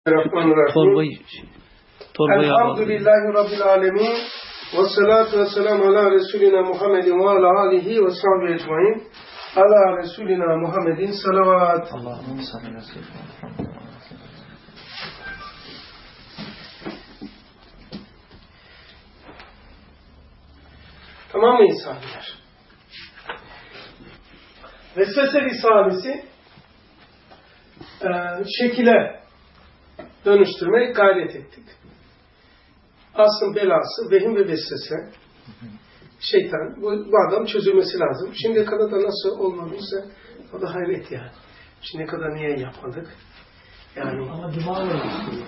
Torbayı Elhamdülillahi Rabbil alemin ve salatu ve selamu ala Resulina Muhammedin ve ala alihi ve sahbihi ecmain ala Resulina Muhammedin salavat. Allah'ın sallallahu. Tamam mı insanlar? Vesvese risalesi şekile dönüştürmeye gayret ettik. Aslın belası vehim ve vesvese. Şeytan. Bu adam çözülmesi lazım. Şimdiye kadar da nasıl olmadıysa o da hayret yani. Şimdiye kadar niye yapmadık? Yani ama dimağla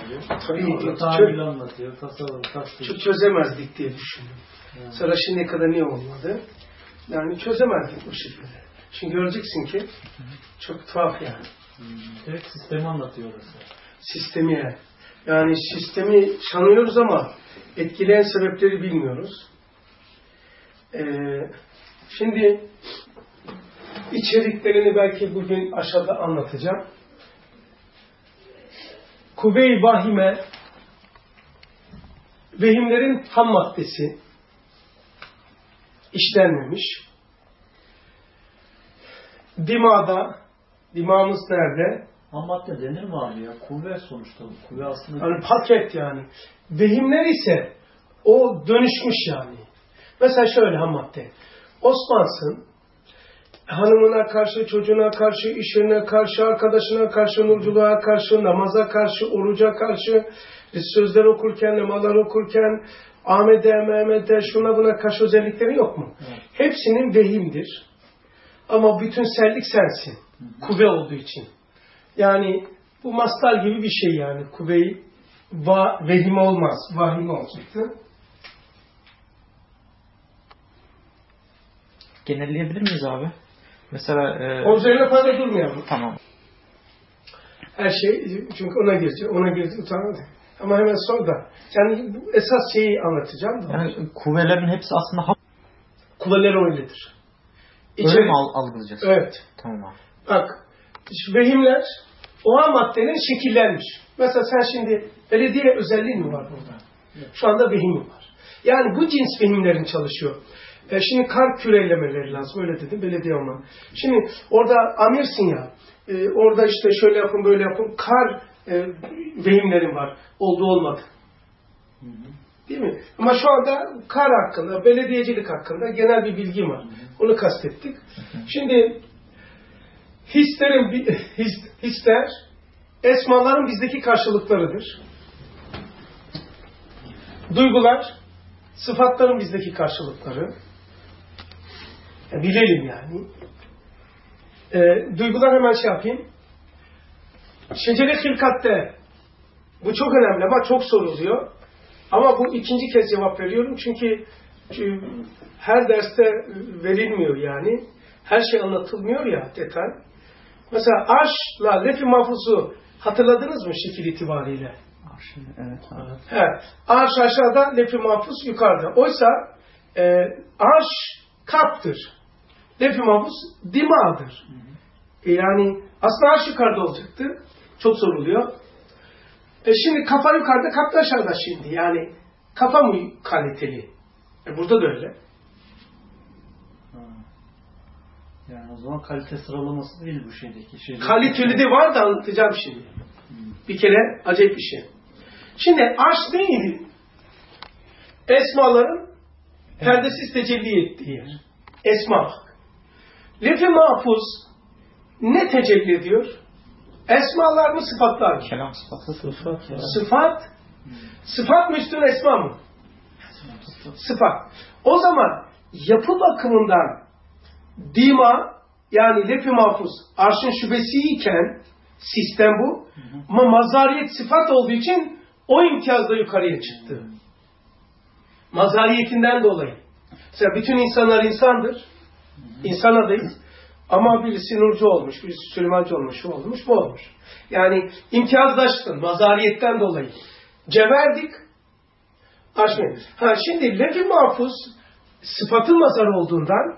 tabii çözemezdik diye düşündüm. Yani. Sonra şimdiye kadar niye olmadı? Yani çözemezdik bu şekilde. Şimdi göreceksin ki çok tuhaf yani. Direkt sistemi anlatıyor orası. Sistemi yani sistemi tanıyoruz ama etkileyen sebepleri bilmiyoruz. Şimdi içeriklerini belki bugün aşağıda anlatacağım. Kuvve-i vahime vehimlerin ham maddesi işlenmemiş. Dimağımız nerede? Ham madde denir mi abi ya? Kuvve sonuçta. Kuvve aslında... Yani paket yani. Vehimler ise o dönüşmüş yani. Mesela şöyle ham madde. Osman'sın. Hanımına karşı, çocuğuna karşı, işine karşı, arkadaşına karşı, nurculuğa karşı, namaza karşı, oruca karşı, sözler okurken, nemalar okurken, Ahmet'e, Mehmet'e, şuna buna karşı özellikleri yok mu? Evet. Hepsinin vehimdir. Ama bütünsellik sensin. Kuvve olduğu için. Yani bu mastal gibi bir şey yani. Kuvve-i vehim olmaz. Vahime olacaktı. Genelleyebilir miyiz abi? Mesela... O üzerine fazla durmayalım. Tamam. Her şey, çünkü ona gireceğiz, utanmadı. Ama hemen sor da. Yani bu esas şeyi anlatacağım da. Yani kuvvelerin hepsi aslında... Kuvveler öyledir. Öyle mi algılayacağız? Evet. Tamam abi. Bak, vehimler o ham maddenin şekillenmiş. Mesela sen şimdi belediye özelliğin mi var burada? Evet. Şu anda vehim var. Yani bu cins vehimlerin çalışıyor. Şimdi kar kürelemeleri lazım. Öyle dedim. Belediye olma. Şimdi orada amirsin ya. Orada işte şöyle yapın böyle yapın. Kar vehimlerin var. Oldu olmadı. Hı hı. Değil mi? Ama şu anda kar hakkında, belediyecilik hakkında genel bir bilgi var. Hı hı. Onu kastettik. Hı hı. Şimdi hisler esmaların bizdeki karşılıklarıdır. Duygular sıfatların bizdeki karşılıkları. Bilelim yani. Duygular hemen şey yapayım. Şecere hilkatte bu çok önemli ama çok soruluyor. Ama bu ikinci kez cevap veriyorum. Çünkü her derste verilmiyor yani. Her şey anlatılmıyor ya detay. Mesela arşla lef-i mahfuzu hatırladınız mı şekil itibariyle? Evet. Evet. Arş aşağıda, lef-i mahfuz yukarıda. Oysa arş kalptir. Lef-i mahfuz dimağdır. Yani aslında arş yukarıda olacaktı. Çok soruluyor. Şimdi kafa yukarıda, kalp aşağıda şimdi. Yani kafa mı kaliteli? Burada da öyle. Yani o zaman kalite sıralaması değil bu şeydeki. Kaliteli de var da anlatacağım şimdi. Bir kere acayip bir şey. Şimdi arş neydi? Esmaların perdesiz tecelli ettiği yer. Esma. Lef-i mahfuz ne tecelli ediyor? Esmalar mı, sıfatlar mı? Kelam sıfatı. Sıfat. Sıfat mı üstün, esma mı? Sıfat. O zaman yapı bakımından dima, yani lef-i mahfuz arşın şubesiyken sistem bu. Ama mazariyet sıfat olduğu için o imtiyazda yukarıya çıktı. Mazariyetinden dolayı. Mesela bütün insanlar insandır. İnsan adayız. Ama birisi Nurcu olmuş, birisi Süleymancı olmuş, şu olmuş, bu olmuş. Yani imtiyazlaştın mazariyetten dolayı. Cevherdik. Şimdi lef-i mahfuz sıfatın mazhar olduğundan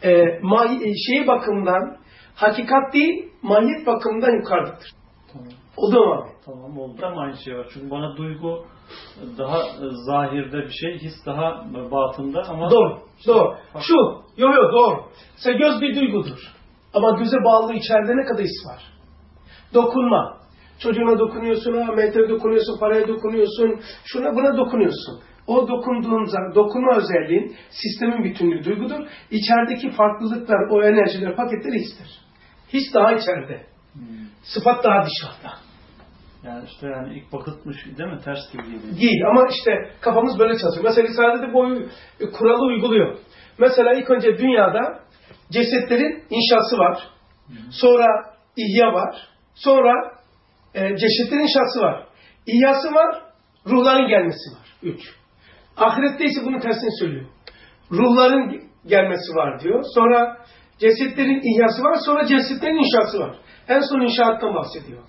şeyi bakımından hakikat değil, mahiyet bakımından yukarıdadır. Tamam. Oldu mu abi? Tamam oldu ama aynı şey var. Çünkü bana duygu daha zahirde bir şey, his daha batında ama... Doğru. Doğru. Doğru. Mesela göz bir duygudur. Ama göze bağlı içeride ne kadar his var? Dokunma. Çocuğuna dokunuyorsun, Ahmet'e dokunuyorsun, paraya dokunuyorsun, şuna buna dokunuyorsun. O dokunduğun zaman, dokunma özelliğin sistemin bütünlüğü duygudur. İçerideki farklılıklar, o enerjiler, paketleri histir. His daha içeride. Sıfat daha dışarıda. Yani işte yani ilk bakıtmış değil mi? Ters gibi geliyor. Değil ama işte kafamız böyle çalışıyor. Mesela Risalet'de bu kuralı uyguluyor. Mesela ilk önce dünyada cesetlerin inşası var. Sonra ihya var. Sonra cesetlerin inşası var. İhyası var. Ruhların gelmesi var. 3. Ahirette ise bunun tersini söylüyor. Ruhların gelmesi var diyor. Sonra cesetlerin ihyası var. Sonra cesetlerin inşası var. En son inşaattan bahsediyor.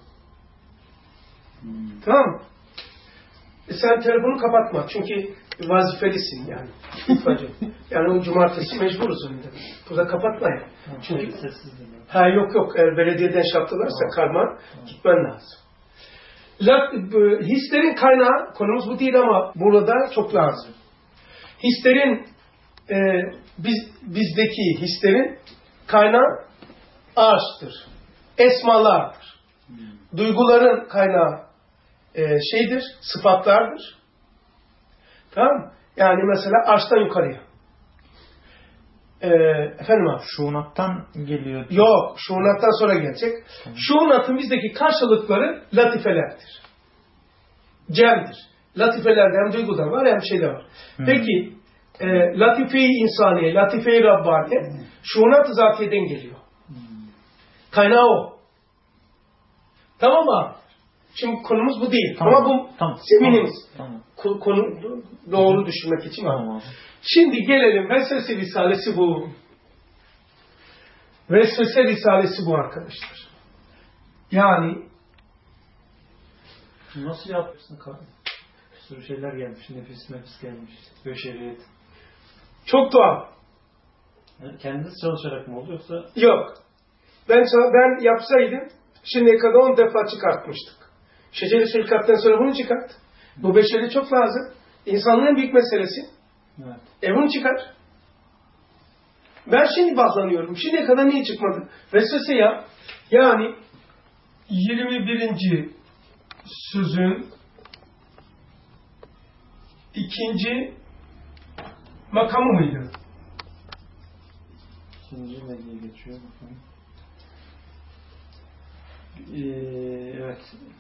Tamam mı? Sen telefonu kapatma. Çünkü vazifelisin yani. Yani o cumartesi mecburuz önünde. Burada kapatma ya. Çünkü yok. Eğer belediyeden şartlılarsa karma gitmen lazım. Hislerin kaynağı, konumuz bu değil ama burada çok lazım. Hislerin bizdeki hislerin kaynağı ağaçtır. Esmalardır. Duyguların kaynağı sıfatlardır. Tamam mı? Yani mesela arştan yukarıya. Efendim abi? Şuunattan geliyor. Yok, şuunattan sonra gelecek. Şuunatın bizdeki karşılıkları latifelerdir. Cem'dir. Latifelerde hem duyguda var hem şeyde var. Peki, latife-i insaniye, latife-i rabbaniye, şuunat-ı zatiyeden geliyor. Kaynağı o. Tamam mı abi? Şimdi konumuz bu değil. Tamam. Ama bu zeminimiz. Tamam. Konu doğru düşünmek için. Tamam. Şimdi gelelim. Vesvese Risalesi bu. Vesvese Risalesi bu arkadaşlar. Yani nasıl yapıyorsun kardeşim? Bir sürü şeyler gelmiş. Nefis gelmiş. Beşeriyet. Çok doğal. Yani kendiniz çalışarak mı oldu yoksa? Yok. Ben yapsaydım şimdiye kadar 10 defa çıkartmıştık. Şeceri Şirkat'tan sonra bunu çıkart. Bu beşeri çok lazım. İnsanlığın en büyük meselesi. Evet. Bunu çıkar. Ben şimdi bağlanıyorum. Şimdiye kadar niye çıkmadı? Vesvese ya. Yani 21. sözün 2. makamı mıydı? 2. ne diye geçiyor? Evet.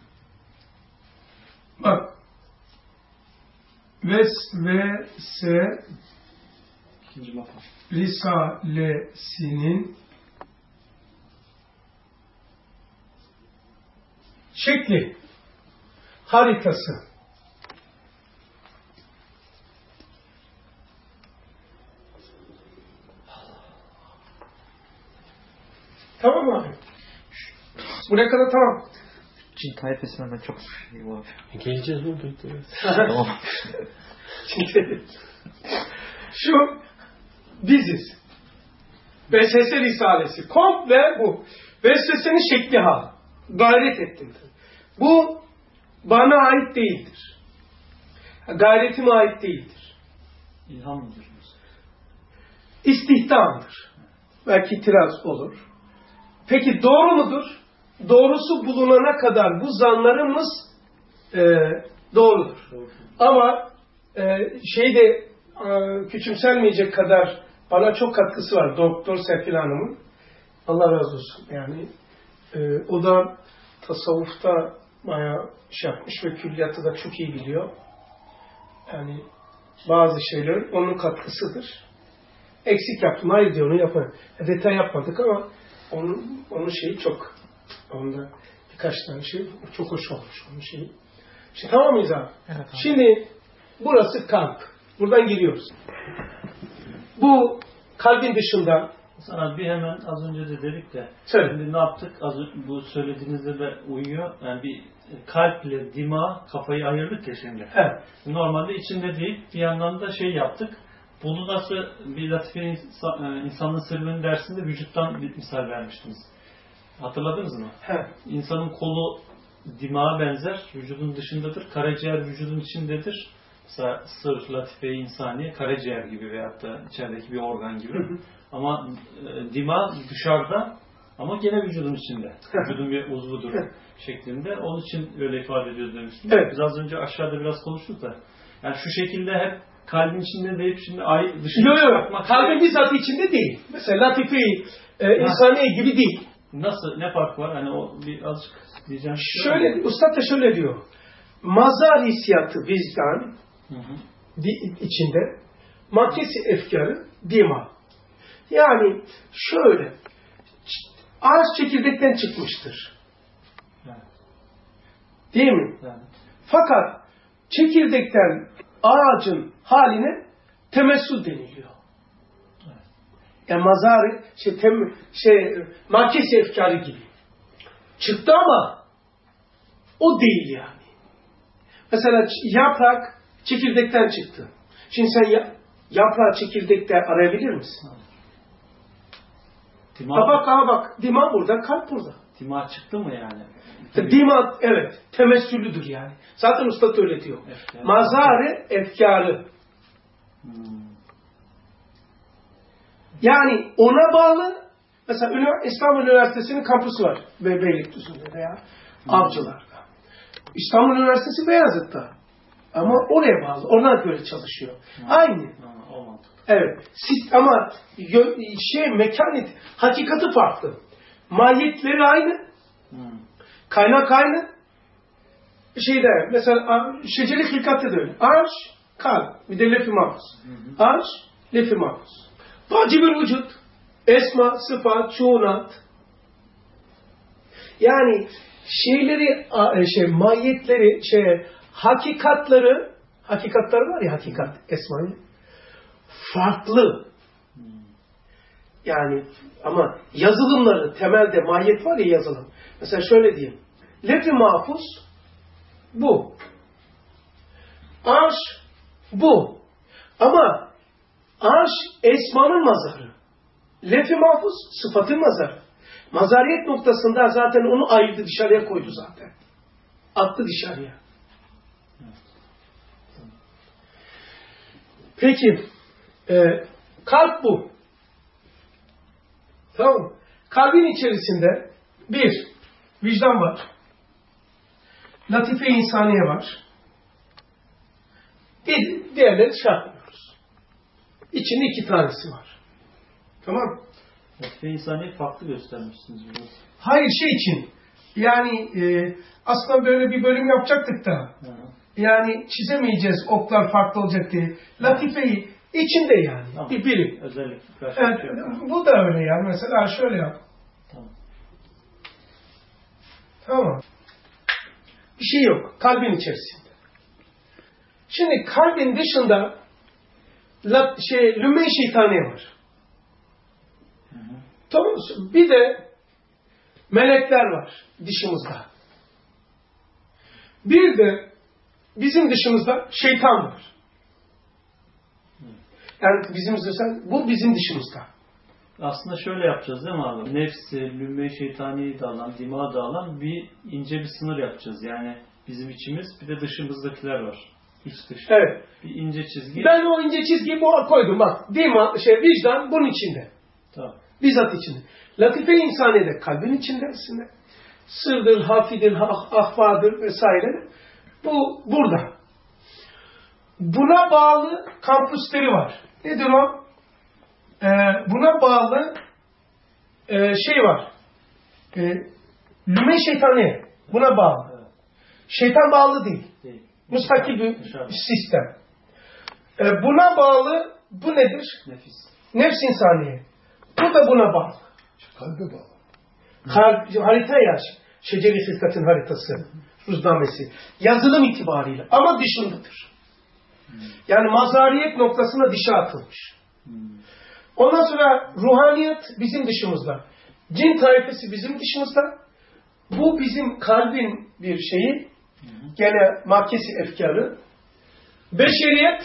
Bak. Vesvese 2. makam. Risalesinin şekli, haritası. Tamam mı abi? Buraya kadar tamam. Cin tayfasına ben çok şey var. Geleceğiz mi? Tamam. Şu biziz. Vesvese Risalesi. Komple bu. Vesvesenin şekli hali. Gayret ettim. Bu bana ait değildir. Gayretime ait değildir. İlham mıdır? İstihdamdır. Belki itiraz olur. Peki doğru mudur? Doğrusu bulunana kadar bu zanlarımız doğrudur. Ama küçümsenmeyecek kadar bana çok katkısı var Doktor Serpil Hanım'ın. Allah razı olsun. Yani o da tasavvufta bayağı şey yapmış ve külliyatı da çok iyi biliyor. Yani bazı şeyler onun katkısıdır. Eksik yaptım. Hayır diyor, onu yapalım. Detay yapmadık ama onun şeyi çok. Onda birkaç tane şey çok hoş olmuş onun şeyi. Şimdi tamam mıyız abi? Evet, abi. Şimdi burası kalp. Buradan giriyoruz. Bu kalbin dışında. Sana bir hemen az önce de dedik de. Söyle. Şimdi ne yaptık? Bu söylediğinizde de uyuyor. Yani bir kalple dima kafayı ayırdık ya şimdi. Evet. Normalde içinde değil. Bir yandan da şey yaptık. Bunu nasıl bir latife insanlığın sırrının dersinde vücuttan bir misal vermiştiniz. Hatırladınız mı? Evet. İnsanın kolu dimağa benzer, vücudun dışındadır. Karaciğer vücudun içindedir. Mesela sır, latife-i insaniye karaciğer gibi veyahut da içerideki bir organ gibi. Ama dima dışarıda ama gene vücudun içinde. Vücudun bir uzvudur şeklinde. Onun için öyle ifade ediyoruz demiştim. Evet. Biz az önce aşağıda biraz konuştuk da. Yani şu şekilde hep kalbin içinde deyip şimdi dışına Yok. Kalbin bizzat içinde değil. Mesela latife-i insaniye gibi değil. Nasıl? Ne fark var? Hani o bir azıcık diyeceğim. Şöyle, Üstad da şöyle diyor. Mazar hissiyatı vicdan içinde, maddesi efkarı dima. Yani şöyle, ağaç çekirdekten çıkmıştır. Evet. Değil mi? Evet. Fakat çekirdekten ağacın haline temessül deniliyor. Evet. Yani mazarı, maddesi efkarı gibi. Çıktı ama o değil yani. Mesela yaprak çekirdekten çıktı. Şimdi sen yaprağı çekirdekte arayabilir misin? Bak, dima burada, kalp burada. Dima çıktı mı yani? Dima, evet, temessüllüdür yani. Zaten usta öyle diyor. Mazarı efkarı. Yani ona bağlı, mesela İstanbul Üniversitesi'nin kampüsü var. Beylikdüzü'nde veya Avcılar'da. İstanbul Üniversitesi Beyazıt'ta. Ama oraya bağlı. Ona göre çalışıyor. Aynı. Evet. Ama mekan hakikati farklı. Mahiyetleri aynı. Kaynak aynı. Mesela şeceri hilkatte de öyle. Arş, kalp. Bir de lef-i mahfuz. Arş, lef-i mahfuz. Vacib-ül vücut. Esma, sıfat, şuunat. Yani mahiyetleri, hakikatları var ya, hakikat esmayı farklı. Yani ama yazılımları, temelde mahiyet var ya, yazılım. Mesela şöyle diyeyim. Lef-i mahfuz bu. Arş bu. Ama arş esmanın mazarı. Lef-i mahfuz sıfatın mazarı. Mazariyet noktasında zaten onu ayırdı, dışarıya koydu zaten. Attı dışarıya. Peki, kalp bu. Tamam mı? Kalbin içerisinde bir, vicdan var. Latife-i insaniye var. Diğerleri çıkartmıyoruz. İçinde 2 tanesi var. Tamam mı? Latife-i insaniye farklı göstermişsiniz biraz. Hayır, için. Yani aslında böyle bir bölüm yapacaktık da. Yani çizemeyeceğiz, oklar farklı olacak diye. Latifeyi içinde yani. Tamam. Bir birim. Özellikle. Evet, bu da öyle yani. Mesela şöyle yap. Tamam. Bir şey yok. Kalbin içerisinde. Şimdi kalbin dışında lümme-i şeytaniye var. Tamam mı? Bir de melekler var dışımızda. Bir de bizim dışımızda şeytan var. Yani bu bizim dışımızda. Aslında şöyle yapacağız değil mi abi? Nefsi, lümme-i şeytaniyi de alan, dimağı da alan bir ince bir sınır yapacağız. Yani bizim içimiz, bir de dışımızdakiler var. İç dış. Evet. Bir ince çizgi. Ben o ince çizgiyi koydum bak. Vicdan bunun içinde. Tamam. Bizzat içinde. Latife-i insaniye de kalbin içerisinde. Sırdır, hafidir, ahfadır vesaire. Bu burada. Buna bağlı kampüsleri var. Nedir o? Buna bağlı var. Lümme şeytaniye. Buna bağlı. Evet. Şeytan bağlı değil. Müstakil bir sistem. Buna bağlı, bu nedir? Nefs insaniye. Bu da buna bağlı. Kalbe bağlı. Harita ya. Şeceri hilkatın haritası. Ruznamesi. Yazılım itibariyle. Ama dışındadır. Yani mazariyet noktasına dışa atılmış. Ondan sonra ruhaniyet bizim dışımızda. Cin taifesi bizim dışımızda. Bu bizim kalbin bir şeyi. Gene makkesi efkarı. Beşeriyet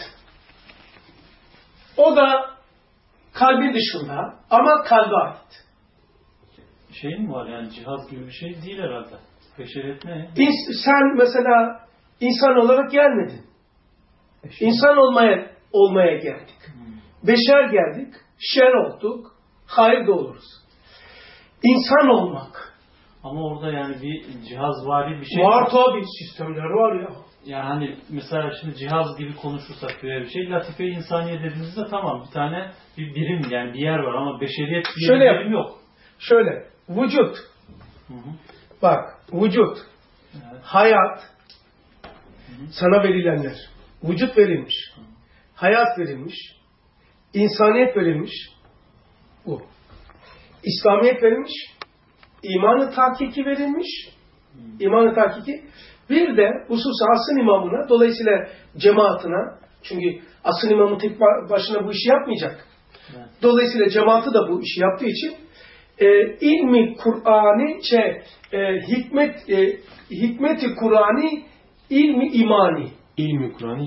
o da kalbin dışında ama kalbe ait. Şey mi var yani, cihaz gibi bir şey değil herhalde. Beşeriyet ne? Sen mesela insan olarak gelmedin. İnsan olmaya geldik. Beşer geldik, şer olduk, hayır da oluruz. İnsan olmak. Ama orada yani bir cihazvari bir şey Var tabii, sistemler var ya. Yani hani mesela şimdi cihaz gibi konuşursak böyle bir şey, latife insaniye dediğimizde tamam bir tane bir birim yani bir yer var ama beşeriyet diye bir birim yok. Şöyle, vücut. Bak, vücut, hayat, sana verilenler. Vücut verilmiş, hayat verilmiş, insaniyet verilmiş, bu. İslamiyet verilmiş, iman-ı tahkiki verilmiş, iman-ı tahkiki. Bir de hususa asıl imamına, dolayısıyla cemaatine, çünkü asıl imamı tek başına bu işi yapmayacak. Dolayısıyla cemaati de bu işi yaptığı için ilmi Kur'an'ı hikmeti Kur'an'ı ilmi imani. İlmi Kur'an'ı,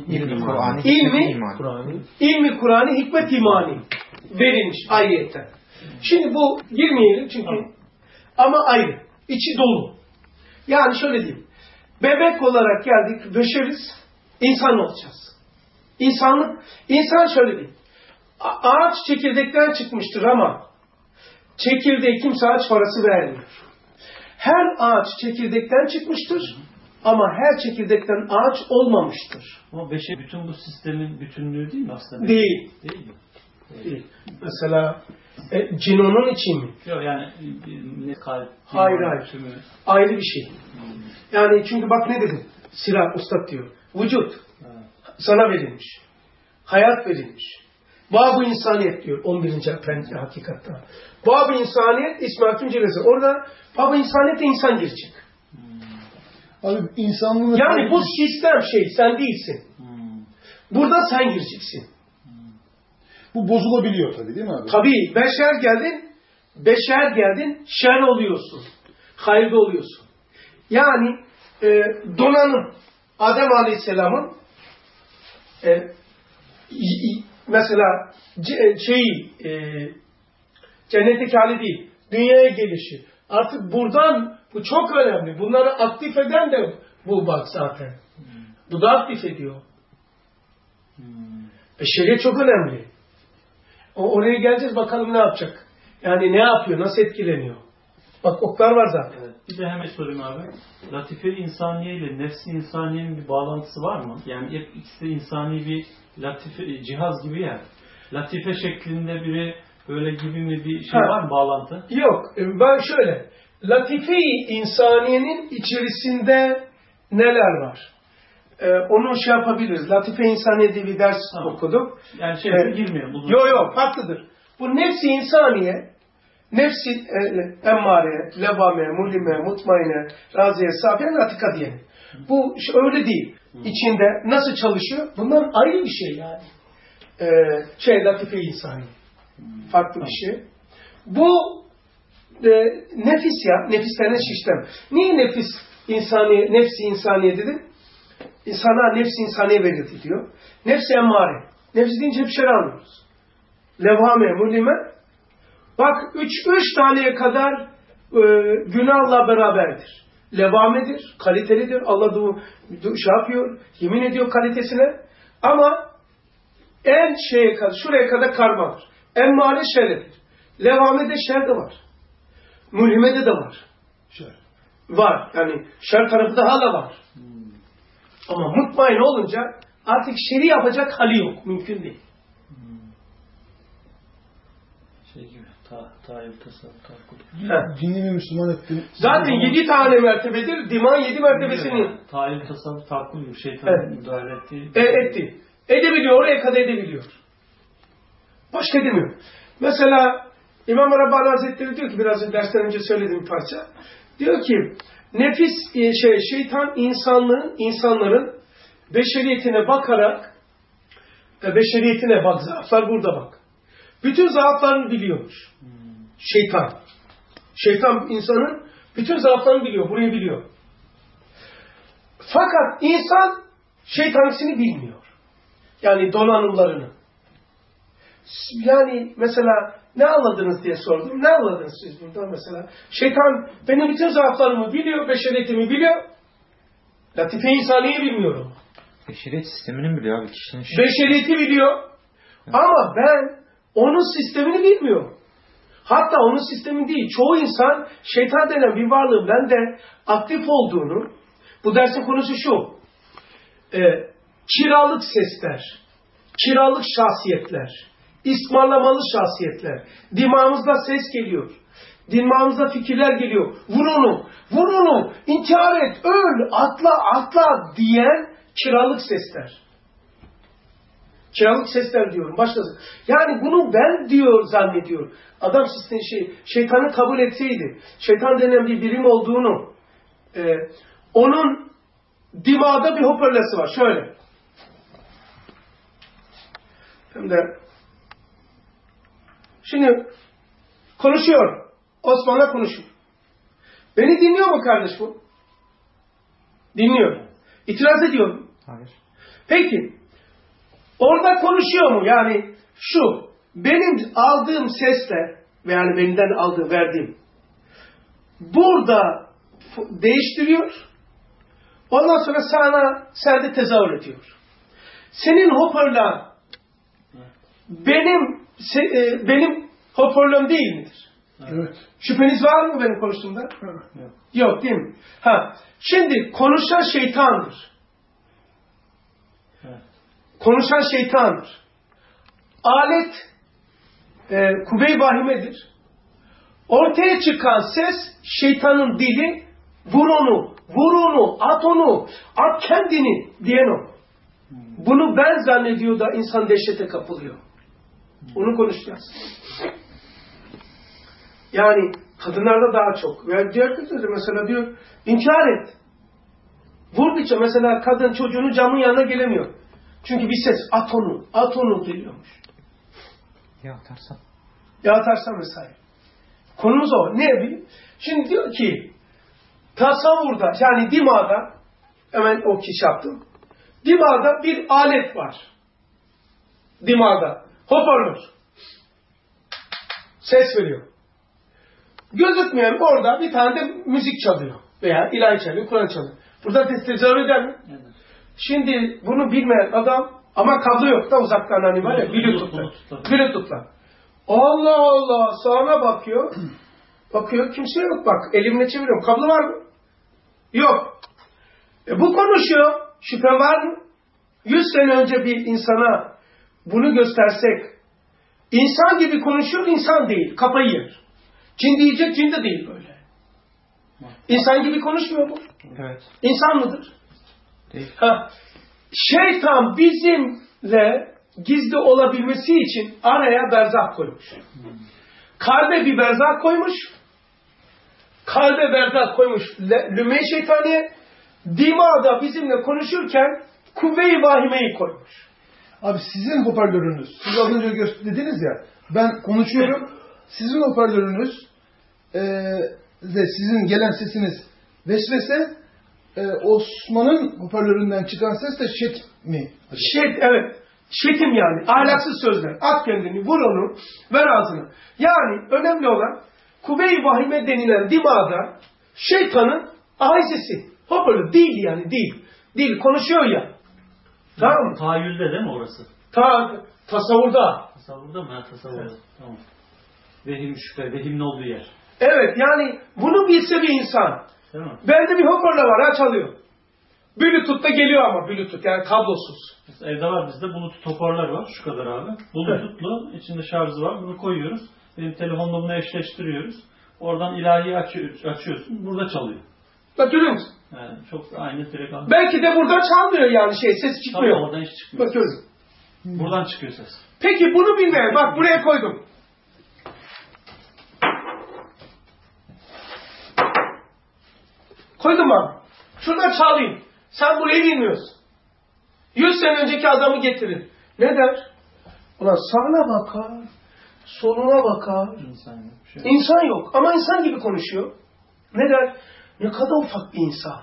ilmi Kur'an'ı hikmet imani verilmiş ayetten. Şimdi bu girmeyelim çünkü ama ayrı. İçi dolu. Yani şöyle diyeyim. Bebek olarak geldik, beşeriz, insan olacağız. İnsan şöyle diyeyim. Ağaç çekirdekten çıkmıştır ama çekirdeği kimse ağaç parası vermiyor. Her ağaç çekirdekten çıkmıştır ama her çekirdekten ağaç olmamıştır. Ama beşer bütün bu sistemin bütünlüğü değil mi aslında? Değil. Değil mi? Değil. Mesela cinonun için mi? Yok yani ne kalp. Hayır. Tümü. Ayrı bir şey. Yani çünkü bak ne dedim? Silah Ustad diyor. Vücut. Sana verilmiş. Hayat verilmiş. Bab-ı insaniyet diyor 11. Efendi hakikatta. Bab-ı insaniyet İsmi Hakim Celesi. Orada Bab-ı insaniyette insan girecek. Abi insanlığın... Yani bu sistem sen değilsin. Burada sen gireceksin. Bu bozulabiliyor tabii değil mi abi? Tabii. Beşer geldin, şer oluyorsun. Hayırda oluyorsun. Yani donanım Adem Aleyhisselam'ın mesela cennetteki hali değil, dünyaya gelişi. Artık buradan bu çok önemli. Bunları aktif eden de bu bak zaten. Bu da aktif ediyor. Beşeriyet çok önemli. Oraya geleceğiz bakalım ne yapacak. Yani ne yapıyor, nasıl etkileniyor. Bak oklar var zaten. Evet. Bir de hemen sorayım abi. Latife-i insaniye ile nefs-i insaniyenin bir bağlantısı var mı? Yani ikisi de insani bir latife, cihaz gibi ya. Latife şeklinde biri böyle gibi mi bir şey var mı bağlantı? Yok. Ben şöyle. Latife-i insaniyenin içerisinde neler var? Onu yapabiliriz. Latife-i insaniye diye bir ders okuduk. Yani girmiyor. Yok farklıdır. Bu nefs-i insaniye, nefs-i emmare, levame, mulime, mutmaine, raziye, safiye, latika diyelim. Bu öyle değil. İçinde nasıl çalışıyor? Bunlar ayrı bir şey yani. Latife-i insaniye. Farklı bir şey. Bu nefis ya. Nefis denen sistem. Niye nefs-i insaniye dedim? Sana nefs-i insaniye verildi diyor. Nefs-i emmare. Nefs deyince hep şer anlıyoruz. Levhame, mulime. Bak üç taneye kadar günahla beraberdir. Levamedir, kalitelidir. Allah yapıyor, yemin ediyor kalitesine. Ama en şuraya kadar karmadır. Emmare şerdir. Levamede şer de var. Mulhimede de var. Şer. Var. Yani şer tarafı daha da var. Ama mutmain olunca artık şeri yapacak hali yok. Mümkün değil. Gibi. Tayyip tasavvuf takkul. Dinli bir Müslüman ettim. Zaten 7 tane mertebedir. Diman 7 mertebesini. Tayyip tasavvuf takkul gibi şeytanın müdahale ettiği. Etti. Edebiliyor. Oraya kadar edebiliyor. Başka edemiyor. Mesela İmam Rabbani Hazretleri diyor ki biraz önce dersten önce söylediğim bir parça. Diyor ki nefis şeytan insanların beşeriyetine bakarak beşeriyetine bak. Zaaflar burada bak. Bütün zaaflarını biliyormuş. Şeytan insanın bütün zaaflarını biliyor. Burayı biliyor. Fakat insan şeytanisini bilmiyor. Yani donanımlarını. Yani mesela Ne anladınız diye sordum. Ne anladınız siz buradan mesela? Şeytan benim bütün zaaflarımı biliyor, beşeriyetimi biliyor. Latife insaniyi bilmiyorum. Beşeriyet sistemini biliyor abi kişinin. Beşeriyeti biliyor. Evet. Ama ben onun sistemini bilmiyorum. Hatta onun sistemi değil. Çoğu insan şeytan denen bir varlığın bende aktif olduğunu, bu dersin konusu şu. Kiralık sesler, kiralık şahsiyetler, ısmarlamalı şahsiyetler. Dimağımızda ses geliyor. Dimağımızda fikirler geliyor. Vur onu, vur onu, intihar et, öl, atla, atla diyen kiralık sesler. Kiralık sesler diyorum. Başkası. Yani bunu ben diyor zannediyor. Adam şeytanı kabul etseydi, şeytan denen bir birim olduğunu, onun dimağda bir hoparlörü var. Şöyle. Hem de şimdi konuşuyor. Osman'la konuşuyor. Beni dinliyor mu kardeş bu? Dinliyor. İtiraz ediyor mu? Hayır. Peki. Orada konuşuyor mu? Yani şu. Benim aldığım sesle ve yani benden aldığım, verdiğim burada değiştiriyor. Ondan sonra sana sende tezahür ediyor. Senin hoparlörün benim hoparlörüm değil midir? Evet. Şüpheniz var mı benim konuştuğumda? Evet. Yok değil mi? Şimdi konuşan şeytandır. Evet. Konuşan şeytandır. Alet kuvve-i vahimedir. Ortaya çıkan ses şeytanın dili, vur onu, vur onu, at kendini diyen o. Bunu ben zannediyor da insan dehşete kapılıyor. Onu konuşacağız. Yani kadınlarda daha çok. Ve diğer kızlarda mesela diyor, inkar et. Vur bir mesela kadın çocuğunu camın yanına gelemiyor. Çünkü bir ses, at onu geliyormuş. Ya atarsan. Ya atarsan vesaire. Konumuz o. Ne bileyim? Şimdi diyor ki, tasavvurda, yani dimağda, hemen o kişi yaptım. Dimağda bir alet var. Dimağda. Hoparlör. Ses veriyor. Gözükmeyen orada bir tane de müzik çalıyor. Veya ilahi çalıyor, Kur'an çalıyor. Burada tezahür eder mi? Evet. Şimdi bunu bilmeyen adam, ama kablo yok da uzaktan hani var ya, Bluetooth'la. Allah Allah, sağına bakıyor. Bakıyor, kimse yok bak. Elimle çeviriyorum. Kablo var mı? Yok. Bu konuşuyor. Şüphen var mı? 100 sene önce bir insana bunu göstersek, insan gibi konuşuyor, insan değil. Kafayı yer. Cin diyecek, cin de değil böyle. İnsan gibi konuşmuyor bu. Evet. İnsan mıdır? Değil. Şeytan bizimle gizli olabilmesi için araya berzah koymuş. Kalbe bir berzah koymuş. Kalbe berzah koymuş lümme şeytaniye. Dimağda bizimle konuşurken kuvve-i vahimeyi koymuş. Abi sizin hoparlörünüz, siz az önce dediniz ya, ben konuşuyorum, sizin hoparlörünüz ve sizin gelen sesiniz vesvese, Osman'ın hoparlöründen çıkan ses de şet mi? Şet, evet. Şetim yani. Ahlaksız sözler. At kendini, vur onu, ver ağzını. Yani önemli olan kuvve-i vahime denilen dimağda şeytanın ahizesi. Hoparlör değil yani, değil. Değil, konuşuyor ya. Tamam mı? Tahayyülde değil mi orası? Tasavvurda. Tasavvurda mı? Ha, tasavvurda. Evet. Tamam. Vehim şüphe, vehimin olduğu yer. Evet, yani bunu bilse bir insan. Değil mi? Bende bir hoparlör var, çalıyor. Bluetooth'ta geliyor ama Bluetooth yani kablosuz. Mesela evde var bizde Bluetooth hoparlör var şu kadar abi. Bluetooth'lu içinde şarjı var. Bunu koyuyoruz. Benim telefonla bunu eşleştiriyoruz. Oradan ilahiyi açıyorsun. Burada çalıyor. Bak görüyor musun? Yani çok aynı frekans. Belki de burada çalmıyor yani ses çıkmıyor. Tabii oradan hiç çıkmıyor. Bakıyoruz. Buradan çıkıyor ses. Peki bunu bilmeyen, bak buraya koydum. Koydum abi. Şurada çalayım. Sen burayı bilmiyorsun. 100 sene önceki adamı getirin. Ne der? Ulan sağına bakar, soluna bakar. İnsan yok. İnsan yok ama insan gibi konuşuyor. Ne der? Ne kadar ufak bir insan.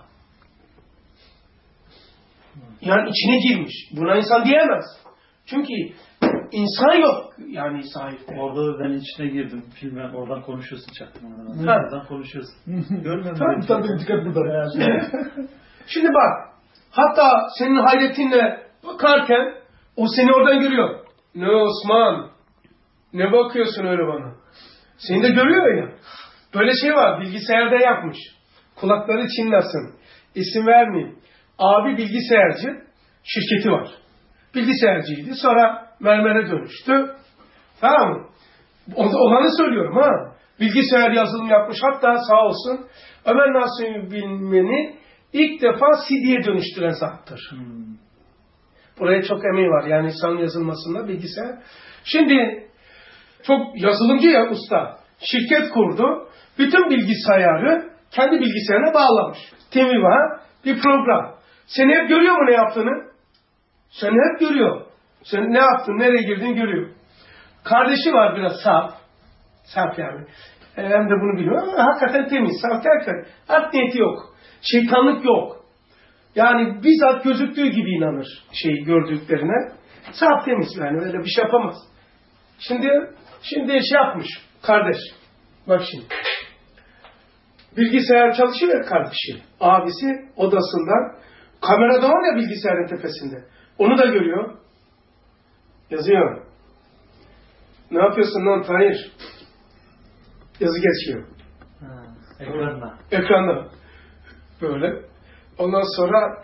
Yani içine girmiş. Buna insan diyemez. Çünkü insan yok yani sahipte. Orada da ben içine girdim. Filmden oradan konuşuyorsun çaktım. Ha. Oradan konuşuyorsun. Görmüyor musun? Tabii dikkat burada. Şimdi bak, hatta senin hayretinle bakarken o seni oradan görüyor. Ne Osman, ne bakıyorsun öyle bana? Seni de görüyor ya. Böyle şey var, bilgisayarda yapmış. Kulakları çınlasın. İsim vermeyeyim. Abi bilgisayarcı, şirketi var. Bilgisayarcıydı, sonra mermere dönüştü. Tamam mı? Olanı söylüyorum ha. Bilgisayar yazılım yapmış, hatta sağ olsun Ömer Nasuhi Bilmen'i ilk defa CD'ye dönüştüren zattır. Buraya çok emeği var. Yani insan yazılmasında bilgisayar. Şimdi çok yazılımcı ya usta. Şirket kurdu. Bütün bilgisayarı kendi bilgisayarına bağlamış. Temiva bir program. Seni hep görüyor mu ne yaptığını? Seni hep görüyor. Sen ne yaptın, nereye girdin görüyor. Kardeşi var biraz saf. Saf yani. Hem de bunu biliyor ama hakikaten temiz. Saf derken art niyeti yok. Şeytanlık yok. Yani bizzat gözüktüğü gibi inanır gördüklerine. Saf temiz yani öyle bir şey yapamaz. Şimdi şey yapmış kardeş. Bak şimdi. Bilgisayar çalışıyor ya kardeşi. Abisi odasından. Kamerada var ya bilgisayarın tepesinde. Onu da görüyor. Yazıyor. Ne yapıyorsun lan Tahir? Yazı geçiyor. Ekranda. Ekranda. Böyle. Ondan sonra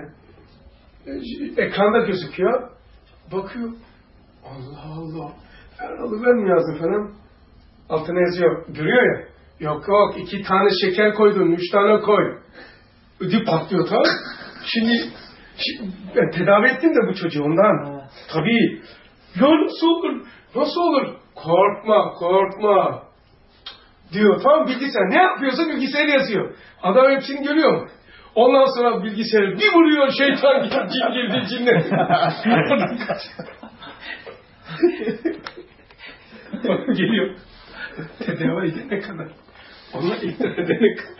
ekranda gözüküyor. Bakıyor. Allah Allah. Ben mi yazdım falan? Altına yazıyor. Görüyor ya. Yok 2 tane şeker koydun. 3 tane koy. Ödü patlıyor tamam. Şimdi ben tedavi ettim de bu çocuğu ondan. Tabii. Ya nasıl olur? Nasıl olur? Korkma. Diyor tamam bilgisayar. Ne yapıyorsa bilgisayar yazıyor. Adam hepsini görüyor. Ondan sonra bilgisayarı bir vuruyor şeytan gibi cin girdi cinnet. Geliyor. Tedavi edene kadar. Ona ikna edene kadar.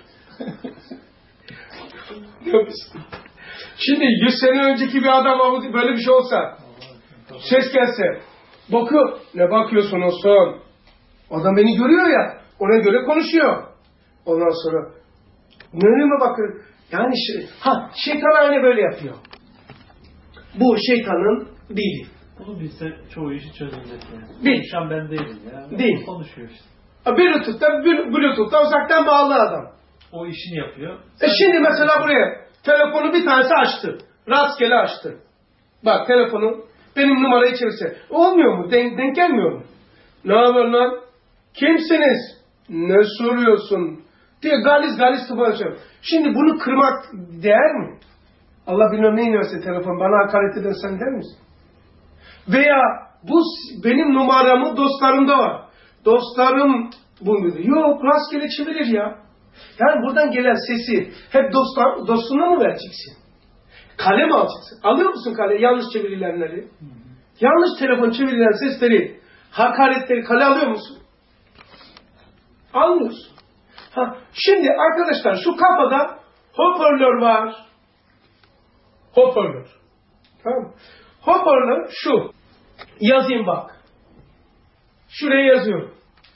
Ne yapıyorsun? Şimdi 100 sene önceki bir adam böyle bir şey olsa, ses gelse, bakıyor. Ne bakıyorsun o son? Adam beni görüyor ya, ona göre konuşuyor. Ondan sonra, nereye mi bakıyor? Yani şeytan aynı böyle yapıyor. Bu şeytanın dili. Bunu bilse çoğu işi çözülecek yani. Değil. Konuşan ben değilim ya. Değil. Konuşuyor işte. Bluetooth'tan uzaktan bağlı adam. O işini yapıyor. Şimdi mesela buraya telefonu bir tanesi açtı. Rastgele açtı. Bak telefonu benim numarayı çevirse. Olmuyor mu? Denk gelmiyor mu? Ne haber lan? Kimsiniz? Ne soruyorsun? Diye galis tıplaşıyor. Şimdi bunu kırmak değer mi? Allah bilmem neyin versin telefon. Bana hakaret eden sen der misin? Veya bu benim numaramı dostlarımda var. Dostlarım bunu diyor. Yok rastgele çevirir ya. Yani buradan gelen sesi hep dostuna mı vereceksin? Kale mi alacaksın? Alıyor musun kale? Yanlış çevirilenleri. Yanlış telefon çevirilen sesleri, hakaretleri kale alıyor musun? Almıyorsun. Şimdi arkadaşlar şu kafada hoparlör var. Hoparlör. Tamam mı? Hoparlör şu. Yazayım bak. Şuraya yazıyorum.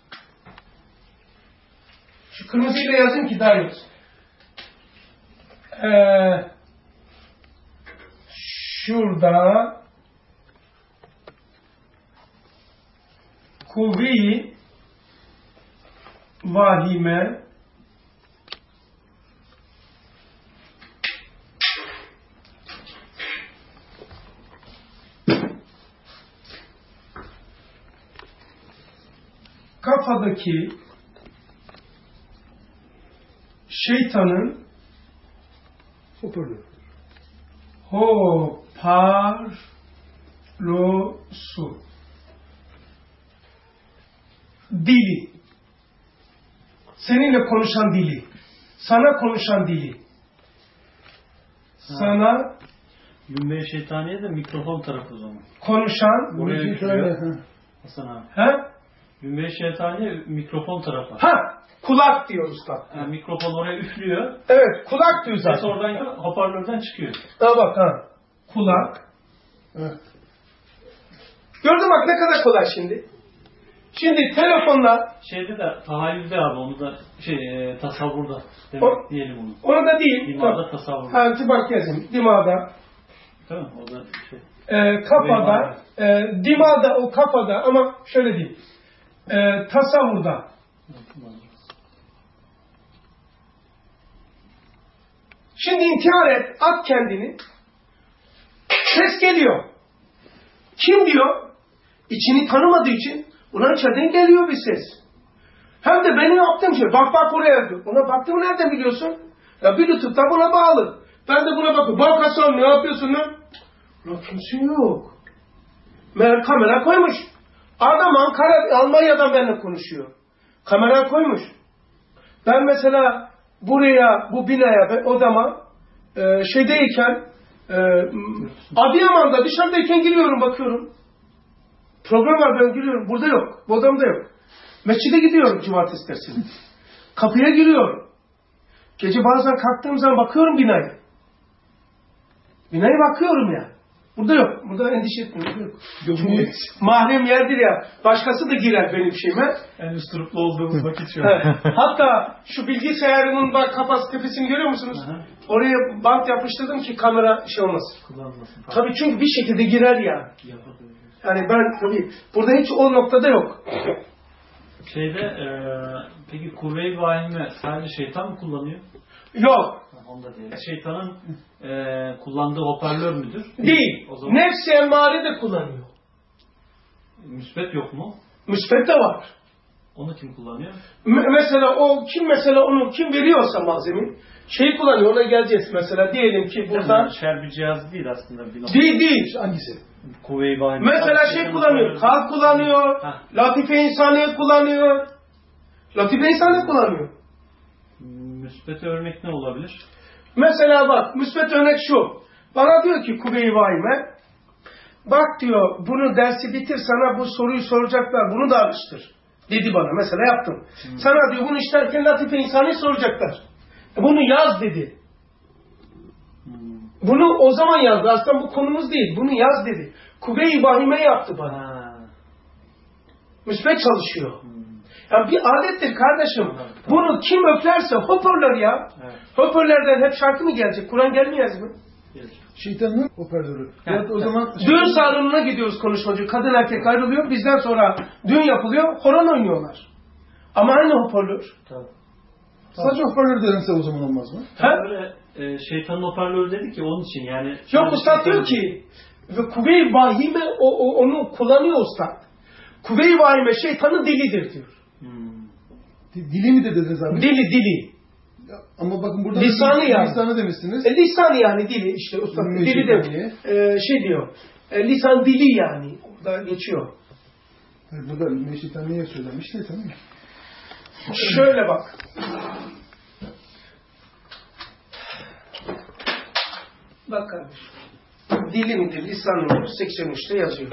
Şu kırmızıyla yazayım ki daha iyi olsun. Şurada kuvve-i vahime kafadaki şeytanın hoparlosu dili, seninle konuşan dili, sana konuşan dili, sana Yümbe şeytaniye de mikrofon tarafı o zaman. konuşan Oraya yüklüyor. Hasan abi. Yümbe şeytaniye mikrofon tarafı. Kulak diyor usta. Yani mikrofon oraya üflüyor. Evet, kulak diyor zaten. Ses oradan hoparlörden çıkıyor. Bak kulak. Evet. Gördün bak ne kadar kolay şimdi. Şimdi telefonla Şeyde de tahayyülde abi onu da tasavvurda demek diyelim onu. onu da değil. Dimağda tasavvur. Ha, bak yazayım. Dimağda. Değil mi? O da Kafada, dimağda o kafada ama şöyle değil. Tasavvurda. Şimdi intihar et, at kendini. Ses geliyor. Kim diyor? İçini tanımadığı için ona içeriden geliyor bir ses. Hem de benim yaptığım şey. Bak oraya diyor. Ona baktığımı nereden biliyorsun? Ya Bluetooth da buna bağlı. Ben de buna bakıyorum. Bak Hasan ne yapıyorsun lan? Lan kimse yok. Meğer kamera koymuş. Adam Almanya'dan benimle konuşuyor. Kamera koymuş. Ben mesela buraya, bu binaya, odama şeydeyken Adıyaman'da dışarıdayken giriyorum bakıyorum. Program var ben giriyorum. Burada yok. Bu odamda yok. Mescide gidiyorum cumartesi dersine. Kapıya giriyorum. Gece bazen kalktığım zaman bakıyorum binaya. Binaya bakıyorum ya. Burada yok. Burada endişe etmiyorum. Yok. Mahrem yerdir ya. Başkası da girer benim şeyime. en üstüruplu olduğumuz vakit şu Hatta şu bilgisayarımın bak kafası tepesini görüyor musunuz? Aha. Oraya bant yapıştırdım ki kamera şey olmasın. Kullanmasın. Tabii çünkü bir şekilde girer ya. Yani ben tabii burada hiç o noktada yok. Peki kuvve-i vahime sadece şeytan mı kullanıyor? Yok. Onda değil. Şeytanın kullandığı hoparlör müdür? Değil. O zaman Nefs-i emmare de kullanıyor. müsbet yok mu? Müsbet de var. Onu kim kullanıyor? Mesela onu kim veriyorsa malzemeyi kullanıyor. Ona geleceğiz mesela. Diyelim ki burada Şer bir cihaz değil aslında. Bir değil. Hangisi? Kuvve-i vahime. Mesela kullanıyor. Kalp kullanıyor. Latife insani kullanıyor. Latife insani kullanıyor. Müsbet örnek ne olabilir? Mesela bak, müsbet örnek şu. Bana diyor ki kuvve-i vahime, bak diyor, bunu dersi bitir sana bu soruyu soracaklar, bunu da alıştır. Dedi bana, mesela yaptım. Sana diyor, bunu işlerken latife insani soracaklar. Bunu yaz dedi. Bunu o zaman yazdı, aslında bu konumuz değil, bunu yaz dedi. Kuvve-i vahime yaptı bana. Müsbet çalışıyor. Yani bir adettir kardeşim. Bunu kim öflerse hoparlör ya. Evet. Hoparlörden hep şarkı mı gelecek? Kur'an gelmeyecek mi? Şeytanın hoparlörü. Evet, o zaman düğün salonuna gidiyoruz konuşmacı. Kadın erkek ayrılıyor. Bizden sonra düğün yapılıyor. Horon oynuyorlar. Ama aynı hoparlör. Tabii. Sadece hoparlör denirse o zaman olmaz mı? Böyle şeytanın hoparlörü dedi ki onun için yani. Yok ustad diyor ki ve kuvve-i vahime onu kullanıyor ustad. Kuvve-i vahime şeytanın dilidir diyor. Dili mi dediniz abi? Dili. Ya, ama bakın burada lisanı yani. Lisanı demişsiniz. Lisanı yani dili işte usta. Dili de diyor. Lisan dili yani. Orada geçiyor. Burada Meşitan niye söylemiş ne tamam mı? Şöyle bak. Bak kardeşim. Dili midir, lisanı mıdır? 83'te yazıyor.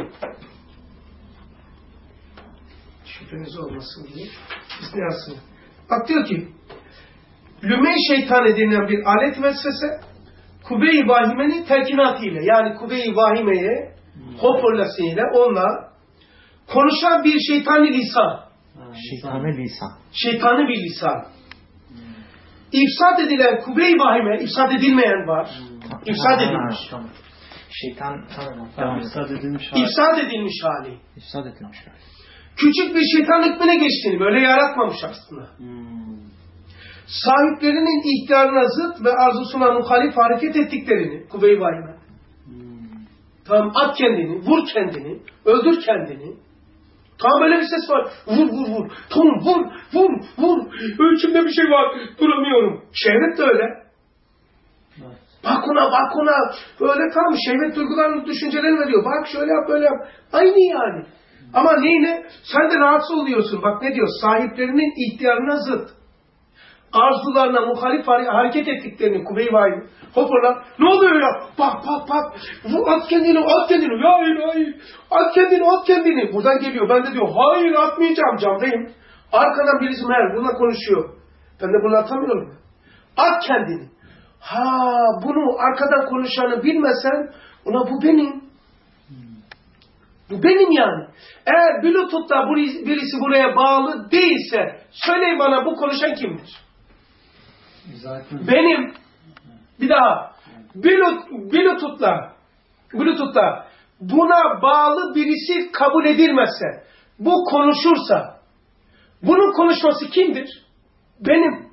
Şüpheniz olmasın diye. Biz ne yazsın? Bak diyor ki lüme-i şeytan denilen bir alet vesvese kuvve-i vahimenin telkinatıyla yani kuvve-i vahimeye hoparlasıyla onunla konuşan bir şeytani lisan. Şeytani lisan. Şeytani bir lisan. İfsad edilen kuvve-i vahime, ifsad edilmeyen var. İfsad edilmiş. Tamam. Şeytan ifsad edilmiş hali. İfsad edilmiş hali. İfsad edilmiş hali. Küçük bir şeytan hükmüne geçtiğini böyle yaratmamış aslında. Sahiplerinin ihtiyarına zıt ve arzusuna muhalif hareket ettiklerini kuvve-i vahime. Tamam at kendini, vur kendini, öldür kendini. Tamam böyle bir ses var. Vur. Tamam vur. İçimde bir şey var. Duramıyorum. Şehvet de öyle. Evet. Bak ona. Böyle tam şehvet duygularını, düşüncelerini veriyor. Bak şöyle yap böyle yap. Aynı yani. Ama neyine? Sen de rahatsız oluyorsun. Bak ne diyor? Sahiplerinin ihtiyarına zıt. Arzularına muhalif hareket ettiklerini kuvve-i vahime. Hoparlar. Ne oluyor ya? Bak. At kendini. Ya hayır. At kendini. Buradan geliyor. Ben de diyor hayır atmayacağım camdayım. Arkadan birisi meğer buna konuşuyor. Ben de bunu atamıyorum. At kendini. Bunu arkadan konuşanı bilmesen ona bu benim. Bu benim yani. Eğer Bluetooth'ta birisi buraya bağlı değilse söyleyin bana bu konuşan kimdir? Zaten. Benim. Bir daha. Bluetooth'ta buna bağlı birisi kabul edilmezse, bu konuşursa, bunun konuşması kimdir? Benim.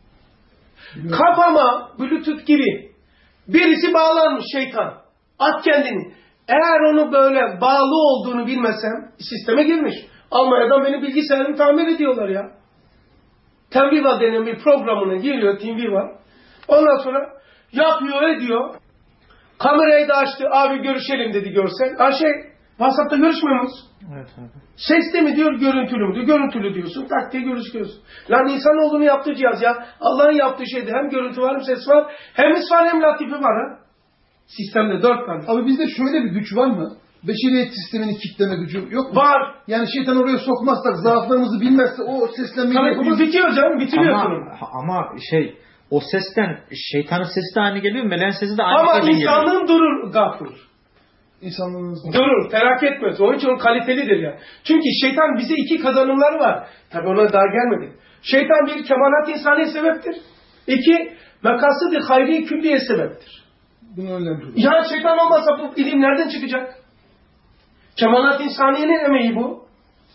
Kafama Bluetooth gibi birisi bağlanmış, şeytan. At kendini. Eğer onu böyle bağlı olduğunu bilmesem, sisteme girmiş. Almanya'dan benim bilgisayarımı tamir ediyorlar ya. Teamviva denen bir programına giriyor, Teamviva. Ondan sonra yapıyor, ediyor. Kamerayı da açtı, abi görüşelim dedi görsel. WhatsApp'ta görüşmüyor musun? Evet abi. Sesli mi diyor, görüntülü mü diyor. Görüntülü diyorsun, tak diye görüşüyorsun. Lan insanoğlunun yaptığı cihaz ya. Allah'ın yaptığı şeyde hem görüntü var hem ses var. Hem is var hem latife var ha. Sistemde 4 tane. Abi bizde şöyle bir güç var mı? Beşeriyet sistemini kitleme gücü yok mu? Var. Yani şeytan oraya sokmazsak, zaaflarımızı bilmezse o seslenmeyi Tabii yapamaz. bitiyor canım, bitiriyorsun. Ama o sesten şeytanın sesi de aynı geliyor, meleğin sesi de aynı Ama geliyor. insanlığın durur gafur. İnsanlığımız Durur, terak etmez. Onun için o kalitelidir ya. Çünkü şeytan bize 2 kazanımları var. Tabii ona daha gelmedik. Şeytan bir kemalat insani sebeptir. 2 makasıd-ı hayri külliye sebeptir. bunu önlendiriyor. Ya şeytan olmasa bu ilim nereden çıkacak? Kemalat insaniyenin emeği bu.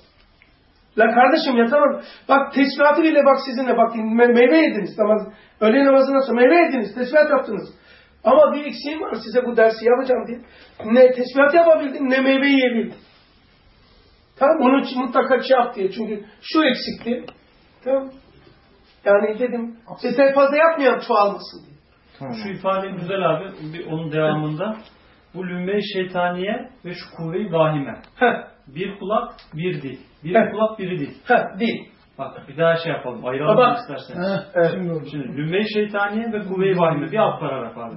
La kardeşim ya tamam. Bak tesbihatı bile bak sizinle bak meyve yediniz. Namaz, öğle namazından sonra meyve yediniz. Tesbihat yaptınız. Ama bir eksiğim var size bu dersi yapacağım diye. Ne tesbihat yapabildim ne meyve yiyebildim. Tamam onun için mutlaka şey yap diye. Çünkü şu eksikti. Tamam. Yani dedim fazla yapmayalım çoğalmasın diye. Tamam. Şu ifade güzel abi. Onun devamında bu lümbe-i şeytaniye ve şu kuvve-i vahime. Bir kulak, bir dil. Bir kulak, biri dil. Değil. Bak bir daha şey yapalım. Ayıralım Bak. isterseniz. Evet. Şimdi lümbe-i şeytaniye ve kuvve-i vahime. Bir alt paragraf abi.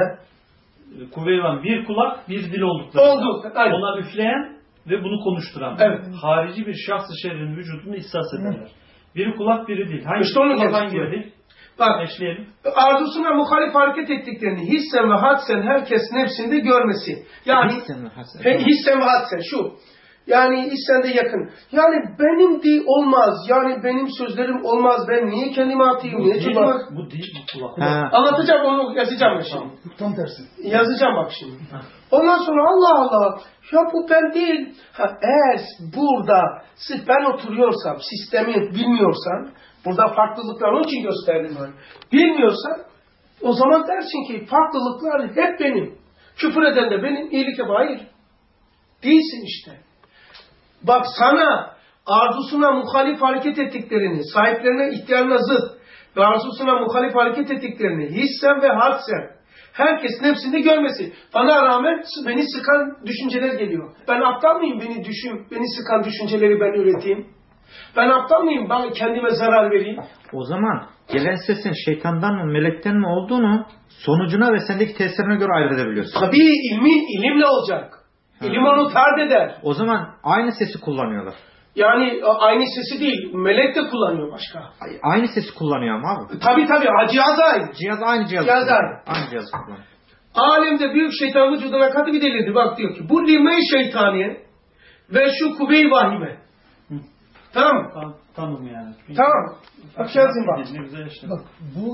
Kuvve-i vahime. Bir kulak, bir dil oldukları. Oldu. Aynen. Ona üfleyen ve bunu konuşturan. Evet. Harici bir şahs-ı şerrin vücudunu ihsas ederler. Biri kulak, biri dil. Hangi İşte onu kulak, getirdim. hangi dil? Bak. Eşleyelim. Arzusuna muhalif hareket ettiklerini hissen ve hadsen herkes nefsinde görmesi. Yani hissen ve hadsen şu. Yani hissen de yakın. Yani benim değil olmaz. Yani benim sözlerim olmaz. Ben niye kendime atayım? Niye çocuğuma... Bu dil, bu kulak. Anlatacağım onu yazacağım şimdi. Tam tersi. Yazacağım bak şimdi. Ondan sonra Allah Allah. Ya bu ben değil. Eğer burada sırf ben oturuyorsam, sistemi bilmiyorsan, burada farklılıklar onun için gösterdim ben. Bilmiyorsan o zaman dersin ki farklılıklar hep benim. Küfür eden de benim, iyilik yapan hayır. Değilsin işte. Bak sana arzusuna muhalif hareket ettiklerini, sahiplerine ihtiyarına zıt ve arzusuna muhalif hareket ettiklerini hissen ve hadsen herkes nefsinde görmesi. Bana rağmen beni sıkan düşünceler geliyor. Ben aptal mıyım beni sıkan düşünceleri ben üreteyim? Ben aptal mıyım? Ben kendime zarar vereyim. O zaman gelen sesin şeytandan mı melekten mi olduğunu sonucuna ve sendeki tesirine göre ayırt edebiliyorsun. Tabii ilimle olacak. İlim onu tard eder. O zaman aynı sesi kullanıyorlar. Yani aynı sesi değil. Melek de kullanıyor başka. Aynı sesi kullanıyor ama abi. Tabii. Cihaz aynı. Cihaz aynı cihaz. Cihaz aynı. Aynı cihaz kullanıyor. Alemde büyük şeytan vücuduna katı bir delirdi. Bak diyor ki bu lime-i şeytaniye ve şu kuvve-i vahime. Tamam mı? Tanım yani. Tamam. Bak yazayım bak. Ne güzel işte. Bak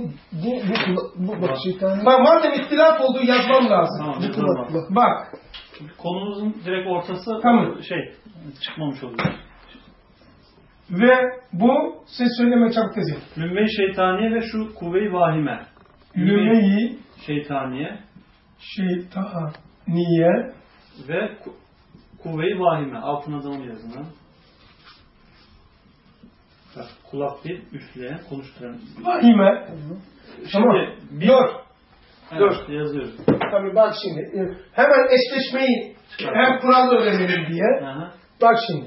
bu bak şeytanın... Bak madem ihtilaf olduğu yazmam lazım. Tamam. Bu kulak, bak. Bak. Konumuzun direkt ortası Tamam. çıkmamış oluyor. Ve bu siz söyleme çabuk tezi. Lümme-i şeytaniye ve şu kuvve-i vahime. Lüme-i şeytaniye şeytaniye ve kuvve-i vahime. Altına da onu yazın ha. Bak, kulak bir üfleyen, konuşturan. vahime. Tamam. Dur. Evet, yazıyoruz. Tabii bak şimdi. Hemen eşleşmeyi hem kural öğrenelim diye. Aha. Bak şimdi.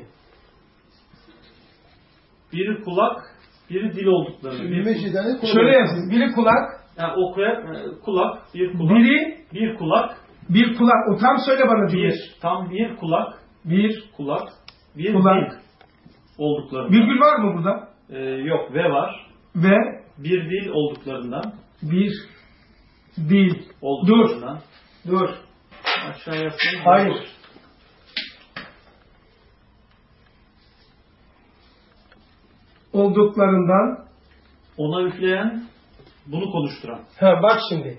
Biri kulak, biri dil olduklarını. Lümme şeytanı Şöyle yazın. Biri kulak. Yani kulak, bir kulak. Biri bir kulak. bir kulak. O tam söyle bana diye. Tam bir kulak. Bir kulak. Bir kulak. dil olduklarından. Virgül var mı burada? Yok, ve var. Ve Bir dil olduklarından. bir dil. Olduklarından. Dur. Aşağıya yapayım. Hayır. olduklarından ona üfleyen, bunu konuşturan. bak şimdi.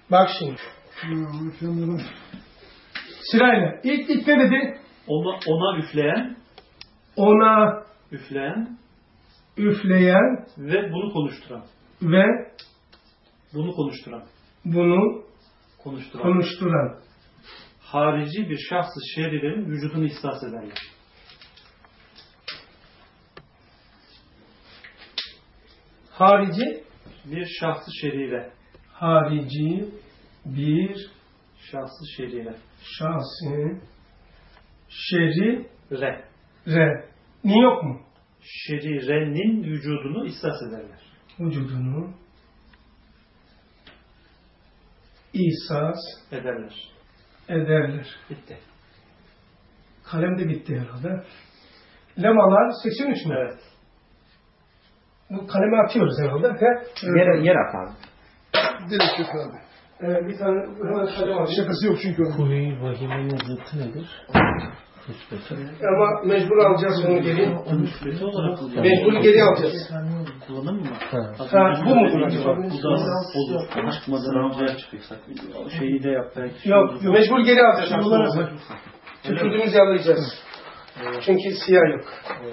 Sırayla. İlk ne dedi? Ona üfleyen, Ona üfleyen ve bunu konuşturan. ve Bunu konuşturan. bunu Konuşturan. konuşturan. Harici bir şahs-ı şerirenin vücudunu ihsas ederler. Harici Bir şahs-ı şerire. harici bir Şahs-ı şerire. şahsın şerire. Re. Ni yok mu? Şerirenin vücudunu ihsas ederler. Vücudunu ihsas ederler. Bitti. Kalem de bitti herhalde. Lemalar 83 mü? Evet. Bu kalemi atıyoruz herhalde. Yer at abi. Direkt yok abi. Bir tane hemen kalem alayım. Şakası yok çünkü onun. Kuvve-i vahimenin zıttı nedir? Ama mecbur alacağız onu geri. Müsbeti olarak Mecbur geri alacağız. kullanır mı? Bu mu acaba? Bu da olur. Çıkmadan önce şeyi de yap belki. Yok, mecbur geri alacağız. Tükürdüğümüz yalayacağız. Çünkü siyah yok.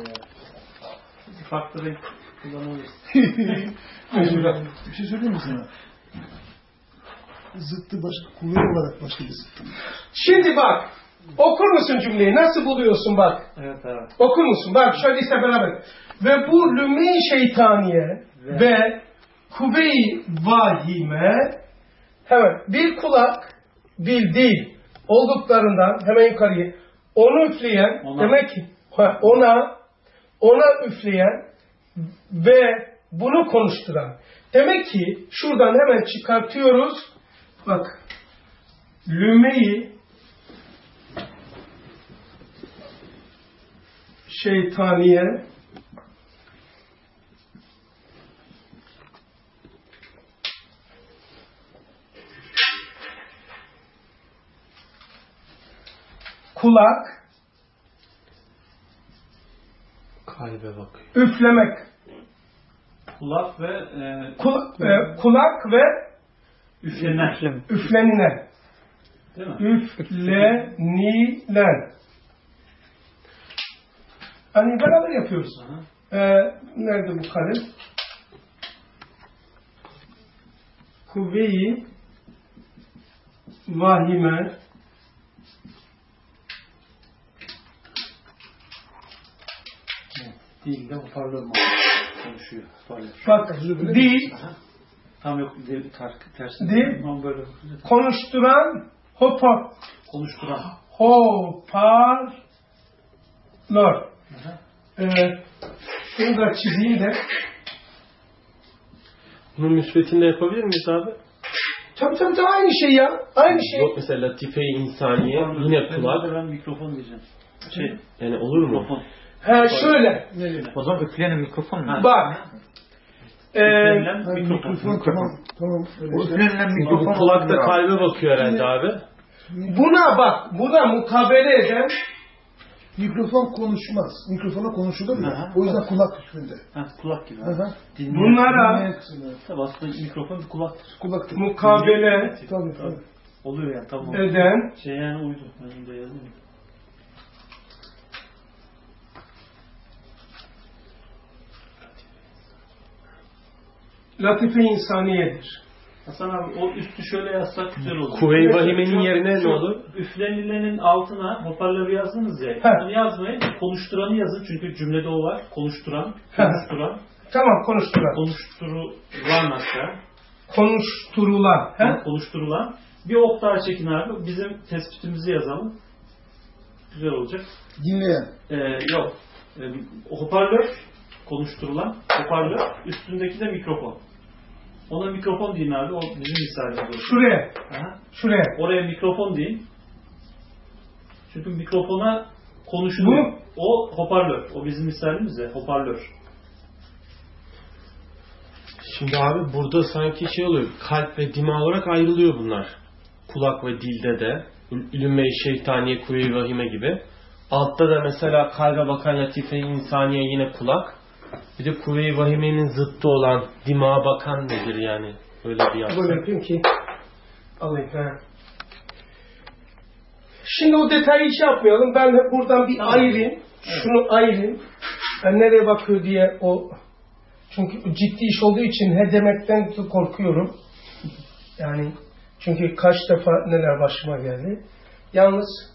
Farklı renk kullanırız. Bir şey söyleyeyim mi sana? Zıttı başka, kuvvet olarak başka bir zıttı. Şimdi bak, okur musun cümleyi? Nasıl buluyorsun bak? Evet abi. Okur musun? Bak şöyle ise beraber. Ve bu lüme-i şeytaniye ve kuvve-i vahime hemen bir kulak, bir dil olduklarından hemen yukarıya onu üfleyen demek ki ona üfleyen ve bunu konuşturan. Demek ki şuradan hemen çıkartıyoruz. Bak. Lüme-i şeytaniye kulak Kalbe bakıyor. üflemek Kulak ve kulak ve üflenen. üflenilen. Değil mi? Üflenilen. Hani beraber yapıyoruz. Nerede bu kalem? Kuvve-i vahime Dilde hoparlör konuşuyor. Hoparlör. bak dil Tam yok tersi. Dil. Tam böyle konuşturan konuşturan. hoparlör. Şunu da çizeyim de. Bunun müsbetini de yapabilir miyiz abi? Tabii aynı şey ya. Aynı şey. Yok mesela latife-i insaniye yine kulak. Ben mikrofon diyeceğim. Yani olur mu? Mikrofon. Şöyle. O zaman üfleyenin mikrofon mu? Bak. Üflenilen mikrofon. Tamam. O üflenilen Bu mikrofon kulakta olabilir abi. kalbe bakıyor herhalde abi. Buna mukabele eden Mikrofon konuşmaz. Mikrofona konuşulur ya. Aha. O yüzden kulak hükmünde. Kulak gibi. Aha. bunlara Dinleyen kısımda. Tabii aslında mikrofon bir kulaktır. Kulaktır. mukabele Tabii. Oluyor yani tamam. eden Yani uydu. Ben de yazayım. latife insaniyedir. Hasan abi o üstü şöyle yazsak güzel olur. Kuvve-i vahimenin yerine ne olur? Üflenilenin altına hoparlörü yazdınız ya. Onu yazmayın. Konuşturanı yazın çünkü cümlede o var. Konuşturan. Tamam konuşturulan. Konuşturulan hatta. Konuşturulan. Konuşturulan. Bir ok daha çekin abi. Bizim tespitimizi yazalım. Güzel olacak. Dinleyen. Yok. Hoparlör. Konuşturulan. Hoparlör. Üstündeki de mikrofon. Ona mikrofon deyin abi. O bizim misalimiz olur. Şuraya. Aha. Şuraya. Oraya mikrofon deyin. Çünkü mikrofona konuşuluyor. O hoparlör. O bizim misalimiz ya. Hoparlör. Şimdi abi burada sanki şey oluyor. Kalp ve dima olarak ayrılıyor bunlar. Kulak ve dilde de. Lümme-i şeytaniye, kuvve-i vahime gibi. Altta da mesela kalbe bakan latife-i insaniye yine kulak. Bir de kuvve-i vahimenin zıttı olan dimağa bakan nedir yani? Öyle bir yapsak. Böyle yapayım ki alayım. Ha. Şimdi o detayı hiç yapmayalım. Ben hep buradan bir ayırayım. Şunu ayırayım. Ben nereye bakıyor diye o... Çünkü ciddi iş olduğu için he demekten korkuyorum. Yani çünkü kaç defa neler başıma geldi. Yalnız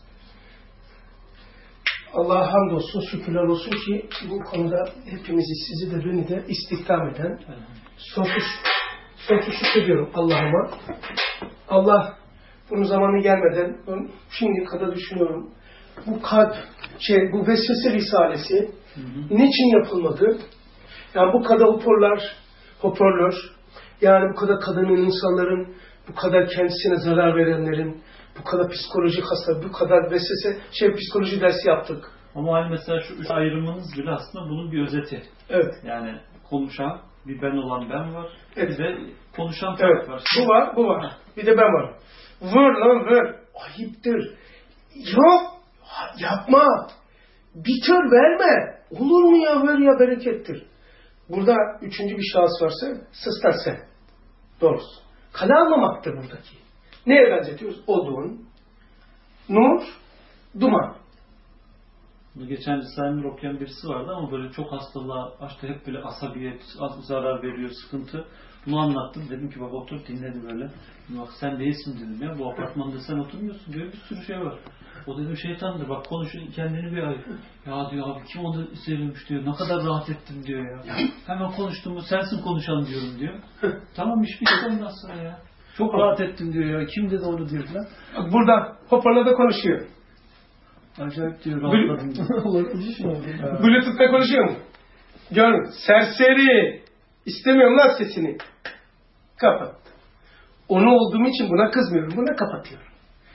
Allah'a hamdolsun, şükürler olsun ki bu konuda hepimizi, sizi de beni de istihdam eden sonsuz şükrediyorum Allah'ıma. Allah bunun zamanı gelmeden şimdi kadar düşünüyorum. Bu kalp, bu vesvese risalesi niçin yapılmadı? Yani bu kadar hoparlör, yani bu kadar kadının, insanların, bu kadar kendisine zarar verenlerin, bu kadar psikolojik hastalık, bu kadar vesvese, psikoloji dersi yaptık. Ama hani mesela şu üç ayrımınız bile aslında bunun bir özeti. Evet. Yani konuşan, bir ben olan ben var, evet. Bir de konuşan taraf var. Bu var. Bir de ben varım. Vur lan vur. Ayıptır. Yok. Yapma. Bitir verme. Olur mu ya, ver ya, berekettir. Burada üçüncü bir şahıs varsa sıslar sen. Doğrusu. Kale almamaktır buradaki. Neye benzetiyoruz? Odun, nur, duman. Geçen Risale-i okuyan birisi vardı ama böyle çok hastalığa, işte hep böyle asabiyet, zarar veriyor, sıkıntı. Bunu anlattım. Dedim ki bak otur dinledi böyle. Bak sen değilsin dedim ya. Bu apartmanda sen oturmuyorsun diyor. Bir sürü şey var. O dedim şeytandır. Bak konuşun kendini bir ay. Ya diyor abi kim onu sevilmiş diyor. Ne kadar rahat ettim diyor ya. Hemen konuştum mu sensin konuşan diyorum diyor. Tamam iş bitti ondan sonra ya. Çok rahat ettim diyor ya. Kim dedi onu diyor falan. Burada hoparlörde konuşuyor. Acayip diyor rahatladım diyor. Bluetooth'ta konuşuyor mu? Görün. Serseri. İstemiyorum lan sesini. Kapat. Onu olduğum için buna kızmıyorum. Buna kapatıyorum.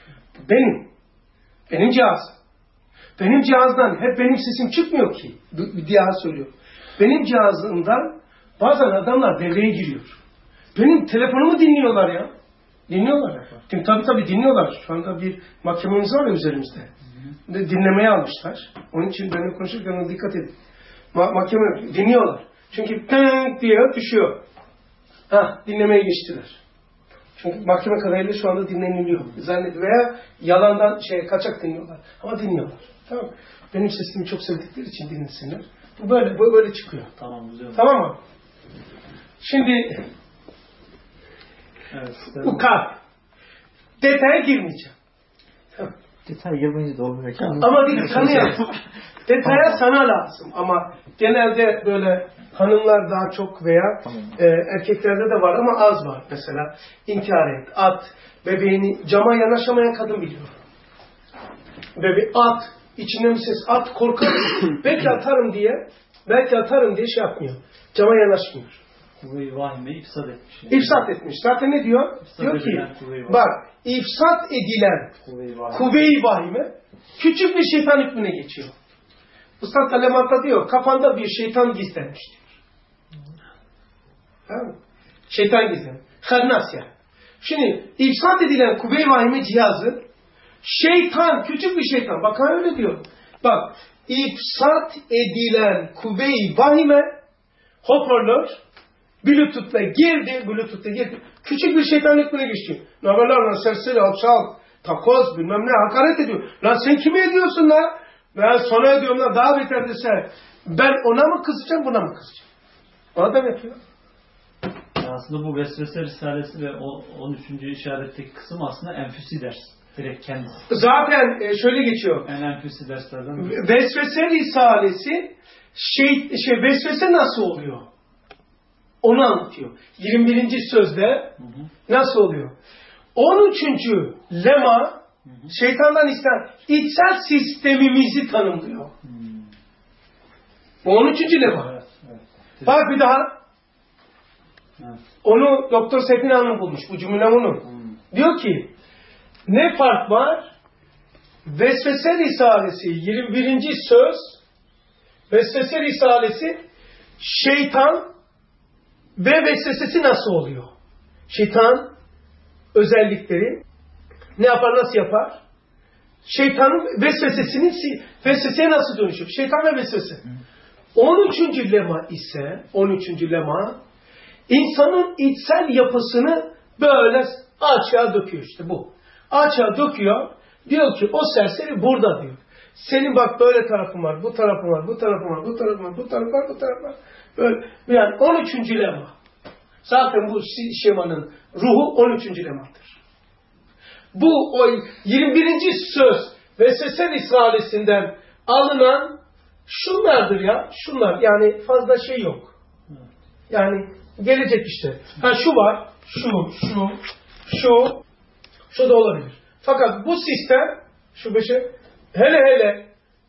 Benim cihazım. Benim cihazdan hep benim sesim çıkmıyor ki. Bir cihaz söylüyorum. Benim cihazımdan bazen adamlar devreye giriyor. Benim telefonumu dinliyorlar ya. Dinliyorlar. Tabii dinliyorlar. Şu anda bir mahkememiz var ya üzerimizde. Dinlemeye almışlar. Onun için benimle konuşurken ona dikkat edin. Mahkeme dinliyorlar. Çünkü tınk diye düşüyor. Dinlemeye geçtiler. Çünkü mahkeme kararıyla şu anda dinleniliyor. Veya yalandan kaçak dinliyorlar. Ama dinliyorlar. Tamam. Benim sesimi çok sevdikleri için dinlesinler. Bu böyle çıkıyor. Tamam güzel. Tamam mı? Şimdi bu kalp. Detaya girmeyeceğim. Detay girmeyince de olmuyor ki. Ama bir tanıyalım. Detaya sana lazım. Ama genelde böyle hanımlar daha çok veya erkeklerde de var ama az var. Mesela intihar et, at, bebeğini cama yanaşamayan kadın biliyor. At, içinden bir ses, at korkar. belki atarım diye şey yapmıyor. Cama yanaşmıyor. Kuvve-i vahimeyi ifsad etmiş. Yani. İfsat etmiş. Zaten ne diyor? Diyor ki, bak ifsat edilen kuvve-i vahime küçük bir şeytan hükmüne geçiyor. Üstad Talemat'ta diyor, kafanda bir şeytan gizlenmiş diyor. Tamam mı? Şeytan gizlenmiş. Harnas yani. Şimdi ifsat edilen kuvve-i vahime cihazı şeytan, küçük bir şeytan. Bak öyle diyor. Bak, ifsat edilen kuvve-i vahime hoparlör Bluetooth'la girdi. Küçük bir şeytan hükmüne geçti. Ne haber lan serseri, alçak, takoz, bilmem ne hakaret ediyor. Lan sen kime ediyorsun lan? Ben sana ediyorum lan, daha beter dese. Ben ona mı kızacağım, buna mı kızacağım? O da yapıyor. Aslında bu Vesvese Risalesi ve 13. işaretteki kısım aslında enfüsi ders. Direkt kendisi. Zaten şöyle geçiyor. En enfüsi derslerden biri. Vesvese Risalesi vesvese nasıl oluyor? Onu anlatıyor. 21. sözde nasıl oluyor? 13. lema şeytandan ister içsel sistemimizi tanımlıyor. Bu 13. lema. Evet. Bak bir daha. Evet. Onu Doktor Sefin Hanım bulmuş. Bu cümle onun. Diyor ki ne fark var? Vesvese Risalesi 21. söz Vesvese Risalesi şeytan ve vesvesesi nasıl oluyor? Şeytan özellikleri ne yapar, nasıl yapar? Şeytanın vesveseseye nasıl dönüşür? Şeytan ve vesvese. 13. lema ise, 13. lema, insanın içsel yapısını böyle açığa döküyor işte bu. Açığa döküyor, diyor ki o serseri burada diyor. Senin bak böyle tarafın var, bu tarafın var, bu tarafın var, bu tarafın var, bu taraf var, bu taraf var. Böyle, yani 13. lema. Zaten bu şemanın ruhu 13. lemadır. Bu o 21. söz Vesvese Risalesinden alınan şunlardır ya. Şunlar yani fazla şey yok. Yani gelecek işte. Ha şu var. Şu da olabilir. Fakat bu sistem şu beşe hele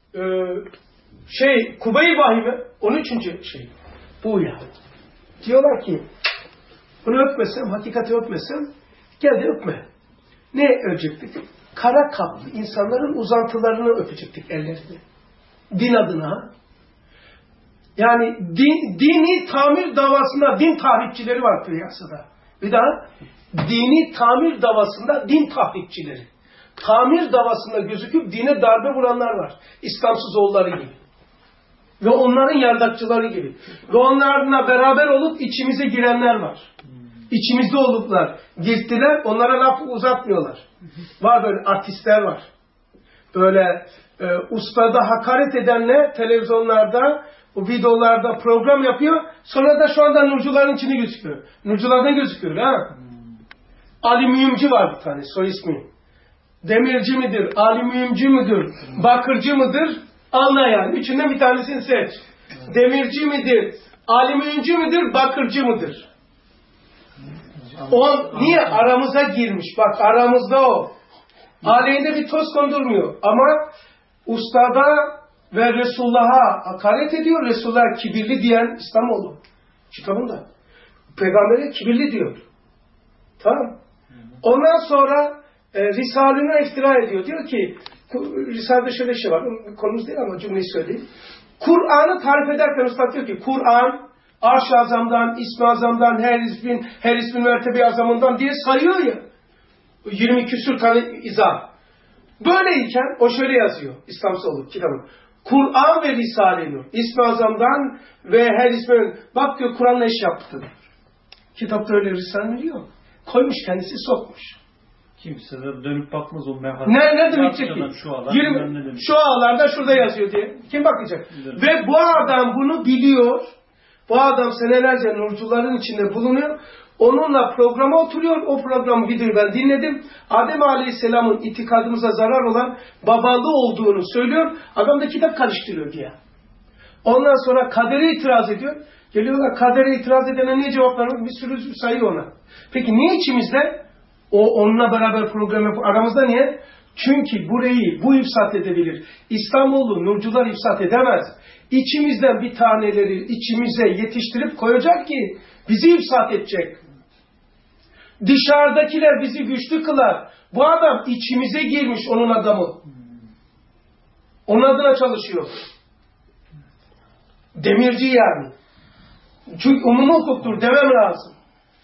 Kubey Vahime 13. şey. Bu ya. Diyorlar ki bunu öpmesem, hakikati öpmesem gel de öpme. Ne öpecektik? Kara kaplı insanların uzantılarını öpecektik ellerini. Din adına. Yani dini tamir davasında din tahripçileri var piyasada. Bir daha dini tamir davasında din tahripçileri. Tamir davasında gözüküp dine darbe vuranlar var. İslamsız oğulları gibi. Ve onların yardakçıları gibi. Ve onlarla beraber olup içimize girenler var. İçimizde oluplar. Girdiler, onlara laf uzatmıyorlar. Var böyle artistler var. Böyle ustada hakaret edenler televizyonlarda, o videolarda program yapıyor. Sonra da şu anda nurcuların içine gözüküyor. Nurculardan gözüküyor ha. Alüminyumcu var bir tane soy ismi. Demirci midir, alüminyumcu mudur, bakırcı mıdır? Anla yani. Üçünden bir tanesini seç. Demirci midir, alüminyumcu mudur, bakırcı mıdır? O niye aramıza girmiş? Bak aramızda o. Aleyhinde bir toz kondurmuyor. Ama ustada ve Resulullah'a hakaret ediyor. Resulullah kibirli diyen İslamoğlu. Kitabında. Peygamber'e kibirli diyor. Tamam. Ondan sonra Risale'ne iftira ediyor. Diyor ki Risale'de şöyle şey var. Konumuz değil ama cümleyi söyleyeyim. Kur'an'ı tarif ederken Üstad diyor ki Kur'an Arş-ı Azam'dan, İsmi Azam'dan, her ismin mertebe azamından diye sayıyor ya. 20 küsur tane izah. Böyleyken o şöyle yazıyor. İslamsoğlu kitabı. Kur'an ve Risale diyor. İsmi Azam'dan ve her ismin bak diyor Kur'an'la iş yaptı. Kitapta öyle Risale yok. Koymuş kendisi sokmuş. Kimse de dönüp bakmaz o mehalet. Ne demeyecek ki? Şu ağlarda şurada yazıyor diye. Kim bakacak? Ve bu adam bunu biliyor. Bu adam senelerce nurcuların içinde bulunuyor. Onunla programa oturuyor. O programı videoyu ben dinledim. Adem Aleyhisselam'ın itikadımıza zarar olan babalı olduğunu söylüyor. Adam da kitap karıştırıyor diye. Ondan sonra kadere itiraz ediyor. Geliyorlar kadere itiraz edene niye cevap vermiyor? Bir sürü sayıyor ona. Peki niye içimizde? Onunla beraber program yapıyor. Aramızda niye? Çünkü bu ifsat edebilir. İslamoğlu nurcular ifsat edemez. İçimizden bir taneleri içimize yetiştirip koyacak ki bizi ifsat edecek. Dışarıdakiler bizi güçlü kılar. Bu adam içimize girmiş onun adamı. Onun adına çalışıyor. Demirci yani. Çünkü umumi hukuktur demem lazım.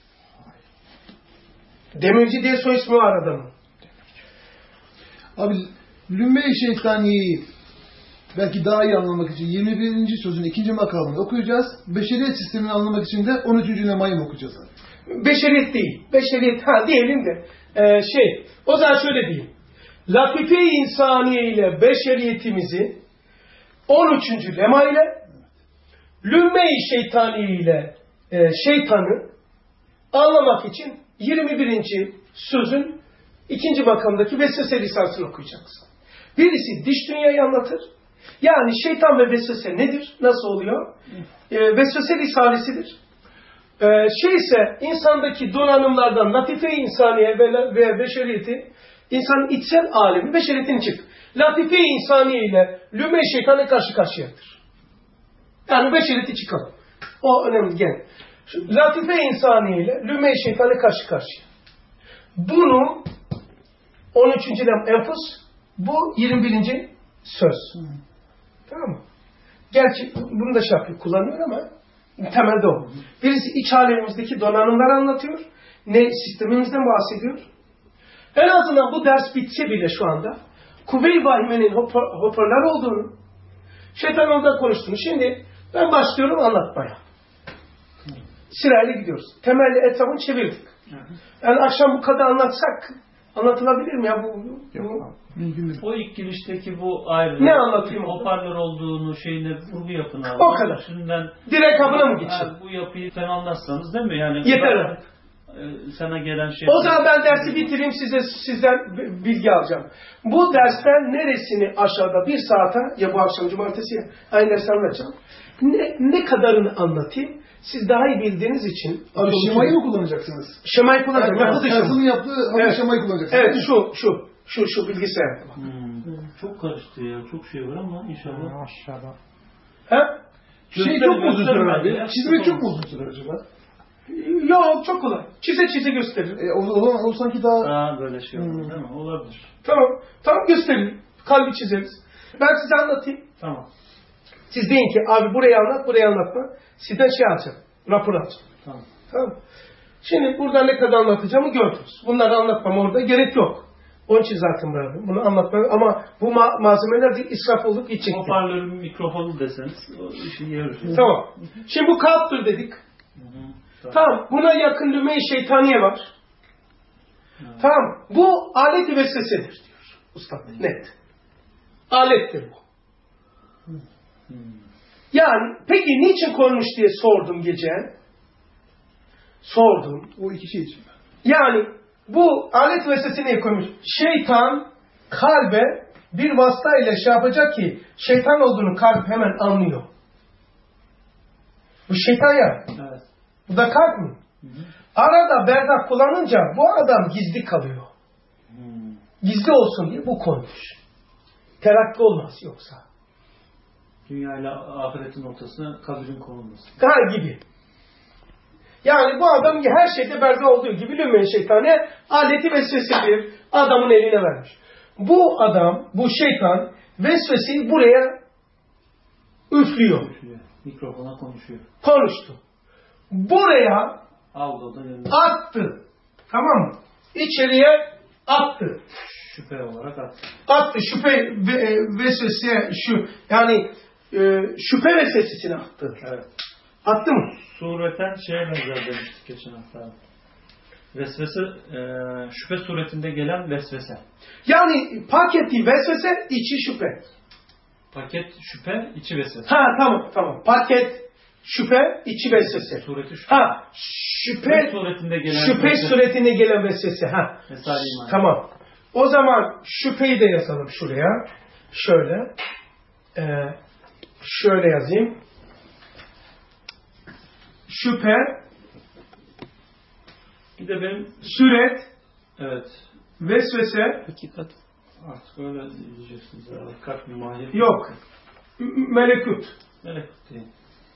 Demirci diye soy ismi var adamın. Abi Lümme-i Şeytaniye'yi belki daha iyi anlamak için 21. sözün 2. makamını okuyacağız. Beşeriyet sistemini anlamak için de 13. lemayı mı okuyacağız abi? Beşeriyet değil. Beşeriyet diyelim de o zaman şöyle diyeyim. Latife-i insaniye ile beşeriyetimizi 13. lema ile Lümme-i Şeytaniye ile şeytanı anlamak için 21. sözün 2. makamdaki Vesvese Risalesini okuyacaksın. Birisi dış dünyayı anlatır. Yani şeytan ve vesvese nedir? Nasıl oluyor? Vesvese Risalesidir. Ise insandaki donanımlardan latife-i insaniye ve beşeriyeti, insanın içsel alemi, beşeriyetin çık. Latife-i insaniye ile lümme-i şeytanı karşı karşıyadır. Yani beşeriyeti çıkalım. O önemli. Gel. Latife-i insaniye ile lümme-i şeytanı karşı karşıya. Bunu 13. enfus, bu 21. söz. Tamam mı? Gerçi bunu da kullanıyor ama temelde o. Birisi iç alemimizdeki donanımları anlatıyor. Sistemimizden bahsediyor. En azından bu ders bitse bile şu anda Kubey Vahime'nin hoparlör olduğunu, şeytan orada konuştuğunu. Şimdi Ben başlıyorum anlatmaya. Sırayla gidiyoruz. Temelli etrafını çevirdik. Yani akşam bu kadar anlatsak anlatılabilir mi ya bu? O ilk girişteki bu ayrı. Ne anlatayım? Hoparlör olduğunu şeyine vurgu yapın abi. O kadar. Şimdiden Direkt kabına mı geçeyim? bu yapıyı sen anlatsanız değil mi? Yani Yeter. Sana gelen şey. O zaman ben dersi bitireyim sizden bilgi alacağım. Bu dersten neresini aşağıda bir saate ya bu akşam cumartesi ya aynı dersi anlatacağım. Ne kadarını anlatayım? Siz daha iyi bildiğiniz için. Abi şemayı mı kullanacaksınız? Şemayı kullanacağım. Ersan'ın yaptığı evet. şemayı kullanacaksınız. Evet şu bilgisayar. Çok karıştı ya. Çok şey var ama inşallah. Aşağıda. Ha? Şey çok mu uzun sürer abi? Çizmek çok mu uzun sürer acaba? Yok çok kolay. Çize gösterir. O sanki daha böyle şey olur değil mi? Olabilir. Tamam gösterin. Kalbi çizeriz. Ben size anlatayım. Tamam. Siz deyin ki abi burayı anlat, burayı anlatma. Sizden şey alacağım. Rapor alacağım. Tamam. Şimdi burada ne kadar anlatacağımı gördünüz. Bunları anlatmam orada gerek yok. Onun için zaten bırakın. Bunu anlatmam ama bu malzemeler de israf olup gidecek. Hoparlörün mikrofonu deseniz o işi yarıyor. Tamam. Şimdi bu kalptir dedik. Tamam. Buna yakın lüme-i şeytaniye var. Tamam. Bu alet-i vesvesedir diyor. Usta net. Alettir bu. Yani peki niçin koymuş diye sordum gece. Sordum. o iki şey için. Yani bu alet vesvesesi niye koymuş? Şeytan kalbe bir vasıta ile şey yapacak ki şeytan olduğunu kalp hemen anlıyor. Bu şeytan ya. Evet. Bu da kalp mi? Arada berdak kullanınca bu adam gizli kalıyor. Gizli olsun diye bu koymuş. Terakki olmaz yoksa. Dünya ile ahiretin ortasına kabulün konulması. Gibi. Yani bu adam her şeyde berda olduğu gibi lümme-i şeytane aleti vesvesedir. Adamın eline vermiş. Bu adam, bu şeytan vesveseyi buraya üflüyor. Mikrofona konuşuyor. Konuştu. Buraya attı. Tamam mı? İçeriye attı. Şüphe olarak attı. Attı. Şüphe vesveseye yani şüphe vesvesesini attı. Evet. Attı mı? Sureten şeye benzer demiştik geçen hafta. Vesvese, şüphe suretinde gelen vesvese. Yani paketi vesvese, içi şüphe. Paket şüphe, içi vesvese. Tamam. Paket şüphe, içi vesvese. Sureti şüphe. Şüphe suretinde gelen şüphe vesvese. suretine gelen vesvese. Tamam. O zaman şüpheyi de yazalım şuraya. Şöyle. Şöyle yazayım. Şüphe. Bir de benim Süret. evet. Vesvese. Hakikat. Artık öyle diyeceksiniz. Hakikat mahiyet. Yok. Melekut. Melekut değil.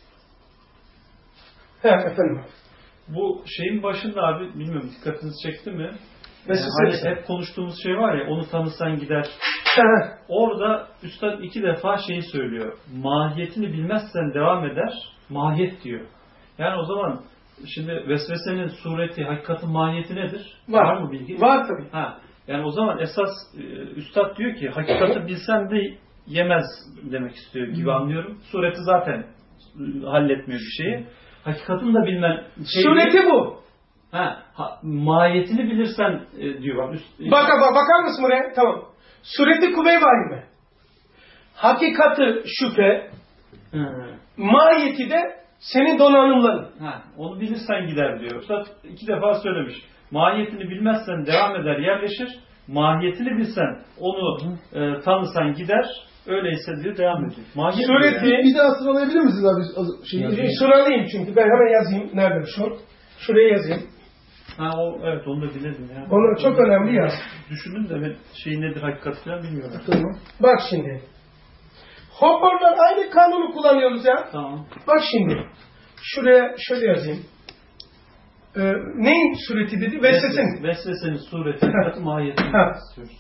Efendim. Bu şeyin başında abi bilmiyorum dikkatinizi çekti mi? Vesvese. Hep konuştuğumuz şey var ya onu tanısan gider. Orada Üstad 2 defa şeyi söylüyor. Mahiyetini bilmezsen devam eder. Mahiyet diyor. Yani o zaman şimdi vesvesenin sureti, hakikatin mahiyeti nedir? Var mı bilgi? Var tabii. Yani o zaman esas Üstad diyor ki hakikati bilsen de yemez demek istiyor gibi anlıyorum. Sureti zaten halletmiyor bir şeyi. Hakikatin de bilmen sureti bu. Mahiyetini bilirsen diyor. Bakar mısın buraya? Tamam. Sureti kuvve-i vahime. Hakikati şüphe. Mahiyeti de senin donanımların. Onu bilirsen gider diyor. Üstad 2 defa söylemiş. Mahiyetini bilmezsen devam eder, yerleşir. Mahiyetini bilsen, onu tanısan gider. Öyleyse diyor devam ediyor. Sureti bir daha sıralayabilir misiniz abi? Sıralayayım çünkü ben hemen yazayım. Nerede şu? Şuraya yazayım. Evet onu da bilirdim ya. Onu çok önemli ya. Düşündüm de ben nedir hakikati falan bilmiyorum. Tamam. Bak şimdi. Hoparlör aynı kanunu kullanıyoruz ya. Tamam. Bak şimdi. Şuraya şöyle yazayım. Neyin sureti dedi? Vesvesenin. Vesvesenin sureti, mahiyetini istiyoruz.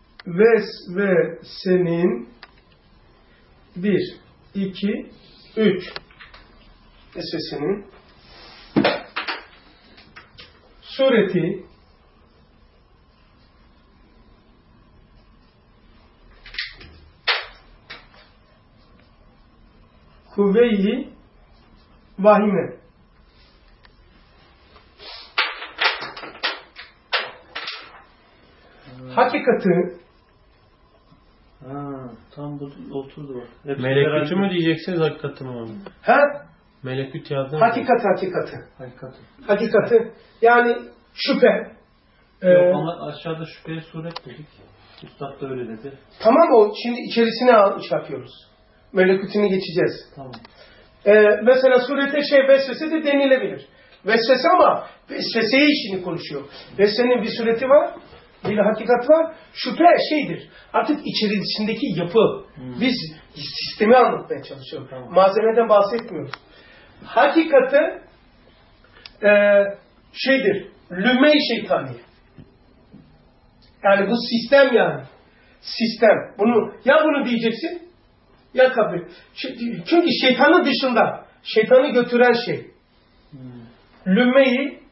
Vesvesenin 1, 2, 3. Vesvesenin sureti kuvve-i vahime. Hakikati tam bu oturdu bak. Hepsi Melekütü beraber- mü diyeceksiniz hakikati mi abi? Meleküt yazdı mı? Hakikati. Yani şüphe. Yok ama aşağıda şüpheye suret dedik. Üstad da öyle dedi. Tamam o. Şimdi içerisine yapıyoruz. Melekutini geçeceğiz. Tamam. Mesela surete vesvese de denilebilir. Vesvese ama vesveseyi işini konuşuyor. Vesvesenin bir sureti var. Bir hakikat var. Şüphe şeydir. Artık içerisindeki yapı. Biz sistemi anlatmaya çalışıyoruz. Tamam. Malzemeden bahsetmiyoruz. Hakikati şeydir. Lümme-i şeytani. Yani bu sistem yani. Sistem. Bunu diyeceksin ya kabul. Çünkü şeytanın dışında. Şeytanı götüren şey. Lümme-i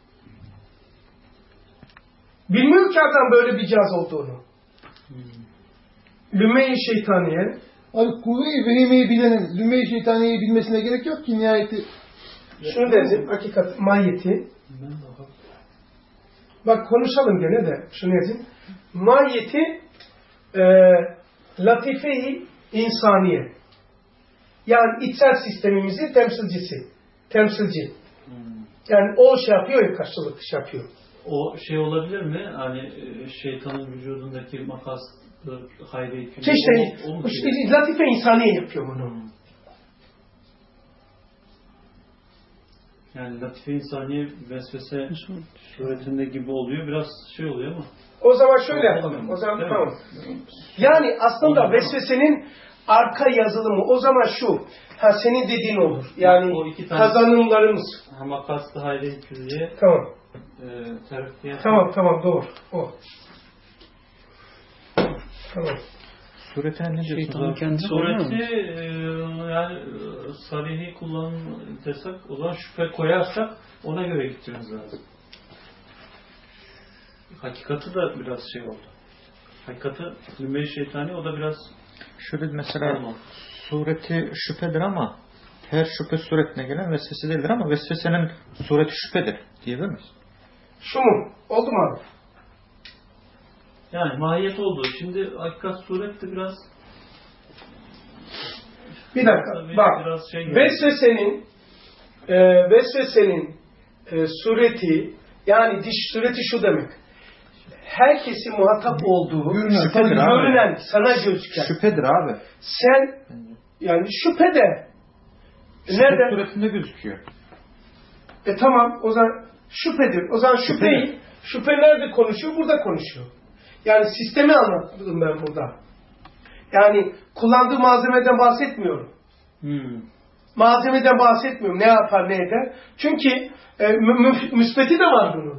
bilmiyor ki adam böyle bir cihaz olduğunu. Lümme-i şeytaniye. Abi kuvve-i vehimeyi bilenin lümme-i şeytaniyeyi bilmesine gerek yok ki nihayeti. Şunu dedim, hakikat, mahiyeti. Bak konuşalım gene de. Şunu yazayım. Mahiyeti latife-i insaniye. Yani içsel sistemimizin temsilcisi. Temsilci. Yani o şey yapıyor ya, karşılıklı şey yapıyor. O şey olabilir mi? Hani şeytanın vücudundaki makas, hayri, İşte latife insaniye yapıyor bunu. Yani latife insaniye vesvese suretinde gibi oluyor. Biraz şey oluyor ama. O zaman şöyle yapalım. O zaman tamam. Yani aslında vesvesenin arka yazılımı o zaman şu. Senin dediğin olur. Yani o iki tane kazanımlarımız. Makaslı hayri külliye. Tamam. Terfiye. Tamam doğru. O. Tamam. Suretine ne diyorsunuz? Sureti yani sarihi kullanım desek o zaman şüphe koyarsak ona göre gitmemiz lazım. Hakikati da biraz şey oldu. Hakikati lümme-i şeytani o da biraz Şöyle mesela sureti şüphedir ama her şüphe suretine gelen vesvese değildir ama vesvesenin sureti şüphedir diyebilir miyiz? Şu mu? Oldu mu abi? yani mahiyet oldu. Şimdi hakikat suret de biraz Bir dakika. Bak. Biraz şey vesvesenin sureti yani diş sureti şu demek. Herkesin muhatap olduğu görünen, sana gözüken. Şüphedir abi. Sen yani şüphede Şüphe suretinde gözüküyor. Tamam o zaman şüphedir. O zaman şüphe nerede konuşuyor? Burada konuşuyor. Yani sistemi anlattım ben burada. Yani kullandığı malzemeden bahsetmiyorum. Malzemeden bahsetmiyorum. Ne yapar, ne eder. Çünkü müsbeti de var bunun.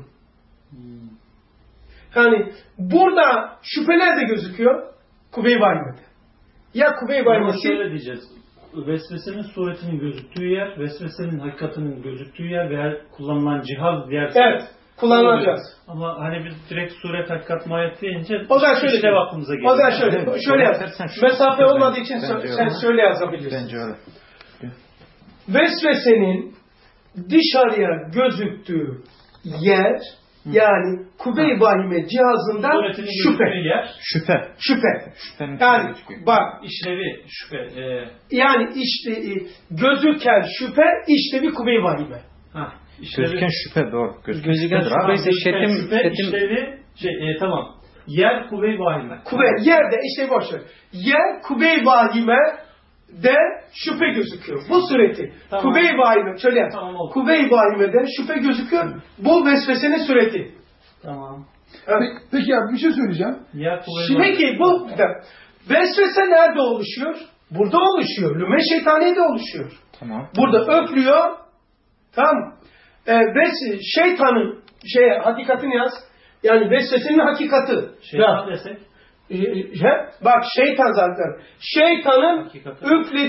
Yani burada şüphe nerede gözüküyor? Kuvve-i vahimede. Ya kuvve-i vahimesi... Şöyle diyeceğiz. Vesvesenin suretinin gözüktüğü yer, vesvesenin hakikatinin gözüktüğü yer veya kullanılan cihaz diğer... Evet. Kullanılacağız. Ama hani biz direkt suret, hakikat, mahiyet deyince o zaman şöyle işte aklımıza geliyor. O zaman şöyle yaz. Mesafe olmadığı için sen şöyle yazabilirsin. Bence öyle. Vesvesenin dışarıya gözüktüğü yer yani kuvve-i vahime cihazında şüphe. Yani bak işlevi şüphe. Yani işte gözüken şüphe işlevi kuvve-i vahime. Gözüken şüphe doğru. Gözüken şüphe ise işlevi tamam. Yer kuvve-i vahime. Yerde işte boş ver. Yer kuvve-i vahime de şüphe gözüküyor. Bu sureti. Tamam. Kuvve-i vahime. Şöyle yap. Tamam, kuvve-i vahimeden şüphe gözüküyor. Bu vesvesenin sureti. Tamam. Evet. Peki abi bir şey söyleyeceğim. Peki bu vesvese nerede oluşuyor? Burada oluşuyor. Lümme şeytaniyede oluşuyor. Tamam. Burada öflüyor. Tamam. Şeytanın hakikatini yaz. Yani vesvesenin hakikati. Şeytan desek. Bak şeytan zaten. Şeytanın hakikati.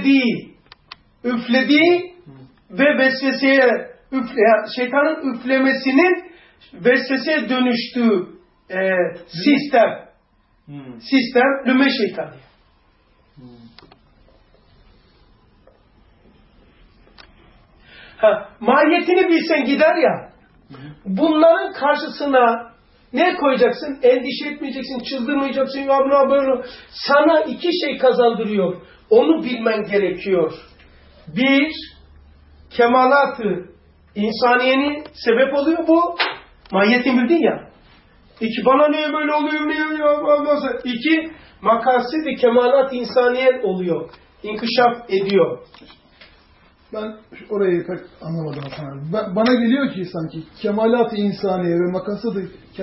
üflediği ve vesveseye şeytanın üflemesinin vesveseye dönüştüğü sistem lümme şeytani. Mahiyetini bilsen gider ya. Bunların karşısına ne koyacaksın? Endişe etmeyeceksin, çıldırmayacaksın. Böyle. Sana iki şey kazandırıyor. Onu bilmen gerekiyor. Bir, kemalat-ı insaniyenin sebep oluyor bu. Mahiyetini bildin ya. İki, bana niye böyle oluyor, niye olmaz? İki, makasid-i kemalat-ı insaniyen oluyor. İnkişaf ediyor. Ben orayı pek anlamadım Hasan abi. Bana geliyor ki sanki kemalat-ı insaniye ve makasıd-ı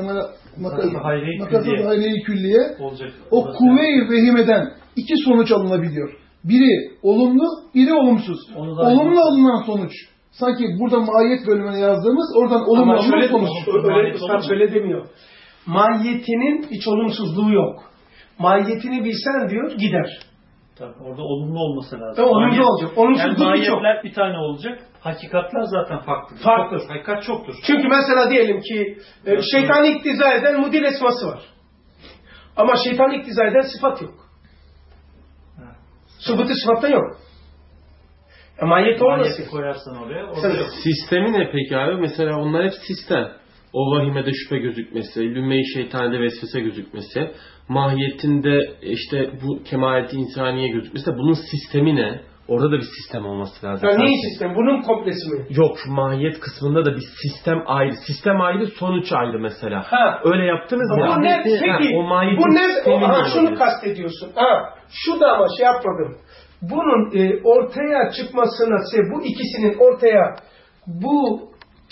hayri külliye olacak. O kuvve-i vehimeden iki sonuç alınabiliyor. Biri olumlu, biri olumsuz. Olumlu alınan sonuç. Sanki burada mahiyet bölümüne yazdığımız oradan olumlu alınan sonuç. Öyle demiyor. Mahiyetinin hiç olumsuzluğu yok. Mahiyetini bilsen diyor gider. Tabii, orada olumlu olması lazım. Olumlu olacak. Olumsuzluk yani hiç yok. mahiyetler bir tane olacak. Hakikatler zaten farklıdır. Farklı. Hakikat çoktur. Çünkü mesela diyelim ki şeytan iktiza eden mudil esması var. Ama şeytan iktiza eden sıfat yok. Subut-u sıfatta yok. Mahiyet olmasın. Koyarsan oraya. Sistemi ne peki abi? Mesela onlar hep sistem. O vahimede şüphe gözükmesi, lümme-i şeytanede vesvese gözükmesi, mahiyetinde işte bu kemalet-i insaniye gözükmesi. Bunun sistemi ne? Orada da bir sistem olması lazım. Ya neyin sistem? Bunun komplesi mi? Yok, şu mahiyet kısmında da bir sistem ayrı. Sistem ayrı, sonuç ayrı mesela. Öyle yaptınız ya. Bu ne? Peki, bu ne? Şunu kastediyorsun. Şu da ama şey yapmadım. Bunun ortaya çıkmasına, bu ikisinin ortaya, bu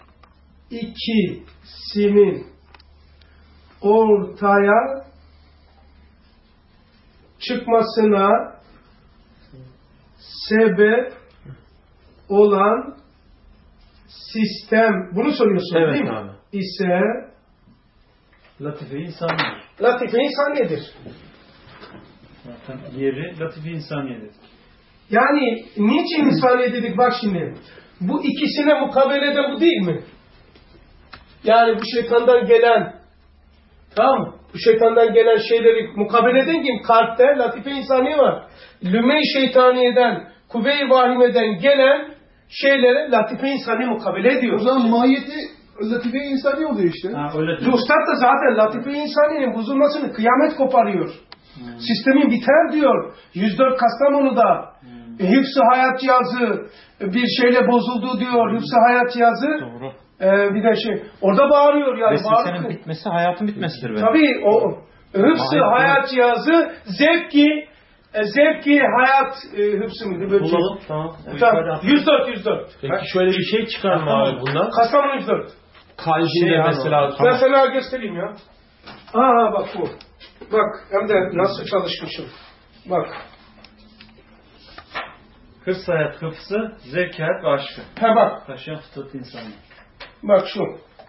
ikisinin ortaya çıkmasına sebep olan sistem, bunu soruyorsun evet, değil mi? Abi. İse latife insaniyedir. latife insaniyedir. Zaten yeri latife insaniyedir. Yani niçin insaniye dedik bak şimdi. Bu ikisine mukabelede bu değil mi? Yani bu şeytandan gelen, tamam mı? Bu şeytandan gelen şeyleri mukabele eden kim? Kalpte latife insaniye var. Lümme-i şeytaniyeden, kuvve-i vahimeden gelen şeylere latife insaniye mukabele ediyor. O zaman mahiyeti latife-i insaniye oluyor işte. Üstad da zaten latife-i insaniyenin bozulmasını kıyamet koparıyor. Sistemin biter diyor. 104 Kastamonu'da hıfz-ı hayat cihazı bir şeyle bozuldu diyor. Hıfz-ı hayat cihazı. Doğru. Bir de şey orada bağırıyor yani. Vesvesenin bitmesi hayatın bitmesidir. Benim. Tabii o hıfz-ı hayat cihazı zevki hayat hıfzı mıydı? Böyle bulalım. Tamam. 104. Peki şöyle bir şey çıkar mı abi bundan? Kastamonu 104. Kalbinde mesela. Ben sana göstereyim ya. Bak bu. Bak hem de nasıl çalışmışım. Bak. Hırs hayat hıfzı, zevk hayat ve aşkı. Bak. Taşıyan fıtrat insanı. Bak şu.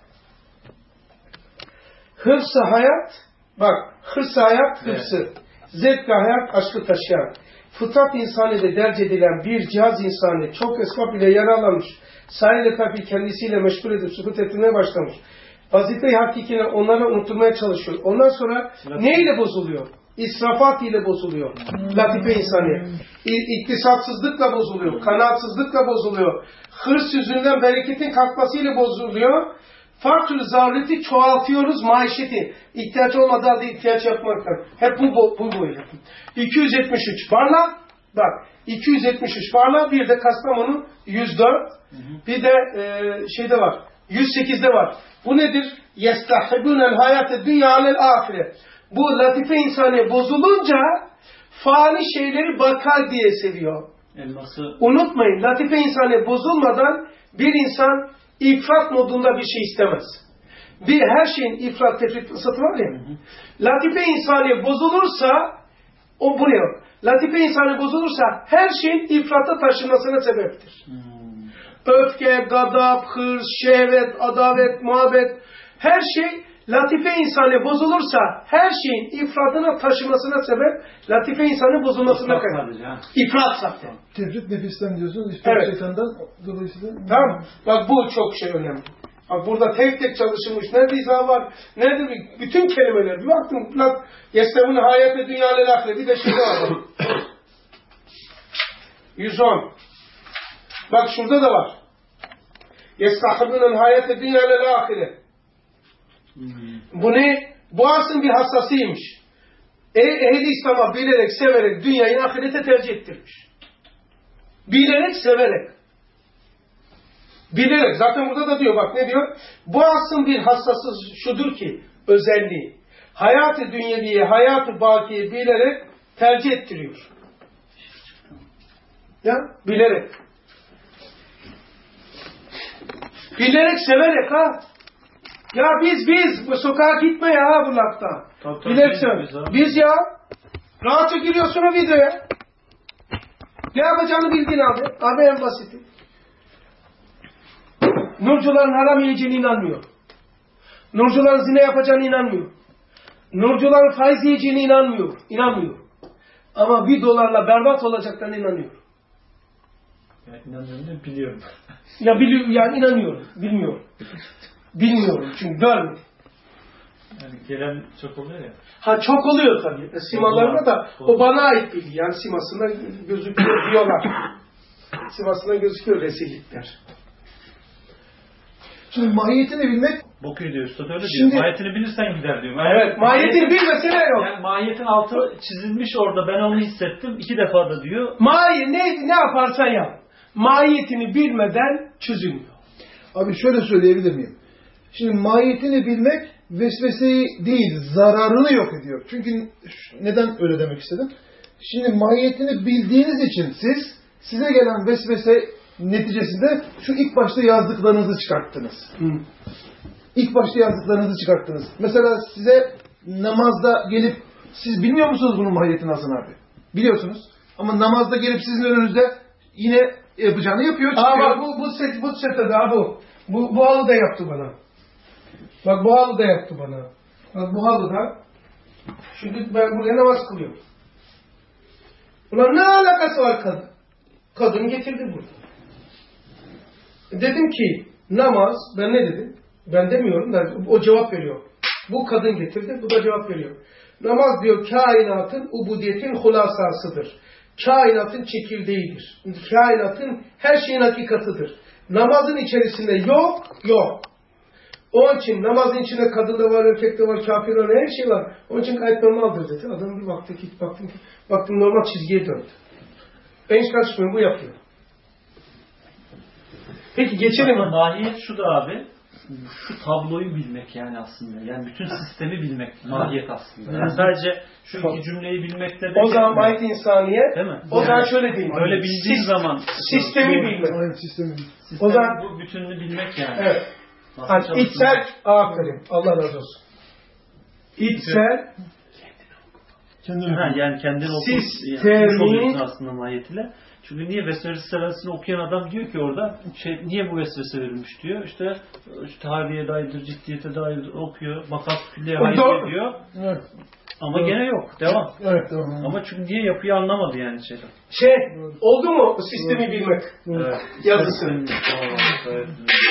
Hırs-ı hayat, bak hırs-ı hayat hıfzı. Zevk hayat aşkı taşıyan. Fıtrat insanı da derc edilen bir cihaz insanı çok esbab ile yaralanmış. Sahile tabi kendisiyle meşgul edip sukut etmeye başlamış. Vazife-i hakikine onlara unutturmaya çalışıyor. Ondan sonra neyle bozuluyor? İsrafat ile bozuluyor. Latife insaniye. İktisatsızlıkla bozuluyor. Kanaatsızlıkla bozuluyor. Hırs yüzünden bereketin kalkmasıyla bozuluyor. Farklı zarureti çoğaltıyoruz maişeti. İhtiyaç olmadığı halde ihtiyaç yapmaktan. Hep bu böyle. 273 varla. Bak 273 varla. Bir de Kastamonu 104. Bir de şeyde var. 108'de var. Bu nedir? يَسْتَحِبُونَ الْحَيَاتَ الدُّنْيَا عَلَى الْآخِرَةِ. Bu latife insaniye bozulunca fani şeyleri bakar diye seviyor. Unutmayın, latife insaniye bozulmadan bir insan ifrat modunda bir şey istemez. Her şeyin ifrat, tefrit, ısıtı var ya. Latife insaniye bozulursa o buraya. Latife insaniye bozulursa her şeyin ifrata taşınmasına sebeptir. Öfke, gadap, hırs, şehvet, adavet, muhabbet, her şey latife insanı bozulursa her şeyin ifradına taşımasına sebep latife insanı bozulmasına kadar. İfrat zaten. Tefrit nefisten diyorsunuz. İfrat şeytandan dolayısıyla. Tamam. Bak bu çok önemli. Bak burada tek tek çalışılmış. Nerede izah var? Nerede bütün kelimeler. Bir baktım. Yestevun hayat-ı dünyayla lafle. Bir de şey var. 110. Bak şurada da var. يَسْتَحِبُّنَ الْحَيَاةَ الدُّنْيَا لِلْآخِرَةِ. Bu asrın bir hassasıymış. Ehli İslam'a bilerek, severek dünyayı ahirete tercih ettirmiş. Bilerek, severek. Bilerek. Zaten burada da diyor, bak ne diyor? Bu asrın bir hassası şudur ki, özelliği. Hayatı dünyeviye, hayatı bakiye bilerek tercih ettiriyor. Ya, bilerek. Bilerek, severek ha. Ya biz bu sokağa gitme ya bu lafta. Bilerek severek. Biz ya. Rahatça giriyorsun o videoya. Ne yapacağını bildin abi. Abi en basiti. Nurcuların haram yiyeceğine inanmıyor. Nurcuların zina yapacağına inanmıyor. Nurcuların faiz yiyeceğine inanmıyor. Ama $1 berbat olacaklarına inanıyor. Ya inanıyorum, biliyorum. Ya biliyorum, yani inanıyorum. Bilmiyorum çünkü görmedim. Yani gelen çok oluyor ya. Ha çok oluyor tabii. Simalarında da o bana ait bilgi. Yani simasında gözüküyor diyorlar. Simasında gözüküyor rezillikler. Şimdi mahiyetini bilmek... Bakıyor diyor üstad öyle diyor. Mahiyetini bilirsen gider diyor. Evet, mahiyetini bilmesene yok. Yani mahiyetin altı çizilmiş orada, ben onu hissettim. 2 defa da diyor. Ne yaparsan yap. Mahiyetini bilmeden çözülmüyor. Abi şöyle söyleyebilir miyim? Şimdi mahiyetini bilmek vesveseyi değil, zararını yok ediyor. Çünkü neden öyle demek istedim? Şimdi mahiyetini bildiğiniz için size gelen vesvese neticesinde şu ilk başta yazdıklarınızı çıkarttınız. İlk başta yazdıklarınızı çıkarttınız. Mesela size namazda gelip, siz bilmiyor musunuz bunun mahiyeti nasıl abi? Biliyorsunuz. Ama namazda gelip sizin önünüzde yine yapacağını yapıyor, çıkıyor. Bak bu setede abi bu halı da yaptı bana. Bak bu halı da yaptı bana. Bak bu halı da. Şimdi ben buraya namaz kılıyorum. Ulan ne alakası var kadın? Kadın getirdi burada. Dedim ki namaz, ben ne dedim? Ben demiyorum da o cevap veriyor. Bu kadın getirdi, bu da cevap veriyor. Namaz diyor kainatın, ubudiyetin hulasasıdır. Kainatın çekirdeğidir. Kainatın her şeyin hakikatıdır. Namazın içerisinde yok. Onun için namazın içinde kadın da var, erkek de var, kafir var, her şey var. Onun için gayet normaldir dedi. Adam bir baktım normal çizgiye döndü. Ben hiç karışmıyorum, bu yapıyor. Peki geçelim. Mahiyet şu da abi, şu tabloyu bilmek yani aslında. Yani bütün sistemi bilmek mahiyet aslında. Yani sadece şu iki cümleyi bilmekle de... O zaman mahiyet insaniye. Değil mi? O zaman şöyle diyeyim. Öyle bildiğin zaman... Sistemi bilmek. Aynen, sistemi. O zaman bu bütününü bilmek yani. Evet. Yani içsel, aferin. Allah razı olsun. İçsel, yani kendini okuyorsun aslında mahiyetiyle. Çünkü niye vesvese seversini okuyan adam diyor ki orada niye bu vesvese verilmiş diyor. İşte tarihe dairdir, ciddiyete dair okuyor. Makas külliye hayır diyor. Evet. Ama gene yok. Devam. Evet, tamam. Ama çünkü niye yapıyı anlamadı yani şeyler. oldu mu sistemi bilmek? Evet. Yazısı. Evet.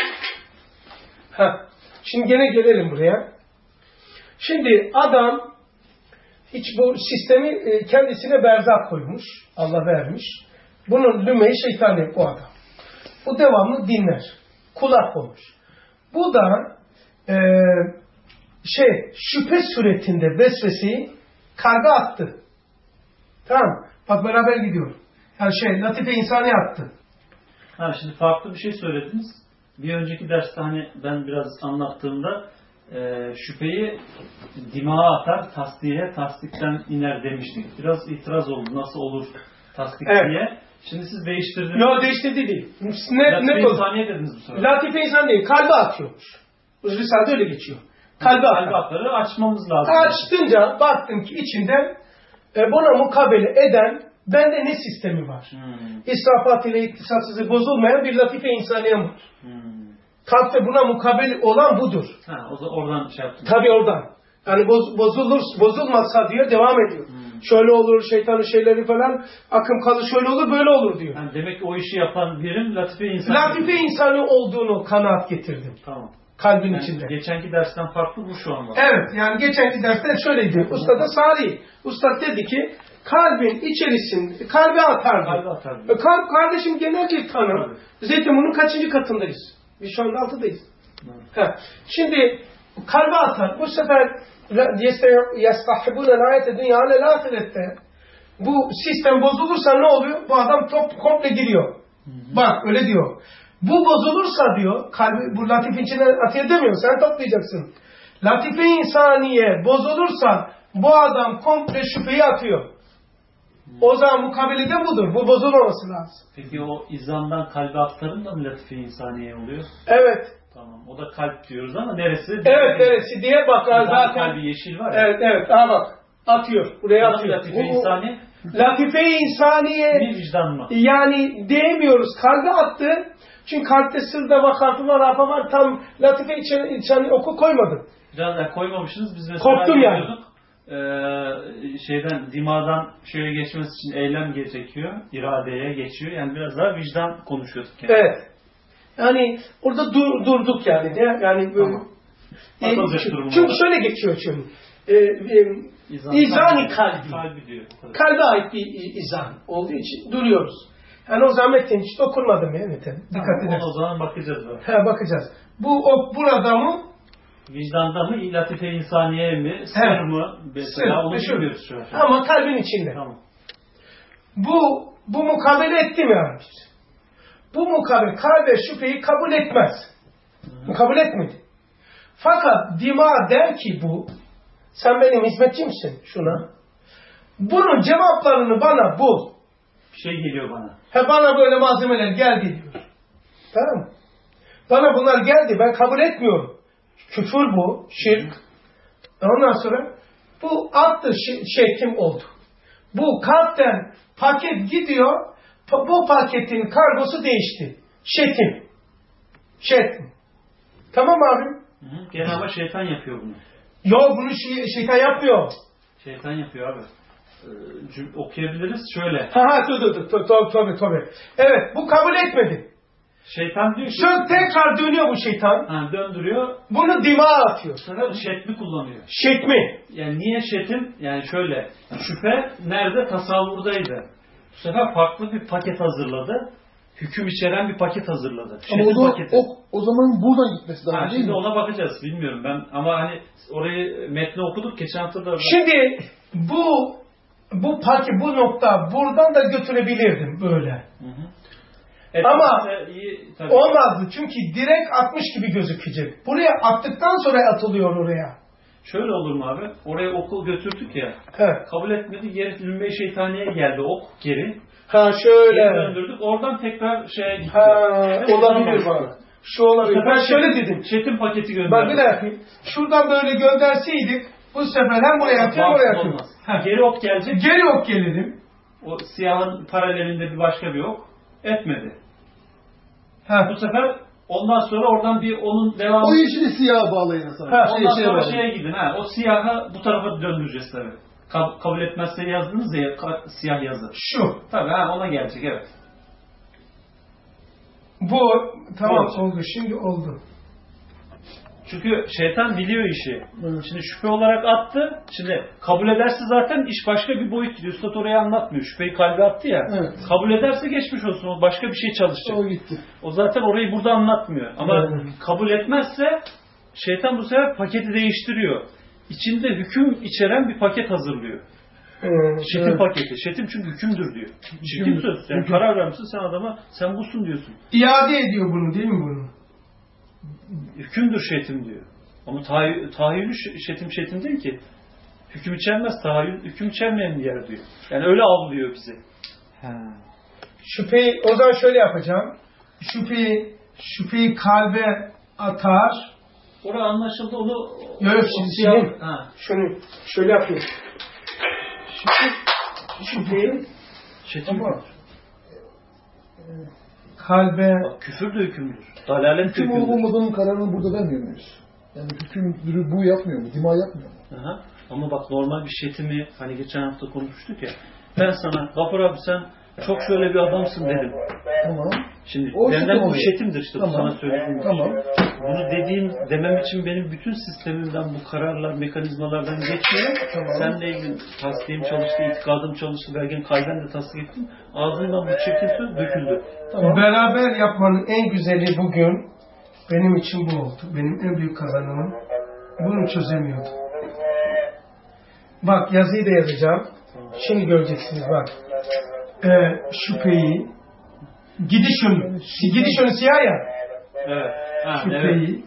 Şimdi gene gelelim buraya. Şimdi adam hiç bu sistemi kendisine berzak koymuş. Allah vermiş. Bunun lüme-i şeytani bu adam. Bu devamlı dinler. Kulak olmuş. Bu da şüphe suretinde vesveseyi kalbe attı. Tamam. Bak beraber gidiyor. Yani latife insani attı. Şimdi farklı bir şey söylediniz. Bir önceki derste hani ben biraz anlattığımda şüpheyi dimağa atar, tasdikten iner demiştik. Biraz itiraz oldu. Nasıl olur tasdik diye. Şimdi siz değiştirdiniz. Yok değiştirdi değil. Latife insaniye dediniz bu sefer. Latife insan değil. Kalbe atıyormuş. Risalede öyle geçiyor. Kalbe atarı açmamız lazım. Açtınca baktım ki içinden buna mukabele eden bende ne sistemi var? İsrafat ile iktisatsızlığı bozulmayan bir latife insaniye var. Kalpte buna mukabele olan budur. Oradan şey yaptım. Tabii oradan. Yani bozulmazsa diyor devam ediyor. Şöyle olur, şeytanın şeyleri falan, akım kalı şöyle olur, böyle olur diyor. Yani demek ki o işi yapan birim latife insanı. Latife insanı olduğunu kanaat getirdim. Tamam. Kalbin içinde. Geçenki dersten farklı bu şu an var. Evet, yani geçenki derste şöyleydi. Usta da Sari. Usta dedi ki kalbin içerisinde, kalbe atardı. Kalbe atardı. Kalp kardeşim genel bir tanım. Zeytinburnu'nun kaçıncı katındayız? Biz şu anda 6'dayız. Şimdi kalbe atar. Bu sefer يَسْتَحِبُونَ الْحَيَاةَ الدُّنْيَا عَلَى الْآخِرَةِ. Bu sistem bozulursa ne oluyor? Bu adam komple giriyor. Bak öyle diyor. Bu bozulursa diyor, kalbi bu latife içine atıyor demiyor. Sen toplayacaksın. Latife insaniye bozulursa bu adam komple şüpheyi atıyor. O zaman mukabele de budur. Bu bozulmaması lazım. Peki o izandan kalbe aktarın da mı latife insaniye oluyor? Evet. Tamam. O da kalp diyoruz ama neresi? Evet neresi diye bakar zaten. Kalbi yeşil var ya. Evet evet. Aha bak. Atıyor. Buraya atıyor. Latife insaniye. Latife insaniye. Bir vicdan mı? Yani diyemiyoruz. Kalbe attı. Çünkü kalpte sırda bak harfi var, rafa var. Tam latife içine oku koymadım. Biraz koymamışsınız. Biz mesela korktum yani. Dimadan şöyle geçmesi için eylem gerekiyor. İradeye geçiyor. Yani biraz daha vicdan konuşuyorduk. Yani. Evet. Yani orada durduk yani. Yani böyle. Tamam. Çünkü şöyle geçiyor çünkü. İzan-ı kalbi diyor. Kalbe ait bir izan olduğu için duruyoruz. Yani o zaman Metin hiç dokunmadım ya Metin. Dikkat edersin. O zaman bakacağız. Bakacağız. Burada mı? Vicdanda mı? Latife insaniye mi? Sır mı? Mesela onu bilmiyoruz şu an. Ama kalbin içinde. Tamam. Bu mukabele etti mi abi? Bu mukabele kalbe şüpheyi kabul etmez. Kabul etmedi. Fakat dima der ki bu, sen benim hizmetçimsin şuna. Bunun cevaplarını bana bul. Bir şey geliyor bana. Bana böyle malzemeler geldi diyor. Tamam mı? Bana bunlar geldi, ben kabul etmiyorum. Küfür bu, şirk. Ondan sonra bu attı şeklim oldu. Bu kalpten paket gidiyor, bu paketin kargosu değişti. Şeklim. Tamam abi? Gene ama şeytan yapıyor bunu. Yok bunu şeytan yapmıyor. Şeytan yapıyor abi. Okuyabiliriz şöyle. Tabii. Evet bu kabul etmedi. Şeytan diyor ki... tekrar dönüyor bu şeytan. Döndürüyor. Bunu dimağa atıyor. Sonra şetmi kullanıyor. Şekmi. Yani niye şetim? Yani şöyle. Şüphe nerede? Tasavvurdaydı. Bu sefer farklı bir paket hazırladı. Hüküm içeren bir paket hazırladı. Ama o zaman buradan gitmesi lazım değil şimdi mi? ona bakacağız. Bilmiyorum ben. Ama hani orayı metni okuduk. Geçen hafta da... Şimdi bu paket, bu nokta buradan da götürebilirdim böyle. Ama olmazdı. Çünkü direkt atmış gibi gözükecek. Buraya attıktan sonra atılıyor oraya. Şöyle olur mu abi? Oraya oku götürdük ya. He. Kabul etmedi. Geri lümme şeytaniye geldi ok geri. Şöyle. Geri döndürdük. Oradan tekrar şeye gitti. Olabilir bak. Şu olabilir. Ben şöyle dedim. Çetin paketi gönderdik. Bak bir dakika. Şuradan böyle gönderseydik bu sefer hem buraya atıyor hem buraya atıyor. Geri ok gelecek. Geri ok gelelim. O siyahın paralelinde bir başka bir ok. Etmedi. Bu sefer ondan sonra oradan bir onun devamı... O yeşili siyaha bağlayın sana. Ondan sonra şeye gidin. O siyahı bu tarafa döndüreceğiz tabii. Kabul etmezse yazdınız ya siyah yazı. Şu. Tabii ona gelecek evet. Bu tamam oldu. Şimdi oldu. Çünkü şeytan biliyor işi. Şimdi şüphe olarak attı. Şimdi kabul ederse zaten iş başka bir boyut gidiyor. Üstad orayı anlatmıyor. Şüpheyi kalbe attı ya. Evet. Kabul ederse geçmiş olsun. O başka bir şey çalışacak. O gitti. O zaten orayı burada anlatmıyor. Ama kabul etmezse şeytan bu sefer paketi değiştiriyor. İçinde hüküm içeren bir paket hazırlıyor. Şetim paketi. Şetim çünkü hükümdür diyor. Şetim söz. Yani karar vermişsin sen adama sen busun diyorsun. İade ediyor bunu değil mi bunu? Hükümdür şetim diyor. Ama tahayyülü şetim değil ki. Hüküm içermez. Tahayyül hüküm içermeyen bir yer diyor. Yani öyle avlıyor bizi. Şüpheyi o zaman şöyle yapacağım. Şüpheyi kalbe atar. Orada anlaşıldı onu. Yok şimdi şunu şöyle yapayım. Şüpheyi şetim kalbe küfür de hükümdür. Dalalet hüküm olup olmadığının kararını burada vermiyor muyuz? Yani hükümdürü bu yapmıyor mu? Dima yapmıyor mu? Ama bak normal bir şetimi hani geçen hafta konuşmuştuk ya. Ben sana Gafur abi sen çok şöyle bir adamsın dedim. Tamam. Şimdi benden bu şetimdir işte bu sana söylediğim. Tamam. Bunu demem için benim bütün sistemimden bu kararlar, mekanizmalardan geçiyor. Tamam. Seninle ilgili tasdiyim çalıştı, itikadım çalıştı, belki kalben de tasdik ettim. Ağzından bu çirkin söz döküldü. Tamam. Beraber yapmanın en güzeli bugün Benim için bu oldu. Benim en büyük kazanımım. Bunu çözemiyordum. Bak yazıyı da yazacağım. Şimdi göreceksiniz bak. Şüpheyi. Gidiş yönü siyah ya. Evet. Ha, Şüpheyi.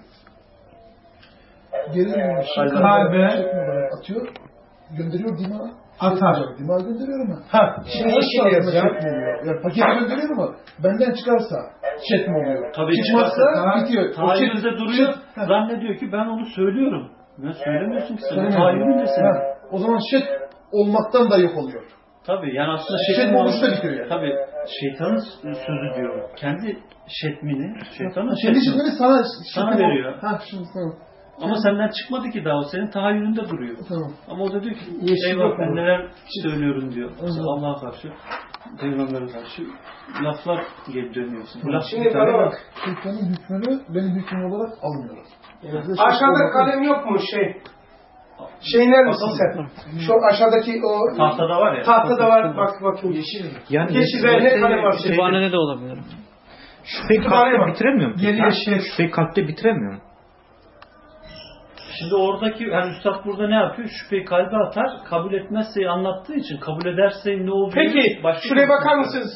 Geri Kalbe. atıyor. Gönderiyor dima. Atar. Dima gönderiyor ama. Ha, şimdi yeşil yazacağım. Yani paketi gönderiyor ama benden çıkarsa şet mi oluyor? Tabii Çıkmazsa çıkarsa, bitiyor. tahayyülde duruyor. Zannediyor ki ben onu söylüyorum. Ben söylemiyorsun ki sen. Tahayyülünde senin. O zaman şet olmaktan da yok oluyor. Tabii yani aslında Şetm oluşta bitiyor yani. Tabii şeytanın sözü diyor. Kendi şetmini, şeytanın Kendi şetmini şetmini sana sana veriyor. Ha şimdi tamam. Ama senden çıkmadı ki daha o senin tahayyülünde duruyor. Tamam. Ama o da diyor ki Yeşil eyvah yok ben mu? neler söylüyorum diyor. Allah'a karşı, Peygamber'e karşı laflar gelip dönüyorsun. Bu laf Şimdi bana bak. Şeytanın hükmünü benim hükmüm olarak almıyorum. Aşağıda kalem yok mu şey? Şey neredesin sen? Şu aşağıdaki o tahtada var ya. tahtada var. Bak bakayım yeşil. Yani Yeşil ve ne kalem var? Kütüphanede de olabilir. Şüpheyi Kütüphane kalpte var. bitiremiyor mu? Geriye şey. Şüpheyi kalpte bitiremiyor mu? Şimdi oradaki yani Üstad burada ne yapıyor? Şüpheyi kalbe atar. Kabul etmezse anlattığı için kabul ederse ne oluyor? Peki Başka şuraya bir bakar konu. mısınız?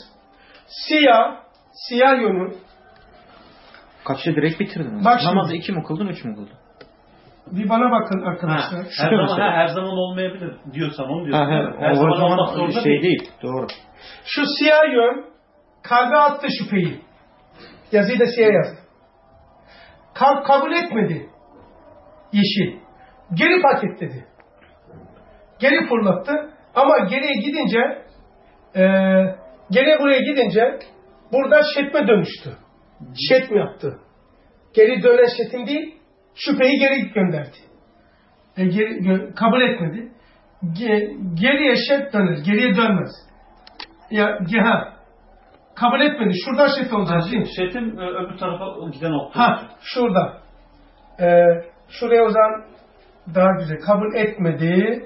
Siyah yönü. Kalpte direkt bitirdin. Bak şimdi. Namazı 2 mi kıldın 3 mü kıldın? Bir bana bakın Ha, arkadaşlar. her zaman olmayabilir diyorsan onu diyorsun. Ha, değil mi? Her o zaman olmak zaman zorunda şey değil. Doğru. Şu siyah yön kalbe attı şüpheyi. Yazıyı da siyah yazdı. Kalp kabul etmedi. Yeşil. Geri paketledi. Geri fırlattı. Ama geriye gidince geriye buraya gidince burada şetme dönüştü. Şetm yaptı. Geri dönen şetim değil, şüpheyi geri gönderdi. Kabul etmedi. Geriye şet döner, geriye dönmez. Kabul etmedi. Şuradan şet olacak değil mi? Şetim öbür tarafa giden nokta. Ha, şurada. Şuraya o zaman daha güzel. Kabul etmedi.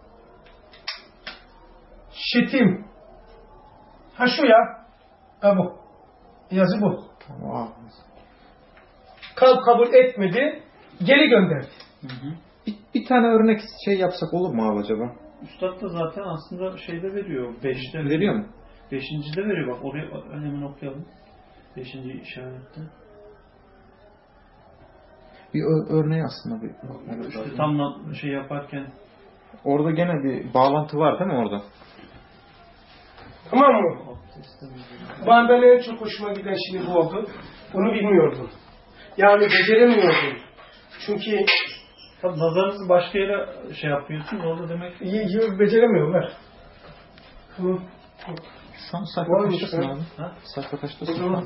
Şetim. Ha şu ya. Ha bu. Yazı bu. Tamam. Kalp kabul etmedi. Geri gönderdi. Bir tane örnek şey yapsak olur mu abi acaba? Üstad da zaten aslında şeyde veriyor. 5'te Veriyor mu? 5.'de veriyor bak. Oraya hemen okuyalım. 5. işarette. Bir örneği aslında bir bakmak İşte lazım. tam şey yaparken Orada gene bir bağlantı var değil mi orada? Tamam mı? Ben en çok hoşuma giden şimdi bu oldu. Bunu bilmiyordum. Yani beceremiyordum. Çünkü tabii nazarınızı başka yere şey yapıyorsun. Orada demek ki beceremiyorlar. Tamam. Şu an sayfa Varmış kaçtasın ya. abi? Ha? Sayfa O kaçtasın? zaman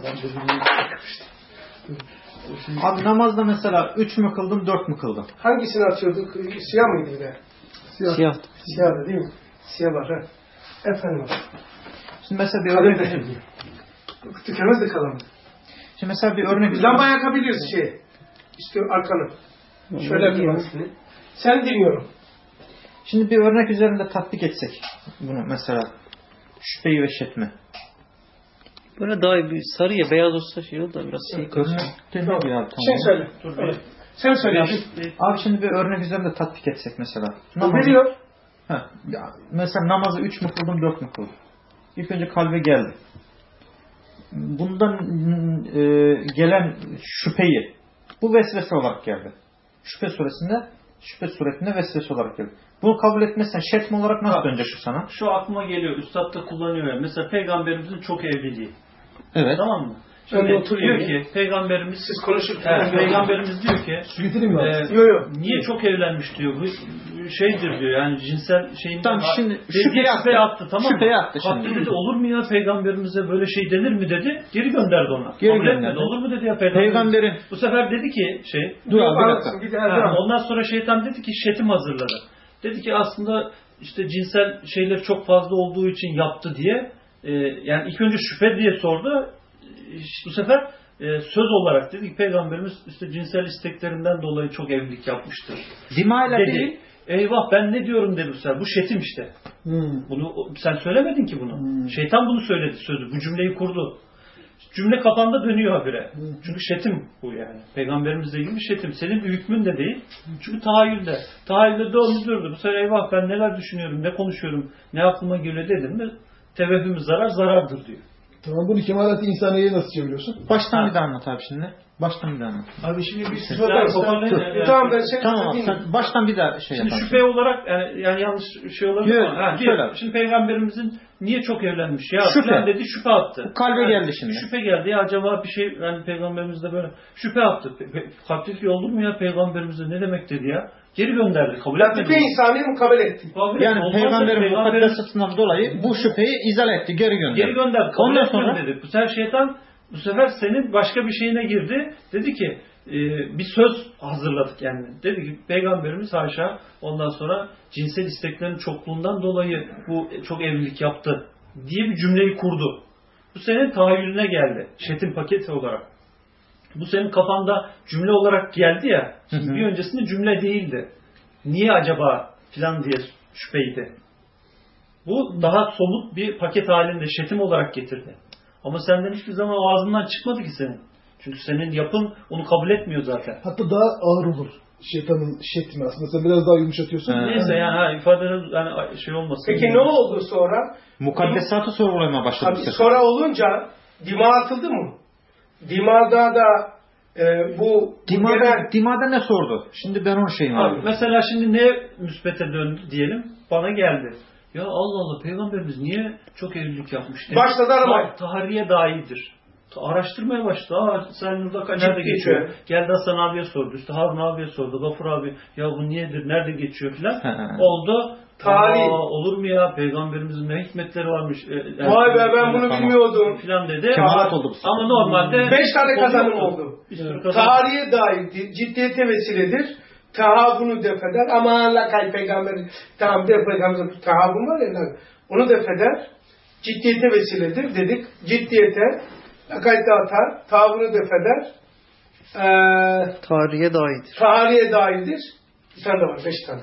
Abi namazda mesela 3 mü kıldın 4 mü kıldın? hangisini atıyorduk? Siyah mıydı yine? Siyah. Siyahdı değil mi? Siyah var ha. Efendim. Şimdi mesela bir Kalem örnek de. Tükenmez de kalamadı. Şimdi mesela bir örnek Lamba yakabiliyoruz şey. İşte arkanı. Şöyle yapıyorsun. Sen dinliyorum. Şimdi bir örnek üzerinde tatbik etsek bunu mesela şüpheyi ve şetmi. Böyle daha bir sarı ya beyaz olsa şey olur da biraz şey karışıyor. Örnek ne diyor abi? Sen söyle. Sen söyle abi. Abi şimdi bir örnek üzerinde tatbik etsek mesela. Biliyor. Mesela namazı 3 mü kıldım 4 mü kıldım? İlk önce kalbe geldi. Bundan gelen şüpheyi bu vesvese olarak geldi. Şüphe suretinde vesvese olarak geldi. Bunu kabul etmezsen şetm olarak nasıl dönecek bu sana? şu aklıma geliyor. Üstad da kullanıyor ya. Mesela Peygamberimizin çok evliliği. Evet. Tamam mı? Öyle Şimdi oturuyor diyor ki Peygamberimiz Siz konuşurken. Peygamberimiz diyor ki Getireyim mi? Yok. niye çok evlenmiş diyor. Bu şeydir diyor. Yani cinsel şeyinden Tamam, şimdi şüphe attı tamam mı? Şüpheyi attı Kalktı şimdi. dedi olur mu ya peygamberimize böyle şey denir mi dedi. Geri gönderdi ona. Geri Kabul gönderdi. etmedi. Olur mu dedi ya Peygamberin. Bu sefer dedi ki Dur abi bir dakika. Bir de ondan sonra şeytan dedi ki şetim hazırladı. Dedi ki aslında işte cinsel şeyler çok fazla olduğu için yaptı diye. Yani ilk önce şüphe diye sordu. Bu sefer söz olarak dedi ki Peygamberimiz işte cinsel isteklerinden dolayı çok evlilik yapmıştır. Dimayla Dedi. değil. Eyvah ben ne diyorum dedi bu sefer. Bu şetim işte. Bunu sen söylemedin ki bunu. Şeytan bunu söyledi sözü. Bu cümleyi kurdu. cümle kafanda dönüyor habire. Çünkü şetim bu yani. Peygamberimizle ilgili şetim. Senin bir hükmün de değil. Çünkü tahayyülde. Tahayyülde de onu durdu. Bu sefer eyvah ben neler düşünüyorum, ne konuşuyorum, ne aklıma geliyor dedim mi tevehhüm zarardır diyor. Tamam, bunu kemalat-i insaniyeye nasıl çeviriyorsun? Baştan bir daha anlat abi şimdi. Baştan bir daha anlat. Abi şimdi bir Tamam ben şey Tamam abi, sen baştan bir daha şey şimdi yaparsın. şüphe olarak yani yanlış şey olabilir Yok, ama söyle abi. şimdi peygamberimizin niye çok evlenmiş ya Şüphe. falan dedi, şüphe attı. Kalbe geldi şimdi. Şüphe geldi ya, acaba bir şey yani peygamberimiz de böyle şüphe attı. Kalpteki olur mu ya peygamberimize, ne demek dedi ya? Geri gönderdi, kabul etmedi. latife insani mi kabul etti? Yani peygamberin mukaddesatından dolayı bu şüpheyi izale etti, geri gönderdi. Geri gönderdi, kabul Ondan etmedi sonra dedi. Bu sefer şeytan bu sefer senin başka bir şeyine girdi. Dedi ki bir söz hazırladık yani. Dedi ki peygamberimiz haşa ondan sonra cinsel isteklerin çokluğundan dolayı bu çok evlilik yaptı diye bir cümleyi kurdu. Bu senin tahayyülüne geldi. Şetim paketi olarak. Bu senin kafanda cümle olarak geldi ya. Şimdi bir öncesinde cümle değildi. Niye acaba filan diye şüpheydi. Bu daha somut bir paket halinde şetim olarak getirdi. Ama senden hiçbir zaman o ağzından çıkmadı ki senin. Çünkü senin yapın onu kabul etmiyor zaten. Hatta daha ağır olur şeytanın şetmi aslında. Sen biraz daha yumuşatıyorsun. Neyse yani ifadeler yani şey olmasın. Peki ne oldu sonra? mukaddesatı sorgulamaya başladı. Abi, sonra olunca dima atıldı mı? Dimada da bu Dima'da ne sordu? Şimdi ben onun şeyim Abi, abi. mesela şimdi ne müspete döndü diyelim, bana geldi. Ya Allah Allah, peygamberimiz niye çok evlilik yapmış? Başladı aramaya. Tahriye dahidir. Araştırmaya başladı. Sen burada nerede geçiyor? Geldi Hasan abiye sordu. İşte Harun abiye sordu. Gafur abi ya bu niyedir? Nerede geçiyor filan. Oldu. Tarih. Olur mu ya? Peygamberimizin ne hikmetleri varmış. Vay be ben bunu bilmiyordum. Filan dedi. Kemalat oldu bu. Ama normalde 5 tane kazanım oldu. Tarihe dair ciddiyete vesiledir. Tahavvunu defeder. Ama lakay peygamber. Tamam de peygamberin tahavvun var ya. Onu defeder. Ciddiyete vesiledir dedik. Ciddiyete lakay atar. Tahavvunu defeder. Tarihe dairdir. Tarihe dairdir. Bir tane de var. 5 tane.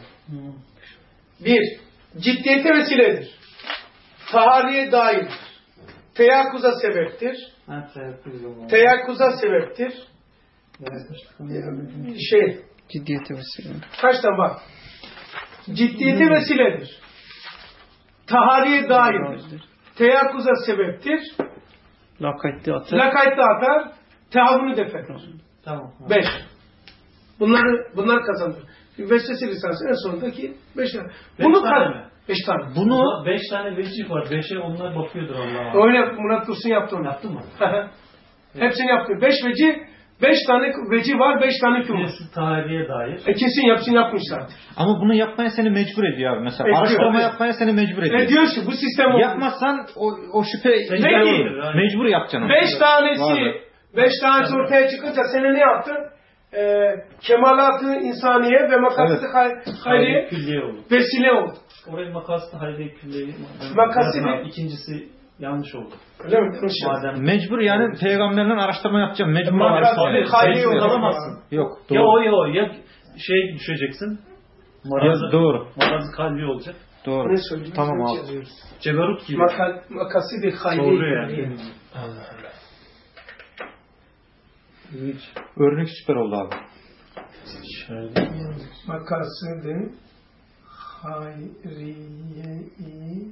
1. Ciddiyete vesiledir. Tarihe dairdir. Teyakkuza sebeptir. Teyakkuza sebeptir. Ciddiyete vesile. Kaç tane bak. Ciddiyete vesiledir. Tahariye dairdir. Teyakkuza sebeptir. Lakaytlı atar. Lakaytlı atar. Tehavvünü defeder. Tamam. 5. Bunlar kazanır. Vesvese lisansı en sondaki 5 tane. Bunu tane mi? 5 tane. Bunu 5 tane vecih var. 5'e onlar bakıyordur Allah'a. Öyle Murat Dursun yaptı onu. Yaptın mı? Hepsini yaptı. 5 vecih, 5 tane vecih var, 5 tane hüküm var. Birisi tarihe dair. Kesin hepsini yapmışlardır. Ama bunu yapmaya seni mecbur ediyor abi. Mesela Ediyor, araştırma evet. yapmaya seni mecbur ediyor. Diyor ki bu sistem oldu. Yapmazsan o şüphe Peki. mecbur yapacaksın. 5 tanesi 5 tanesi ortaya çıkınca seni ne yaptı? Kemalat-ı insaniye ve makasıd-ı hayriye külliye oldu. vesile oldu. Orayı makasıd-ı hayriye külliye. Makasıd-ı ikincisi yanlış oldu. Öyle mi? Madem Mecbur yani peygamberden araştırma yapacağım. Mecbur Makasıd-ı araştırma. hayriye oldu. kalamazsın. Yok Ya doğru. o ya şeye düşeceksin. Marazı, Doğru. marazı kalbi olacak. Doğru. Ne söyleyeyim? Tamam abi. Ceberut gibi. Makasıd-ı hayriye. Doğru yani. Örnek süper oldu abi. Makasıd-ı hayriye.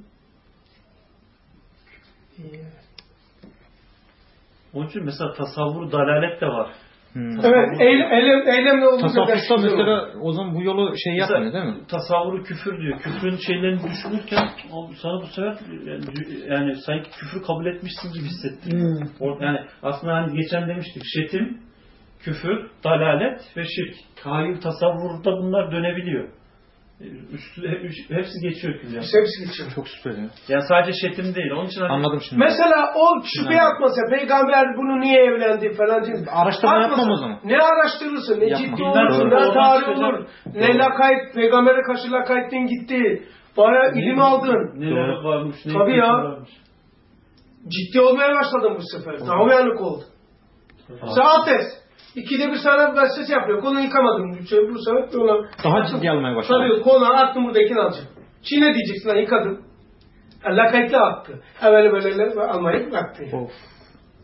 Onun için mesela tasavvur dalalet de var. Evet, eylemle olunca Tasavvufta mesela o zaman bu yolu şey yapmıyor değil mi? Tasavvuru küfür diyor. Küfrün şeylerini düşünürken sana bu sefer yani sanki küfrü kabul etmişsin gibi hissettin. Yani aslında hani geçen demiştik şetim, küfür, dalalet ve şirk. Tahayyül tasavvurda bunlar dönebiliyor. Hepsi geçiyor külliyen. hepsi geçiyor. Çok süper ya. Yani sadece şetim değil. Onun için hani Anladım şimdi. Mesela o şüpheye atmasa peygamber bunu niye evlendi falan diye. Araştırma Atmasa, yapmam o zaman. Ne araştırırsın, ne Yapmam. ciddi Bilmem olursun, doğru. ne tarih Oradan olur, ne lakayt, peygambere karşı lakayttin gitti. Baya ilim aldın. neler varmış, ne Tabii ya. varmış. Ciddi olmaya başladın bu sefer. Daha uyanık oldun. Saat test. 2'de bir sana vesvese yapıyor. Konu yıkamadım. Bu sefer ona... Daha ciddi almaya başladı. Tabii konu attım buradakini alacağım. Çiğne diyeceksin lan yıkadım. Lakaytla attı. Evveli böyleler ve almayı bıraktı. Of.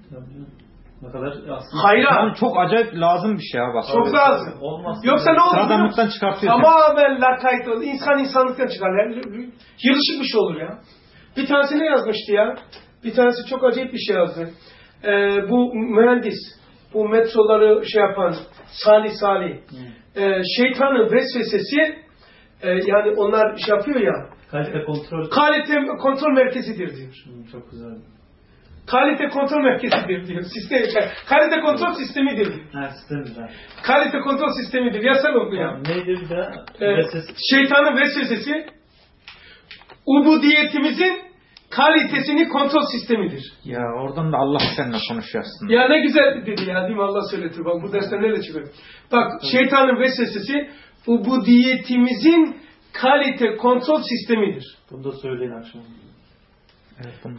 Ne kadar aslında Hayra. Yani çok acayip lazım bir şey abi. Bak. Çok lazım. olmaz. Yoksa ne olur? Sıradanlıktan çıkartıyor. Tamamen lakayt olur. İnsan insanlıktan çıkar. Yani yılışık bir şey olur ya. Bir tanesi ne yazmıştı ya? Bir tanesi çok acayip bir şey yazdı. Bu mühendis, bu metroları şey yapan Salih. Şeytanın vesvesesi yani onlar şey yapıyor ya. Kalite kontrol merkezidir diyor. Çok güzel. Kalite kontrol merkezidir diyor. Kalite kontrol sistemidir diyor. Ha, sistemdir. Kalite kontrol sistemidir. Yasal oldu ya. Neydi bir daha? Şeytanın vesvesesi ubudiyetimizin kalitesini kontrol sistemidir. Ya oradan da Allah seninle konuşuyor aslında. Ya ne güzel dedi ya, değil mi? Allah söyletir. Bak bu dersten nerede çıkıyor? Bak şeytanın vesvesesi ubudiyetimizin kalite kontrol sistemidir. Bunu da söyleyin akşam. Evet, bunu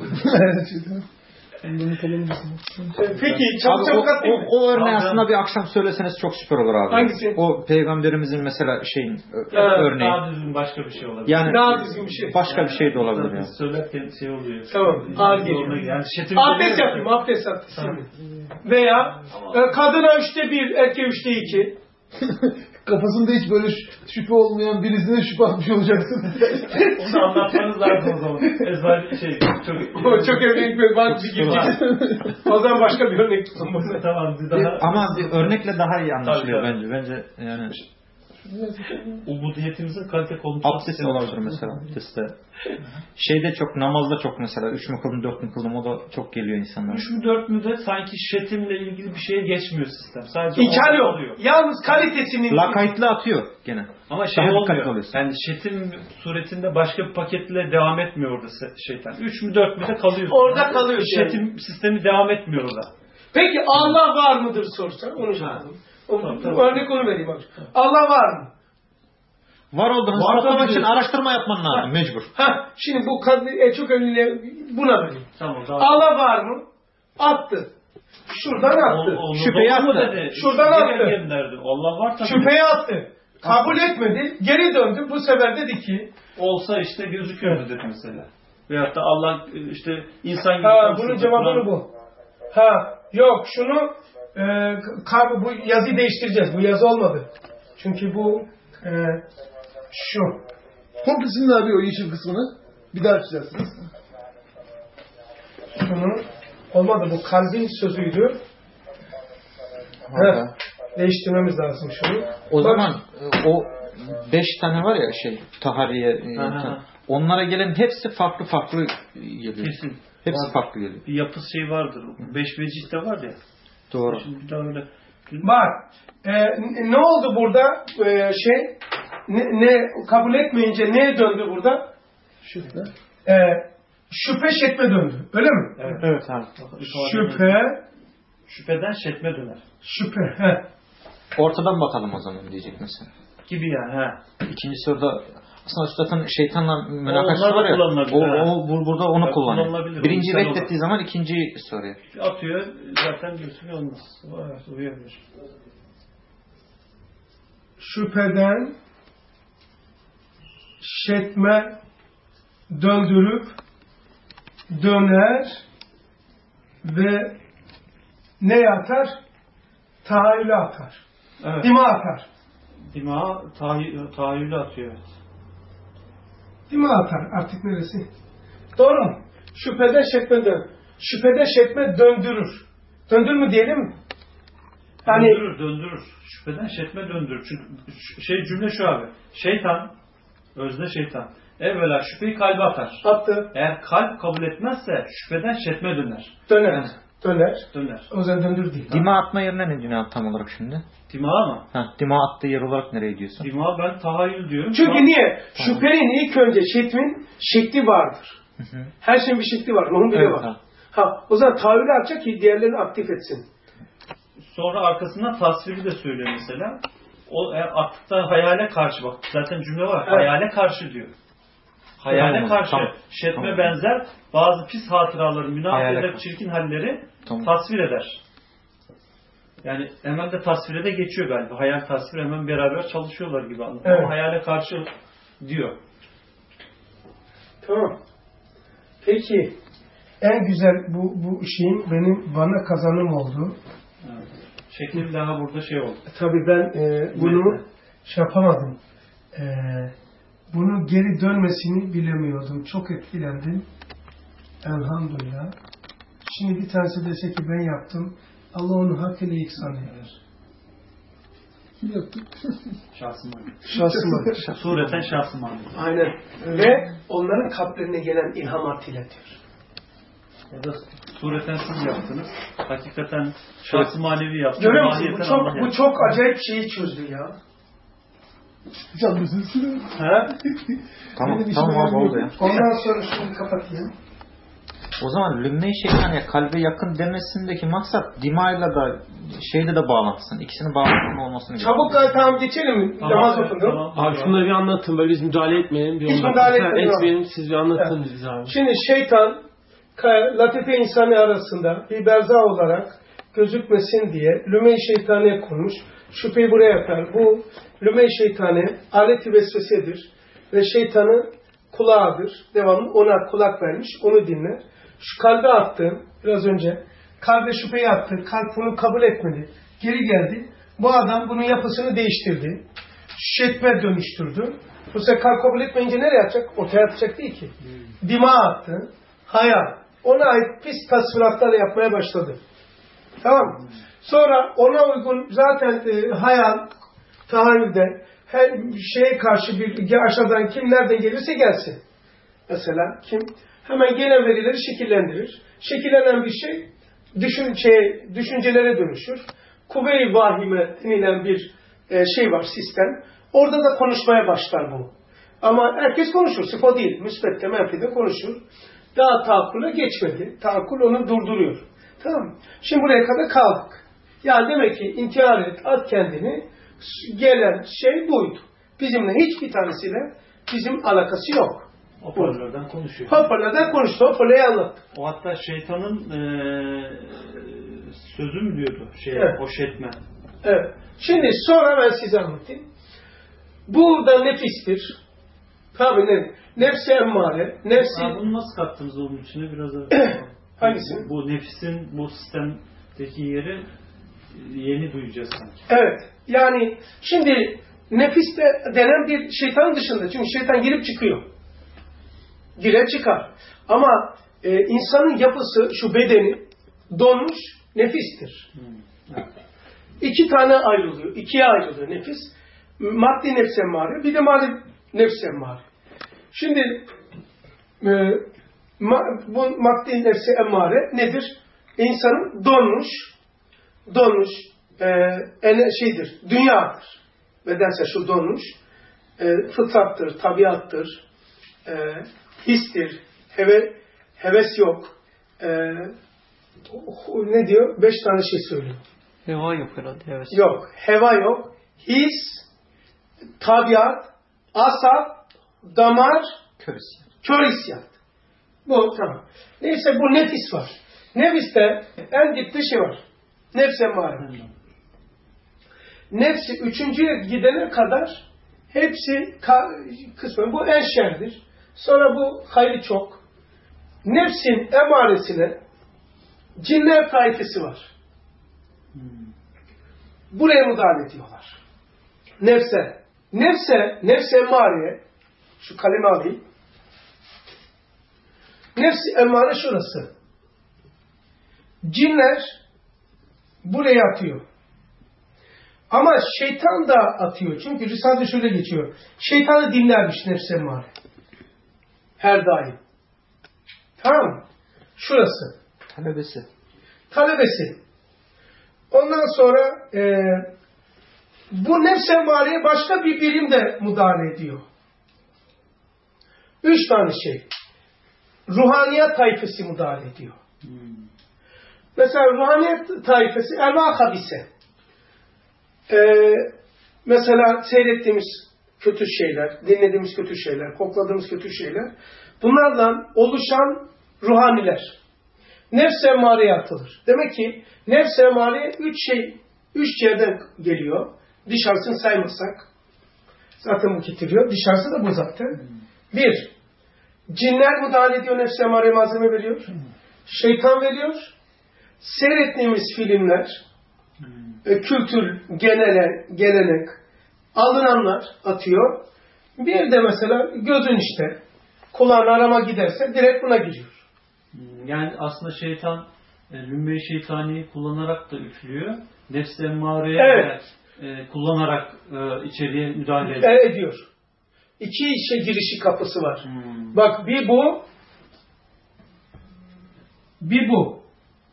Peki çabuk değil mi? o örneği aslında bir akşam söyleseniz çok süper olur abi. Hangisi? O peygamberimizin mesela örneği. Daha düzgün başka bir şey olabilir. Yani Daha düzgün bir şey. başka bir şey de olabilir yani. Söylerken şey oluyor. Tamam, ağır geliyor. Yani Abdest yapayım, abdest. Veya kadına 1/3, erkeğe 2/3. Kafasında hiç böyle şüphe olmayan birisine şüphe atmış olacaksın. Onu anlatmanız lazım o zaman. Ezber O çok örnek bir var bir gibi. O zaman başka bir örnek tutun. Tamam. Daha... Ama bir örnekle daha iyi anlaşılıyor bence. Bence yani ubudiyetimizin kalite kontrol abdest olabilir mesela. Abdestte. Şeyde çok, namazda çok mesela. 3 mü kıldım, 4 mü kıldım, o da çok geliyor insanlara. 3 mü 4 mü de sanki şetimle ilgili bir şeye geçmiyor sistem. Sadece İnkar yok. Yalnız kalitesinin... Lakaytlı atıyor gene. Ama şey daha olmuyor. Yani şetim suretinde başka bir paketle devam etmiyor orada şeytan. 3 mü 4 mü de kalıyor. Orada kalıyor. Şetim sistemi devam etmiyor orada. Peki Allah var mıdır sorsan? Onu soralım. Örnek onu vereyim abi. Allah var mı? Var olduğunu ispatlamak için araştırma yapman lazım mecbur. Şimdi bu çok önemli, buna vereyim. Tamam, Allah var mı? Attı. Şuradan attı. Şüpheyi attı. Şuradan attı. Allah var tabii. Şüpheyi attı. Kabul etmedi. Geri döndü. Bu sefer dedi ki olsa işte gözüküyordu dedi mesela. Veyahut da Allah işte insan gibi. Bunun cevabını bu. Yok şunu bu yazıyı değiştireceğiz. Bu yazı olmadı. Çünkü bu şu. Komplesinin abi o yeşil kısmını bir daha açacaksınız. Şunu olmadı. Bu kalbin sözüydü. Değiştirmemiz lazım şunu. O zaman o 5 tane var ya tahariye onlara gelen hepsi farklı geliyor. Kesin. Hepsi farklı geliyor. Bir yapı vardır. 5 vecih de var ya. Doğru. Şimdi bir daha öyle. Bak ne oldu burada ne kabul etmeyince neye döndü burada? Şüphe şetme döndü. Öyle mi? Evet abi. Şüpheden şetme döner. Şüphe. Ortadan bakalım o zaman diyecek mesela. Gibi yani. İkinci soruda aslında üstadın şeytanla münakaşası var ya. Burada onu kullanıyor. Birinciyi reddettiği zaman ikinciyi soruyor. Atıyor zaten diyorsun olmaz. Uyuyormuş. Şüpheden şetme döndürüp döner ve ne atar? Tahayyülü atar. Evet. Dima atar. Dima tahayyülü atıyor. Dima atar. Artık neresi? Doğru mu? Şüpheden şetme döndürür. Döndür mü diyelim mi? Yani döndürür. Şüpheden şetme döndürür. Çünkü cümle şu abi. Şeytan, özne şeytan. Evvela şüpheyi kalbe atar. Attı. Eğer kalp kabul etmezse şüpheden şetme döner. Döner. O zaman döndür değil. Dima atma yerine ne diyor tam olarak şimdi? Dima mı? Dima attığı yer olarak nereye diyorsun? Dima ben tahayyül diyorum. Çünkü niye? Şüphenin ilk önce şetmin şekli vardır. Her şeyin bir şekli var. Onun bile var. O zaman tahayyülü atacak ki diğerlerini aktif etsin. Sonra arkasından tasviri de söylüyor mesela. O attıktan hayale karşı bak. Zaten cümle var. Evet. Hayale karşı diyor. Hayale karşı şetme benzer bazı pis hatıraları, münafık eder, çirkin halleri tasvir eder. Yani hemen de tasvire de geçiyor galiba. Hayal tasvir hemen beraber çalışıyorlar gibi anlatıyor. Evet. Ama hayale karşı diyor. Tamam. Peki en güzel bu şeyin benim bana kazanım oldu. Evet. Şekil daha burada şey oldu. Tabii ben bunu şey yapamadım. Bunu geri dönmesini bilemiyordum. Çok etkilendim. Elhamdülillah. Şimdi bir tanesi dese ki ben yaptım. Allah onun hakkını ihsan eder. Kim yaptı? Şahsım var. Şahsıma. Sureten şahsım var. Aynen. Ve onların kalplerine gelen ilhamat ile diyor. Ya da sureten siz yaptınız. Hakikaten şahsı manevi yaptınız. Görüyor musun? Bu çok acayip şeyi çözdü ya. Hocam üzülsün. Ha? Tamam oldu ya. Ondan sonra şunu kapatayım. O zaman lümme-i şeytaniye kalbe yakın demesindeki maksat dimayla da şeyle de bağlantısın. İkisinin bağlantısının olmasını Çabuk tamam geçelim. Namaz okudum. Tamam. Abi şunları bir anlatın. Böyle biz müdahale etmeyelim. Hiç müdahale etmeyelim. Siz bir anlatın bize abi. Şimdi şeytan latife insanı arasında bir berza olarak gözükmesin diye lüme-i şeytaniye konmuş. Şüpheyi buraya yapar. Bu lüme-i şeytaniye alet-i vesvesedir. Ve şeytanın kulağıdır. Devamlı ona kulak vermiş. Onu dinler. Şu kalbe attığım biraz önce kalbe şüpheyi attı. Kalp bunu kabul etmedi. Geri geldi. Bu adam bunun yapısını değiştirdi. Şetme dönüştürdü. Bu sefer kalp kabul etmeyince nereye atacak? Ortaya atacak değil ki. Dima attı. Hayal. Ona ait pis tasvirlatlar yapmaya başladı. Tamam mı? Sonra ona uygun zaten hayal, tahayyülde her şeye karşı bir aşağıdan kim nereden gelirse gelsin. Mesela kim? Hemen gelen verileri şekillendirir. Şekillenen bir şey düşüncelere dönüşür. Kuvve-i vahime denilen bir şey var, sistem. Orada da konuşmaya başlar bu. Ama herkes konuşur. Sıfa değil. Müsbette, menfide konuşur. Daha taakkule geçmedi. Taakkul onu durduruyor. Tamam mı? Şimdi buraya kadar kaldık. Ya demek ki intihar et, at kendini. Gelen şey buydu. Bizimle hiçbir tanesiyle bizim alakası yok. Hoparlörden konuşuyor. Hoparlörden konuştu. Hoparlörü anlattı. O hatta şeytanın sözü mü diyordu? Evet. O şetme. Evet. Şimdi sonra ben size anlatayım. Burada nefistir. Tabii ne? Nefs-i emmare. Bunu nasıl kattınız onun içine biraz da? Hangisi? Bu nefisin bu sistemdeki yeri yeni duyacağız sanki. Evet. Yani şimdi nefis de denen bir şeytanın dışında. Çünkü şeytan girip çıkıyor. Girer çıkar. Ama insanın yapısı, şu bedeni donmuş nefistir. İki tane ayrılıyor. İkiye ayrılıyor nefis. Maddi nefs-i emmare, bir de manevi nefs-i emmare. Şimdi bu maddi nefs-i emmare nedir? İnsanın donmuş şeydir, dünyadır. Bedensel şu donmuş, fıtrattır, tabiattır, histir, heves yok. Ne diyor? 5 tane şey söylüyor. Heva yok herhalde. Evet. Yok, heva yok. His, tabiat, asap, damar, kör hissiyat. Bu tamam. Neyse bu nefis var. Nefiste en dipte şey var. Nefs-i emmare. Nefsi üçüncüye gidene kadar hepsi kısmen bu en şerdir. Sonra bu hayli çok. Nefsin emaresine cinler taifesi var. Buraya müdahale ediyorlar. Nefs-i emmareye şu kalemi alayım. Nefs-i emmare şurası. Cinler buraya atıyor. Ama şeytan da atıyor. Çünkü Risale-i şöyle geçiyor. Şeytanı dinlermiş nefs-i emmare. Her daim. Tamam mı? Şurası. Talebesi. Ondan sonra bu nefs-i emmareye başka bir birim de müdahale ediyor. 3 tane şey. Ruhaniyet tayfesi müdahale ediyor. Mesela ruhaniyet tayfesi erva habise. Mesela seyrettiğimiz kötü şeyler, dinlediğimiz kötü şeyler, kokladığımız kötü şeyler, bunlardan oluşan ruhaniler nefs-i emmareye atılır. Demek ki nefs-i emmareye 3 yerden geliyor. Dışarısını saymazsak zaten bu getiriyor. Dışarısı da bu zaten. 1. Cinler müdahale ediyor, nefs-i emmareye malzeme veriyor. şeytan veriyor. Seyrettiğimiz filmler, kültür, gelenek, alınanlar atıyor. Bir de mesela gözün işte kulağın arama giderse direkt buna giriyor. Yani aslında şeytan lümbe-i şeytaniyi kullanarak da üflüyor. Nefs-i emmareye Evet. de kullanarak içeriye müdahale ediyor. Ediyor. İki girişi kapısı var. Bak bir bu, bir bu.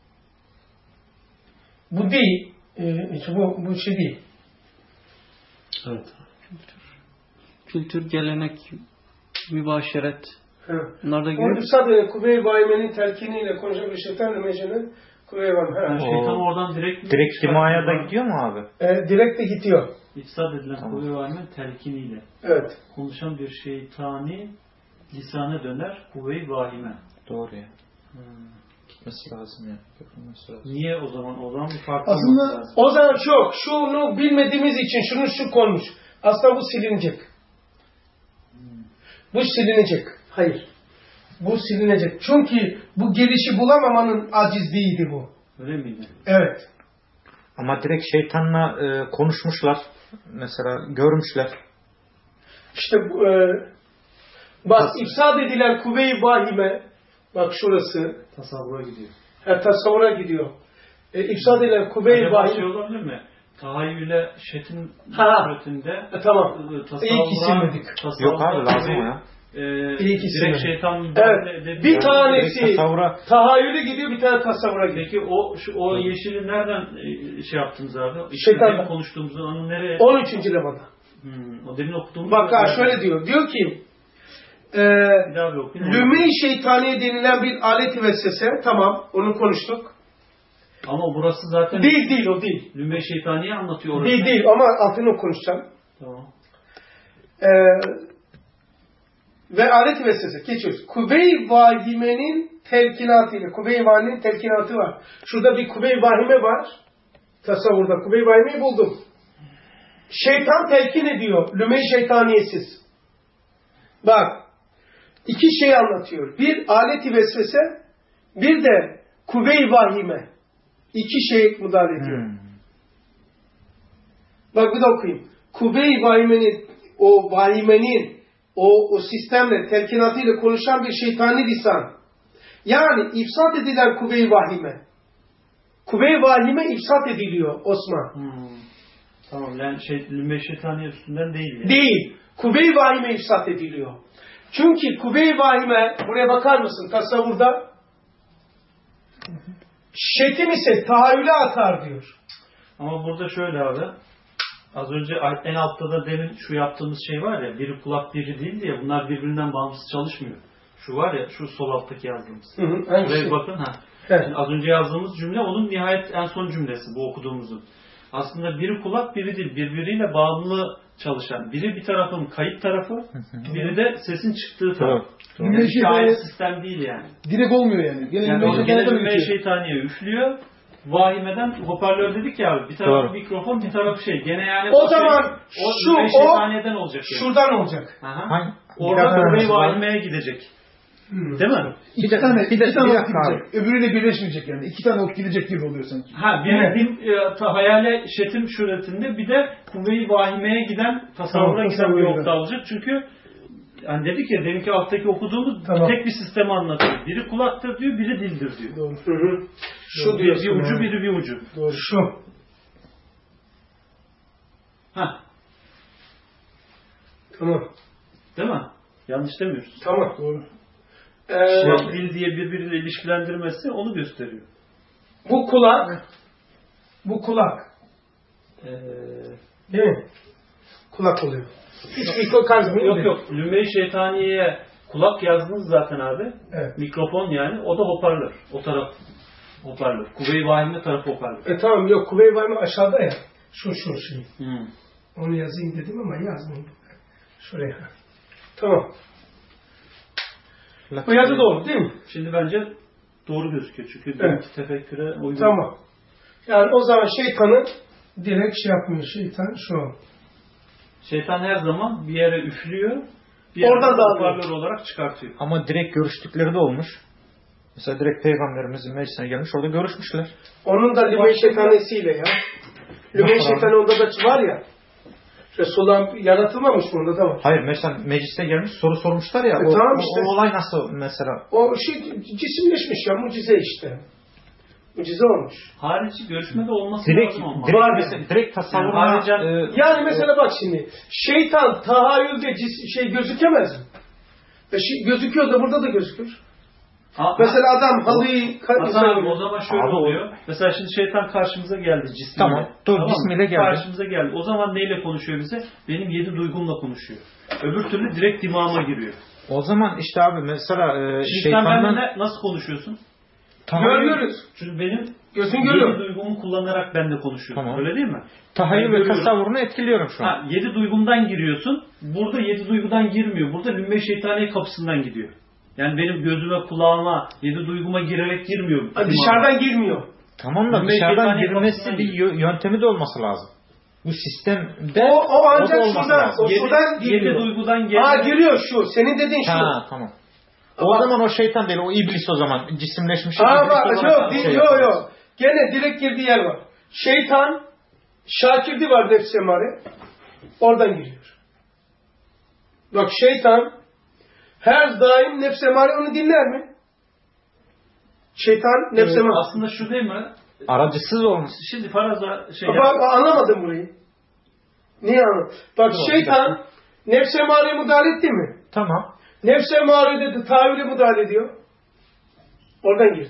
Bu değil. Bu şey değil. Evet. Kültür, gelenek, mübaşeret. Evet. Bunlar da Bu giriyor. sadece kuvve-i vaimenin telkiniyle konuşan bir şeytanla mecenin kuvve-i vaime. Şeytan oradan direkt dimaya da gidiyor mu abi? Direkt de gidiyor. İfsad edilen kuvve-i vaimenin telkiniyle. Evet. Konuşan bir şeytani lisana döner kuvve-i vahime. Doğru ya. Gitmesi lazım ya. Yapılması lazım. Niye o zaman? O zaman bir farklı Aslında olması lazım. O zaman çok. Şunu bilmediğimiz için şu konmuş. Aslında bu silinecek. Bu silinecek. Hayır. Bu silinecek. Çünkü bu girişi bulamamanın acizliğiydi bu. Öyle miydi? Evet. Ama direkt şeytanla konuşmuşlar. Mesela görmüşler. İşte bak ifsad edilen kuvve-i vahime, bak şurası Tasavvura gidiyor. tasavvura gidiyor. İfsad edilen kuvve-i Acaba şey vahime. olabilir mi? Tahayyüle şetin suretinde Tamam. İyi ki tasavvura... silmedik. Yok abi lazım o ya. İyi ki direkt silmedik. şeytan Evet. Bir tanesi tahayyüle gidiyor, bir tane tasavvura gidiyor. Peki o yeşili nereden şey yaptınız abi? Şeytandan. Demin konuştuğumuz onu nereye? 13. lemada. O demin okuduğumuz. Bak şöyle diyor. Diyor ki bir daha bir okuyun. lümme-i şeytaniye denilen bir alet-i vesvese. Tamam. Onu konuştuk. Ama burası zaten Değil o değil. lümme-i şeytaniye anlatıyor orası. Değil ama altını konuşacağım. Tamam. Ve alet-i vesvese. Geçiyoruz. Kuvve-i vahimenin telkinatıyla. Kuvve-i vahimenin telkinatı var. Şurada bir kuvve-i vahime var. Tasavvurda. Kuvve-i vahimeyi buldum. Şeytan telkin ediyor. Lümme-i şeytaniyesiz. Bak. İki şey anlatıyor. Bir alet-i vesvese. Bir de kuvve-i vahime. İki şey müdahale ediyor. Bak bir de okuyayım. Kuvve-i vahimenin o sistemle, telkinatıyla konuşan bir şeytani lisan. Yani ifsat edilen kuvve-i vahime. Kuvve-i vahime ifsat ediliyor Osman. Tamam. Yani lümme-i şeytaniye üstünden değil yani. Değil. Kuvve-i vahime ifsat ediliyor. Çünkü kuvve-i vahime, buraya bakar mısın tasavvurda? Şetim ise tahayyüle atar diyor. Ama burada şöyle abi. Az önce en altta da demin şu yaptığımız şey var ya, biri kulak biri değil diye, bunlar birbirinden bağımsız çalışmıyor. Şu var ya, şu sol alttaki yazdığımız. Buraya bakın. Evet. Şimdi az önce yazdığımız cümle onun nihayet en son cümlesi, bu okuduğumuzun. Aslında biri kulak biri değil, birbiriyle bağımlı çalışan. Biri bir tarafın kayıt tarafı, biri de sesin çıktığı taraf. Yani şahit sistem değil yani. Direkt olmuyor yani. Gene lümme-i şeytaniye üflüyor. Vahimeden hoparlör dedik ya abi. Bir taraf mikrofon, bir taraf şey. Gene yani o zaman lümme-i şeytaniyeden olacak yani. Şuradan olacak. Orada kuvve-i vahimeye gidecek. Değil mi? İki tane ok gidecek. Öbürüyle birleşmeyecek yani. İki tane ok gidecek gibi oluyor sanki. Hayale şetim şuretinde bir de kuvve-i vahimeye giden tasavvura giden bir ok da olacak. Çünkü yani dedik ya, deminki alttaki okuduğumuz tek bir sistemi anlatıyor. Biri kulaktır diyor, biri dildir diyor. Doğru. Şu diyor, bir ucu, biri bir ucu. Doğru. Şu. Tamam. Değil mi? Yanlış demiyoruz. Tamam. Doğru. Dil diye birbiriyle ilişkilendirmesi onu gösteriyor. Bu kulak. Bu kulak. Değil mi? Kulak oluyor. Hiç mikrokazm yok. Lümme-i şeytaniyeye kulak yazdınız zaten abi. Evet. Mikrofon yani. O da hoparlör. O taraf hoparlör. Kuvve-i vahime tarafı hoparlör. Tamam yok. Kuvve-i vahime aşağıda ya. Şu şey. Onu yazayım dedim ama yazmayayım. Şuraya. Tamam. Bu yazı doğru değil mi? Şimdi bence doğru gözüküyor. Çünkü tefekküre uygun. Tamam. Yani o zaman şeytanı direkt şey yapmıyor. Şeytan şu. Şeytan her zaman bir yere üflüyor. Bir oradan da hoparlör olarak çıkartıyor. Ama direkt görüştükleri de olmuş. Mesela direkt Peygamberimizin meclisine gelmiş, orada görüşmüşler. Onun da Lümey şeytanesiyle ya. Lümey şeytanı onda da var ya. Resulullah yaratılmamış mı? Onda da var. Hayır, mesela meclise gelmiş, soru sormuşlar ya. Tamam işte. O olay nasıl mesela? O cisimleşmiş ya, mucize işte. Mucize olmuş. Harici görüşmede olması Direkt, lazım ama. direkt tasavvuruna... Yani mesela bak şimdi, şeytan tahayyülde gözükemez mi? Gözüküyor da burada da gözükür. Mesela adam halıyı... O zaman şöyle oluyor. Mesela şimdi şeytan karşımıza geldi cismiyle. Tamam. Cismiyle geldi. Karşımıza geldi. O zaman neyle konuşuyor bize? Benim 7 duygumla konuşuyor. Öbür türlü direkt dimağıma giriyor. O zaman işte abi mesela Sen benimle nasıl konuşuyorsun? Görüyoruz. Çünkü benim gözün görüyor. 7 duygumu kullanarak ben de konuşuyorum. Tamam. Öyle değil mi? Tahayyül ve tasavvurunu etkiliyorum şu an. 7 duygumdan giriyorsun. Burada 7 duygudan girmiyor. Burada lümme şeytani kapısından gidiyor. Yani benim gözüme, kulağıma, 7 duyguma girerek girmiyor. Dışarıdan girmiyor. Tamam da dışarıdan girmesi bir yöntemi de olması lazım. Bu sistemde o ancak şuradan giriyor. 7 duygudan giriyor şu. Senin dediğin şu. Tamam. O zaman o şeytan değil, o iblis o zaman. Cisimleşmiş. Yok. Gene direkt girdiği yer var. Şeytan, şakirdi var nefs-i emare. Oradan giriyor. Bak şeytan her daim nefs-i emare onu dinler mi? Şeytan nefs-i emare. Aslında şu değil mi? Aracısız olmuş. Şimdi faraza anlamadım burayı. Niye anlamadım? Bak şeytan nefs-i emareye müdahale etti mi? Tamam. Nefs-i emare dedi, tahayyüle müdahale ediyor. Oradan girdi.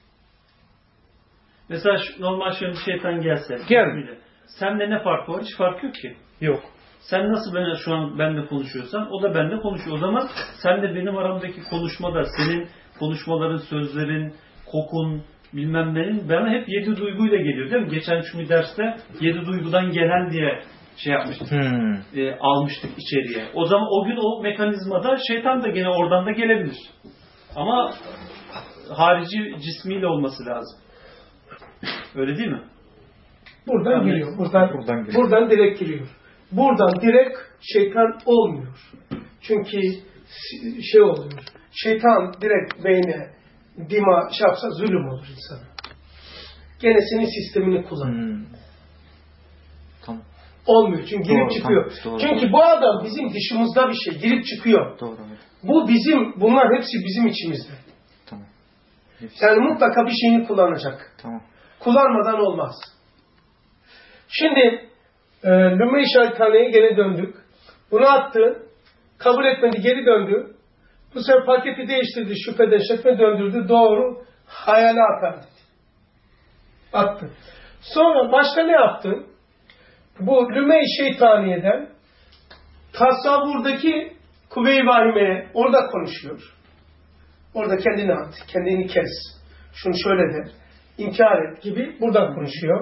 Mesela normal şöyle bir şeytan gelse. Seninle ne farkı var? Hiç fark yok ki. Yok. Sen nasıl şu an benimle konuşuyorsan o da benimle konuşuyor. O zaman sen de benim aramdaki konuşmada senin konuşmaların, sözlerin, kokun, bilmem nenin bana hep 7 duyguyla geliyor değil mi? Geçen şu derste 7 duygudan gelen diye yapmıştık. Almıştık içeriye. O zaman o gün o mekanizmada şeytan da gene oradan da gelebilir. Ama harici cismiyle olması lazım. Öyle değil mi? Buradan giriyor. Buradan direkt giriyor. Buradan direkt şeytan olmuyor. Çünkü oluyor. Şeytan direkt beyne, dima yapsa zulüm olur insana. Gene senin sistemini kullanıyor. Tamam. Olmuyor. Çünkü girip çıkıyor. Doğru. Çünkü bu adam bizim dışımızda bir şey. Girip çıkıyor. Doğru. Bunlar hepsi bizim içimizde. Tamam. Yani mutlaka bir şeyini kullanacak. Tamam. Kullanmadan olmaz. Şimdi Lümme-i Şeytani'ye geri döndük. Bunu attı. Kabul etmedi. Geri döndü. Bu sefer paketi değiştirdi. Şüpheden şekme döndürdü. Doğru. Hayale atar dedi. Attı. Sonra başka ne yaptı? Bu Lümme-i Şeytaniye'den tasavvurdaki kuvve-i vahimeye orada konuşuyor. Orada kendini at. Kendini kes. Şunu şöyle de. İnkar et gibi buradan konuşuyor.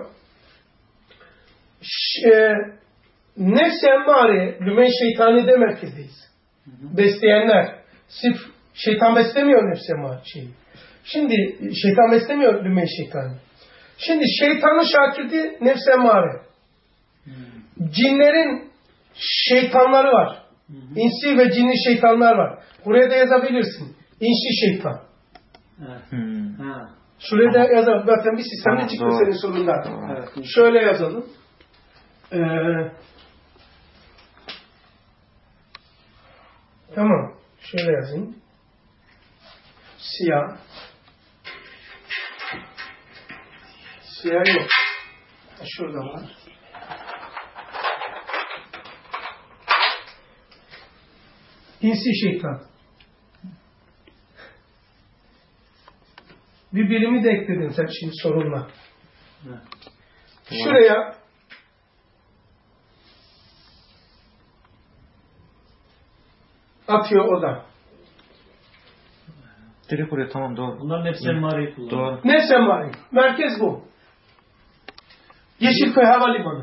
Nefs-i emmare, Lümme-i Şeytani'de merkezdeyiz. Besleyenler. Sırf şeytan beslemiyor nefs-i emmare şeyi. Şimdi şeytan beslemiyor Lümme-i Şeytani. Şimdi şeytanın şakirdi nefs-i emmare. Cinlerin şeytanları var. İnsi ve cinli şeytanlar var. Buraya da yazabilirsin. İnsi şeytan. Şuraya da yazalım. Zaten bir sistemde çıktı senin sorunlar. Evet. Şöyle yazalım. Tamam. Şöyle yazayım. Siyah. Siyah yok. Şurada var. İnsi şeytan. Bir birimi de ekledin sen şimdi sorunla. Şuraya atıyor o da. Direkt oraya tamam doğru. Bunlar nefs-i emmareyi kullanıyor. Doğru. Nefs-i emmare. Merkez bu. Yeşilköy Havalimanı.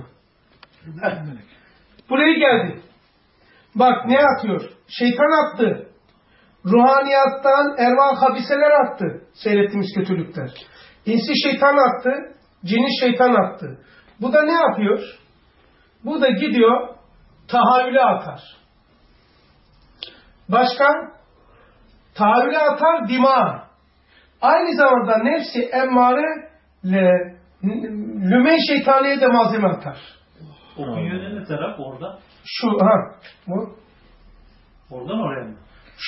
Buraya geldi. Bak ne atıyor? Şeytan attı. Ruhaniyattan ervan habiseler attı. Seyrettiğimiz kötülükler. İnsi şeytan attı. Cini şeytan attı. Bu da ne yapıyor? Bu da gidiyor tahayyüle atar. Başka? Tahayyüle atar dima. Aynı zamanda nefsi emmare lüme şeytaniye de malzeme atar. Okun yönü ne taraf orada? Bu. Oradan oraya mı?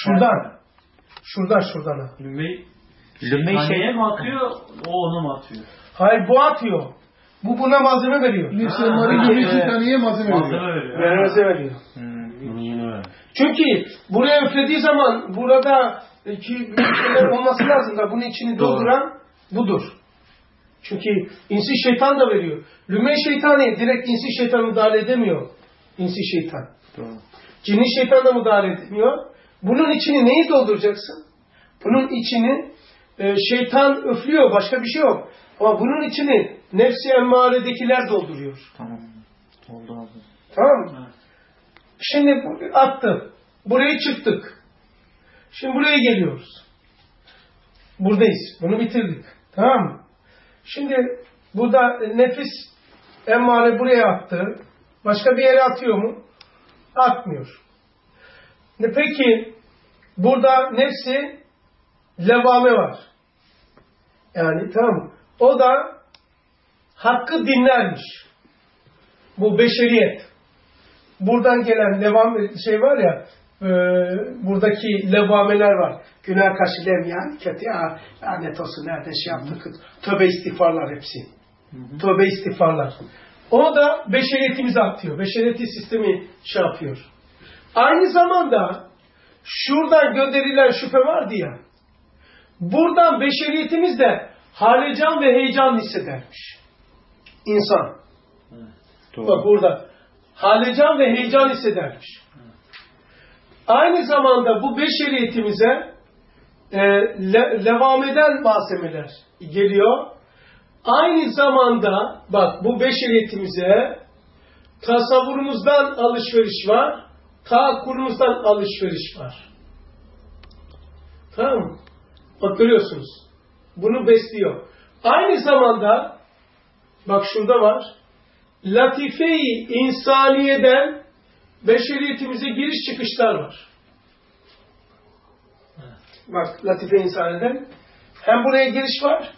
Şuradan. Lümeyi Lümme-i şeytaniye mi atıyor, o onu mu atıyor? Hayır, bu atıyor. Bu buna malzeme veriyor. Nefsi emmare lümme-i şeytaniye malzeme veriyor. Malzeme veriyor. Çünkü buraya üflediği zaman burada şeyler olması lazım da bunun içini dolduran budur. Çünkü insi şeytan da veriyor. Lümme-i şeytaniye direkt insi şeytan müdahale edemiyor. İnsi şeytan. Cinni şeytan da müdahale edemiyor. Bunun içini neyi dolduracaksın? Bunun içini şeytan üflüyor. Başka bir şey yok. Ama bunun içini nefsi emmaredekiler dolduruyor. Tamam. Oldu abi. Tamam mı? Şimdi attı. Buraya çıktık. Şimdi buraya geliyoruz. Buradayız. Bunu bitirdik. Tamam mı? Şimdi burada nefis emmare buraya attı. Başka bir yere atıyor mu? Atmıyor. Peki burada nefsi levame var. Yani tamam mı? O da hakkı dinlermiş. Bu beşeriyet. Buradan gelen levame şey var ya, buradaki levameler var. Günah karşılayan yani kötü ya, lanet olsun nerede şey yaptık. Tövbe istiğfarlar hepsi. Tövbe istiğfarlar. O da beşeriyetimizi atıyor. Beşeriyeti sistemi şey yapıyor. Aynı zamanda şuradan gönderilen şüphe vardı ya. Buradan beşeriyetimiz de halecan ve heyecan hissedermiş. İnsan. Doğru. Bak burada. Halecan ve heyecan hissedermiş. Aynı zamanda bu beşeriyetimize levameden malzemeler geliyor. Aynı zamanda bak bu beşeriyetimize tasavvurumuzdan alışveriş var. Taakkulumuzdan alışveriş var. Tamam mı? Bak görüyorsunuz. Bunu besliyor. Aynı zamanda bak şurada var. Latife-i insaniyeden beşeriyetimize giriş çıkışlar var. Bak latife-i insaniyeden hem buraya giriş var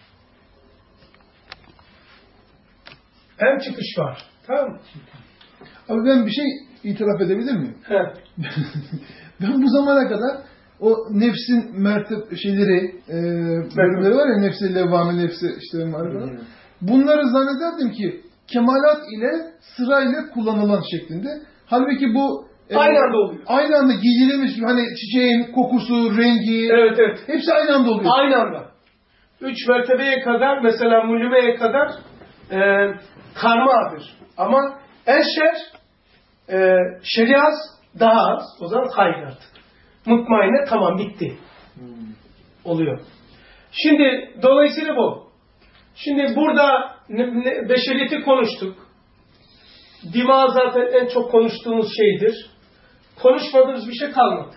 hem çıkış var. Tamam mı? Abi ben bir şey itiraf edebilir miyim? He. Ben bu zamana kadar o nefsin bölümleri var ya, nefsi levvame, nefsi işte var. Bunları zannederdim ki kemalat ile sırayla kullanılan şeklinde. Halbuki bu aynı anda oluyor. Aynı anda giydirilmiş hani çiçeğin kokusu, rengi. Evet. Hepsi aynı anda oluyor. Aynı anda. 3 mertebeye kadar mesela mulümeye kadar karmadır. Ama eşer şeriaz daha az. O zaman hayır artık. Mutmainne tamam bitti. Oluyor. Şimdi dolayısıyla bu. Şimdi burada beşeriyeti konuştuk. Dima zaten en çok konuştuğumuz şeydir. Konuşmadığımız bir şey kalmadı.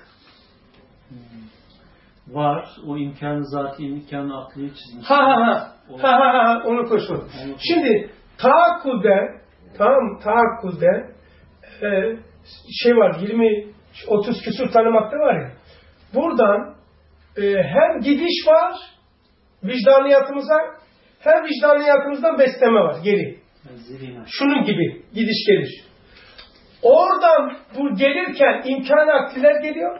Var. O imkanı zati, imkanı akliyi çizmiş. Onu konuşalım. Şimdi taakkulde şey var 20-30 küsur tane madde var ya. Buradan hem gidiş var vicdaniyatımıza hem vicdaniyatımızdan besleme var geri. Şunun gibi gidiş geliş. Oradan bu gelirken imkan-ı akliler geliyor.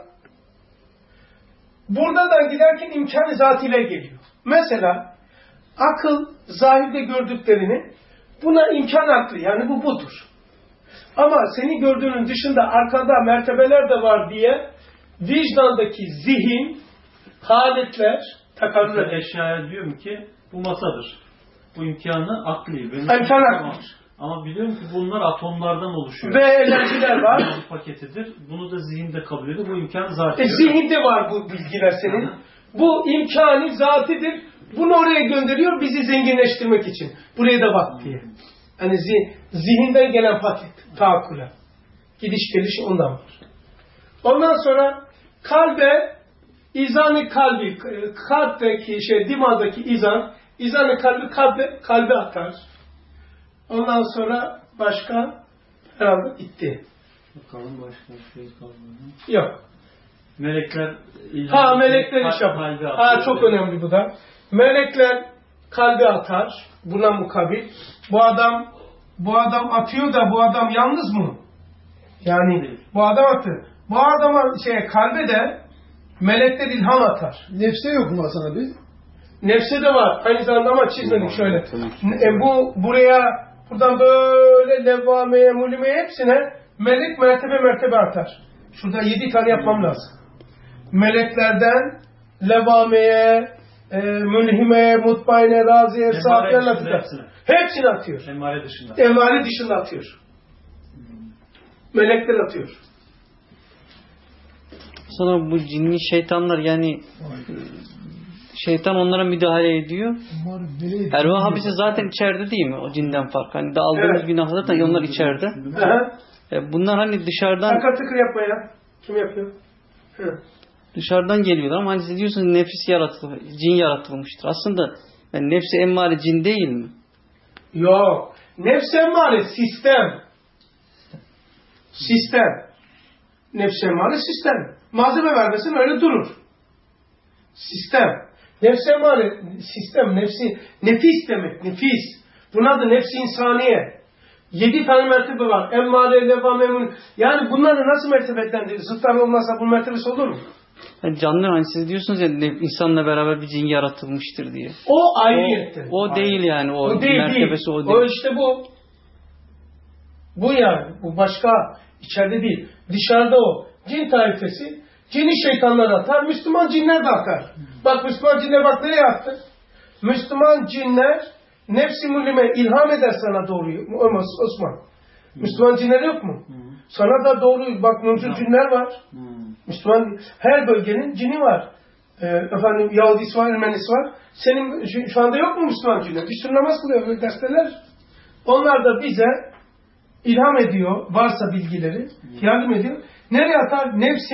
Buradan giderken imkan-ı zatiler geliyor. Mesela akıl zahirde gördüklerini buna imkan akli yani bu budur. Ama seni gördüğünün dışında arkada mertebeler de var diye vicdandaki zihin, haletler takarrur eşyaya diyorum ki bu masadır. Bu imkanı akli. İmkan akli. Ama biliyorum ki bunlar atomlardan oluşuyor. Ve enerjiler var. Bu paketidir. Bunu da zihinde kabul ediyor. Bu imkan zaten. Zihinde var bu bilgiler senin. Bu imkanı zatidir. Bunu oraya gönderiyor bizi zenginleştirmek için. Buraya da bak diye. Hani zihinden gelen paket. Taakkule. Gidiş geliş ondan var. Ondan sonra kalbe izan-ı kalbi, kalpteki dimadaki izan-ı kalbe atar. Ondan sonra başka herhalde bitti. Bakalım başka bir şey kalmadı. Yok. Melekler melekler iş yapar. Çok önemli bu da. Melekler kalbe atar. Buna mukabil. Bu adam atıyor da bu adam yalnız mı? Yani bu adam atıyor. Bu adama kalbe de melekler ilham atar. Nefse yok mu Hasan abi? Nefse de var. Aynı zamanda ama çizmedik şöyle. Buradan böyle levvameye, mulümeye hepsine melek mertebe atar. Şurada 7 tane yapmam lazım. Meleklerden levvameye, mülhimeye, mutmaine, raziye, saatler atıyor. Hepsini atıyor. Emmare dışında atıyor. Melekler atıyor. Sonra bu cinli şeytanlar yani şeytan onlara müdahale ediyor. Ervah hapisi zaten içeride değil mi? O cinden fark. Hani de aldığımız günahlar zaten onlar içeride. Bunlar hani dışarıdan... Takır tıkır yapma ya. Kim yapıyor? Dışarıdan geliyorlar ama hani siz diyorsunuz nefis cin yaratılmıştır. Aslında yani nefsi emmare cin değil mi? Yok. Nefsi emmare sistem. Nefsi emmare sistem. Malzeme vermesin öyle durur. Sistem. Nefsi emmare sistem. Nefis demek. Nefis. Bunun adı nefsi insaniye. 7 tane mertebe var. Emmare, levvame, yani bunları nasıl mertebetlendirir? Zıtlar olmazsa bu mertebesi olur mu? Yani canlı hani siz diyorsunuz ya insanla beraber bir cin yaratılmıştır diye. O ayrıyetten. O değil yani. O değil, mertebesi o değil. O işte bu. Bu yani. Bu başka. İçeride değil. Dışarıda o. Cin taifesi. Cini şeytanlar atar. Müslüman cinler de atar. Bak Müslüman cinler bak nereye attı? Müslüman cinler nefsi mulime ilham eder sana doğruyu. Osman. Müslüman cinler yok mu? Sana da doğru bak mümkün cinler var. Müslüman her bölgenin cini var. Yahudisi var, Ermenisi var. Senin şu anda yok mu Müslüman cinler? Bir sürü namaz kılıyor böyle gazeteler. Onlar da bize ilham ediyor. Varsa bilgileri yardım ediyor. Nereye atar?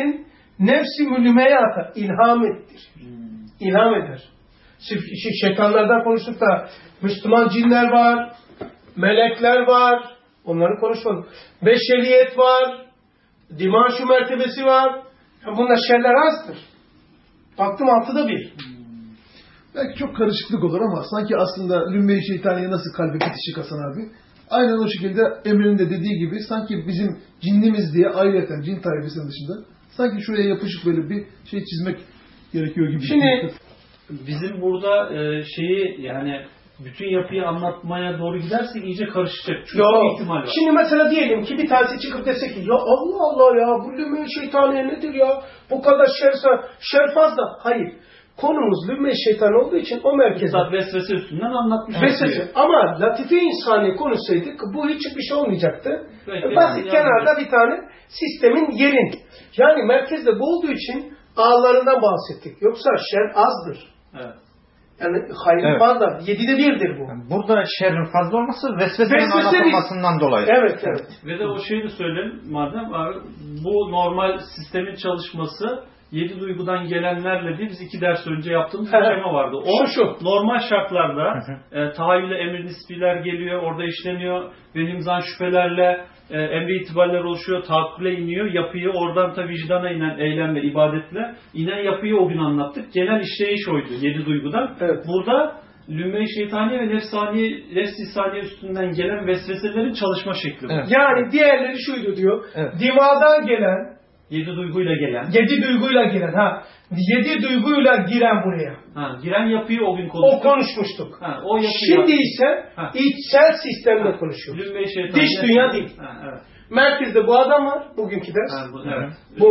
Nefsi mulümeye atar. İlham ettir. İlham eder. Şeytanlardan konuştuk da Müslüman cinler var, melekler var, onları konuşmadık. Beşeriyet var, dimanşu mertebesi var. Bunlar şerler azdır. Baktım 6'da 1. Belki çok karışıklık olur ama sanki aslında lümme-i şeytaniye nasıl kalbe bitişik Hasan abi? Aynen o şekilde Emre'nin de dediği gibi sanki bizim cinnimiz diye ayrıyeten cin taifesinin dışında sanki şuraya yapışık böyle bir şey çizmek gerekiyor gibi. Şimdi bizim burada yani bütün yapıyı anlatmaya doğru gidersek iyice karışacak. Çünkü ihtimal var. Şimdi mesela diyelim ki bir tanesi çıkıp desek ki ya Allah Allah ya bu lümme-i şeytaniye nedir ya? Bu kadar şer fazla. Hayır. Konumuz lümme-i şeytan olduğu için o merkeze. Vesvese üstünden anlatmış. Vesvese. Ama latife insani konuşsaydık bu hiçbir şey olmayacaktı. Basit kenarda bir tane sistemin yerin. Yani merkezde bu olduğu için ağlarından bahsettik. Yoksa şer azdır. Evet. Yani hayır fazla. 7'de 1'dir bu. Yani burada şerrin fazla olması vesvesenin anlatılmasından dolayı. Evet. Ve de o şeyi de söyleyelim madem abi, bu normal sistemin çalışması 7 duygudan gelenlerle değil, biz 2 ders önce yaptığımız bir şema vardı. O normal şartlarda tahayyüle emir nispiler geliyor, orada işleniyor ve nimzan şüphelerle emri itibarlar oluşuyor, tahakkule iniyor, yapıyı oradan da vicdana inen eylemle, ibadetle inen yapıyı o gün anlattık. Genel işleyiş oydu 7 duygudan. Evet. Burada lümme-i şeytaniye ve nefs-i saniye üstünden gelen vesveselerin çalışma şekli. Evet. Yani diğerleri şuydu diyor. Evet. Dimadan gelen 7 duyguyla gelen. 7 duyguyla giren. 7 duyguyla giren buraya. Giren yapıyı o gün konuştuk. O konuşmuştuk. O şimdi ise içsel sistemle konuşuyoruz. Dış dünya değil. Evet. Merkezde bu adam var. Bugünkü ders. Evet.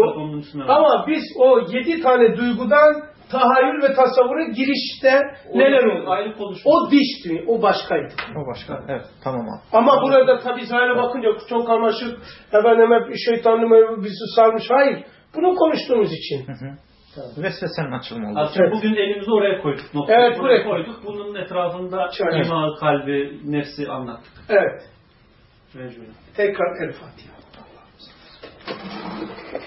Ama biz o 7 tane duygudan tahayyül ve tasavvurun girişte neler oldu? O dış dünya. O başkaydı. O başka. Evet. Tamam abi. Ama burada tabii zahire bakınca çok karmaşık. Hep şeytanlı bizi sarmış. Hayır. Bunu konuştuğumuz için. Vesvesenin açılımı oldu. Aslında bugün elimizi oraya koyduk. Evet, buraya koyduk. Bunun etrafında imağı, kalbi, nefsi anlattık. Evet. Mecburen. Tekrar El Fatiha.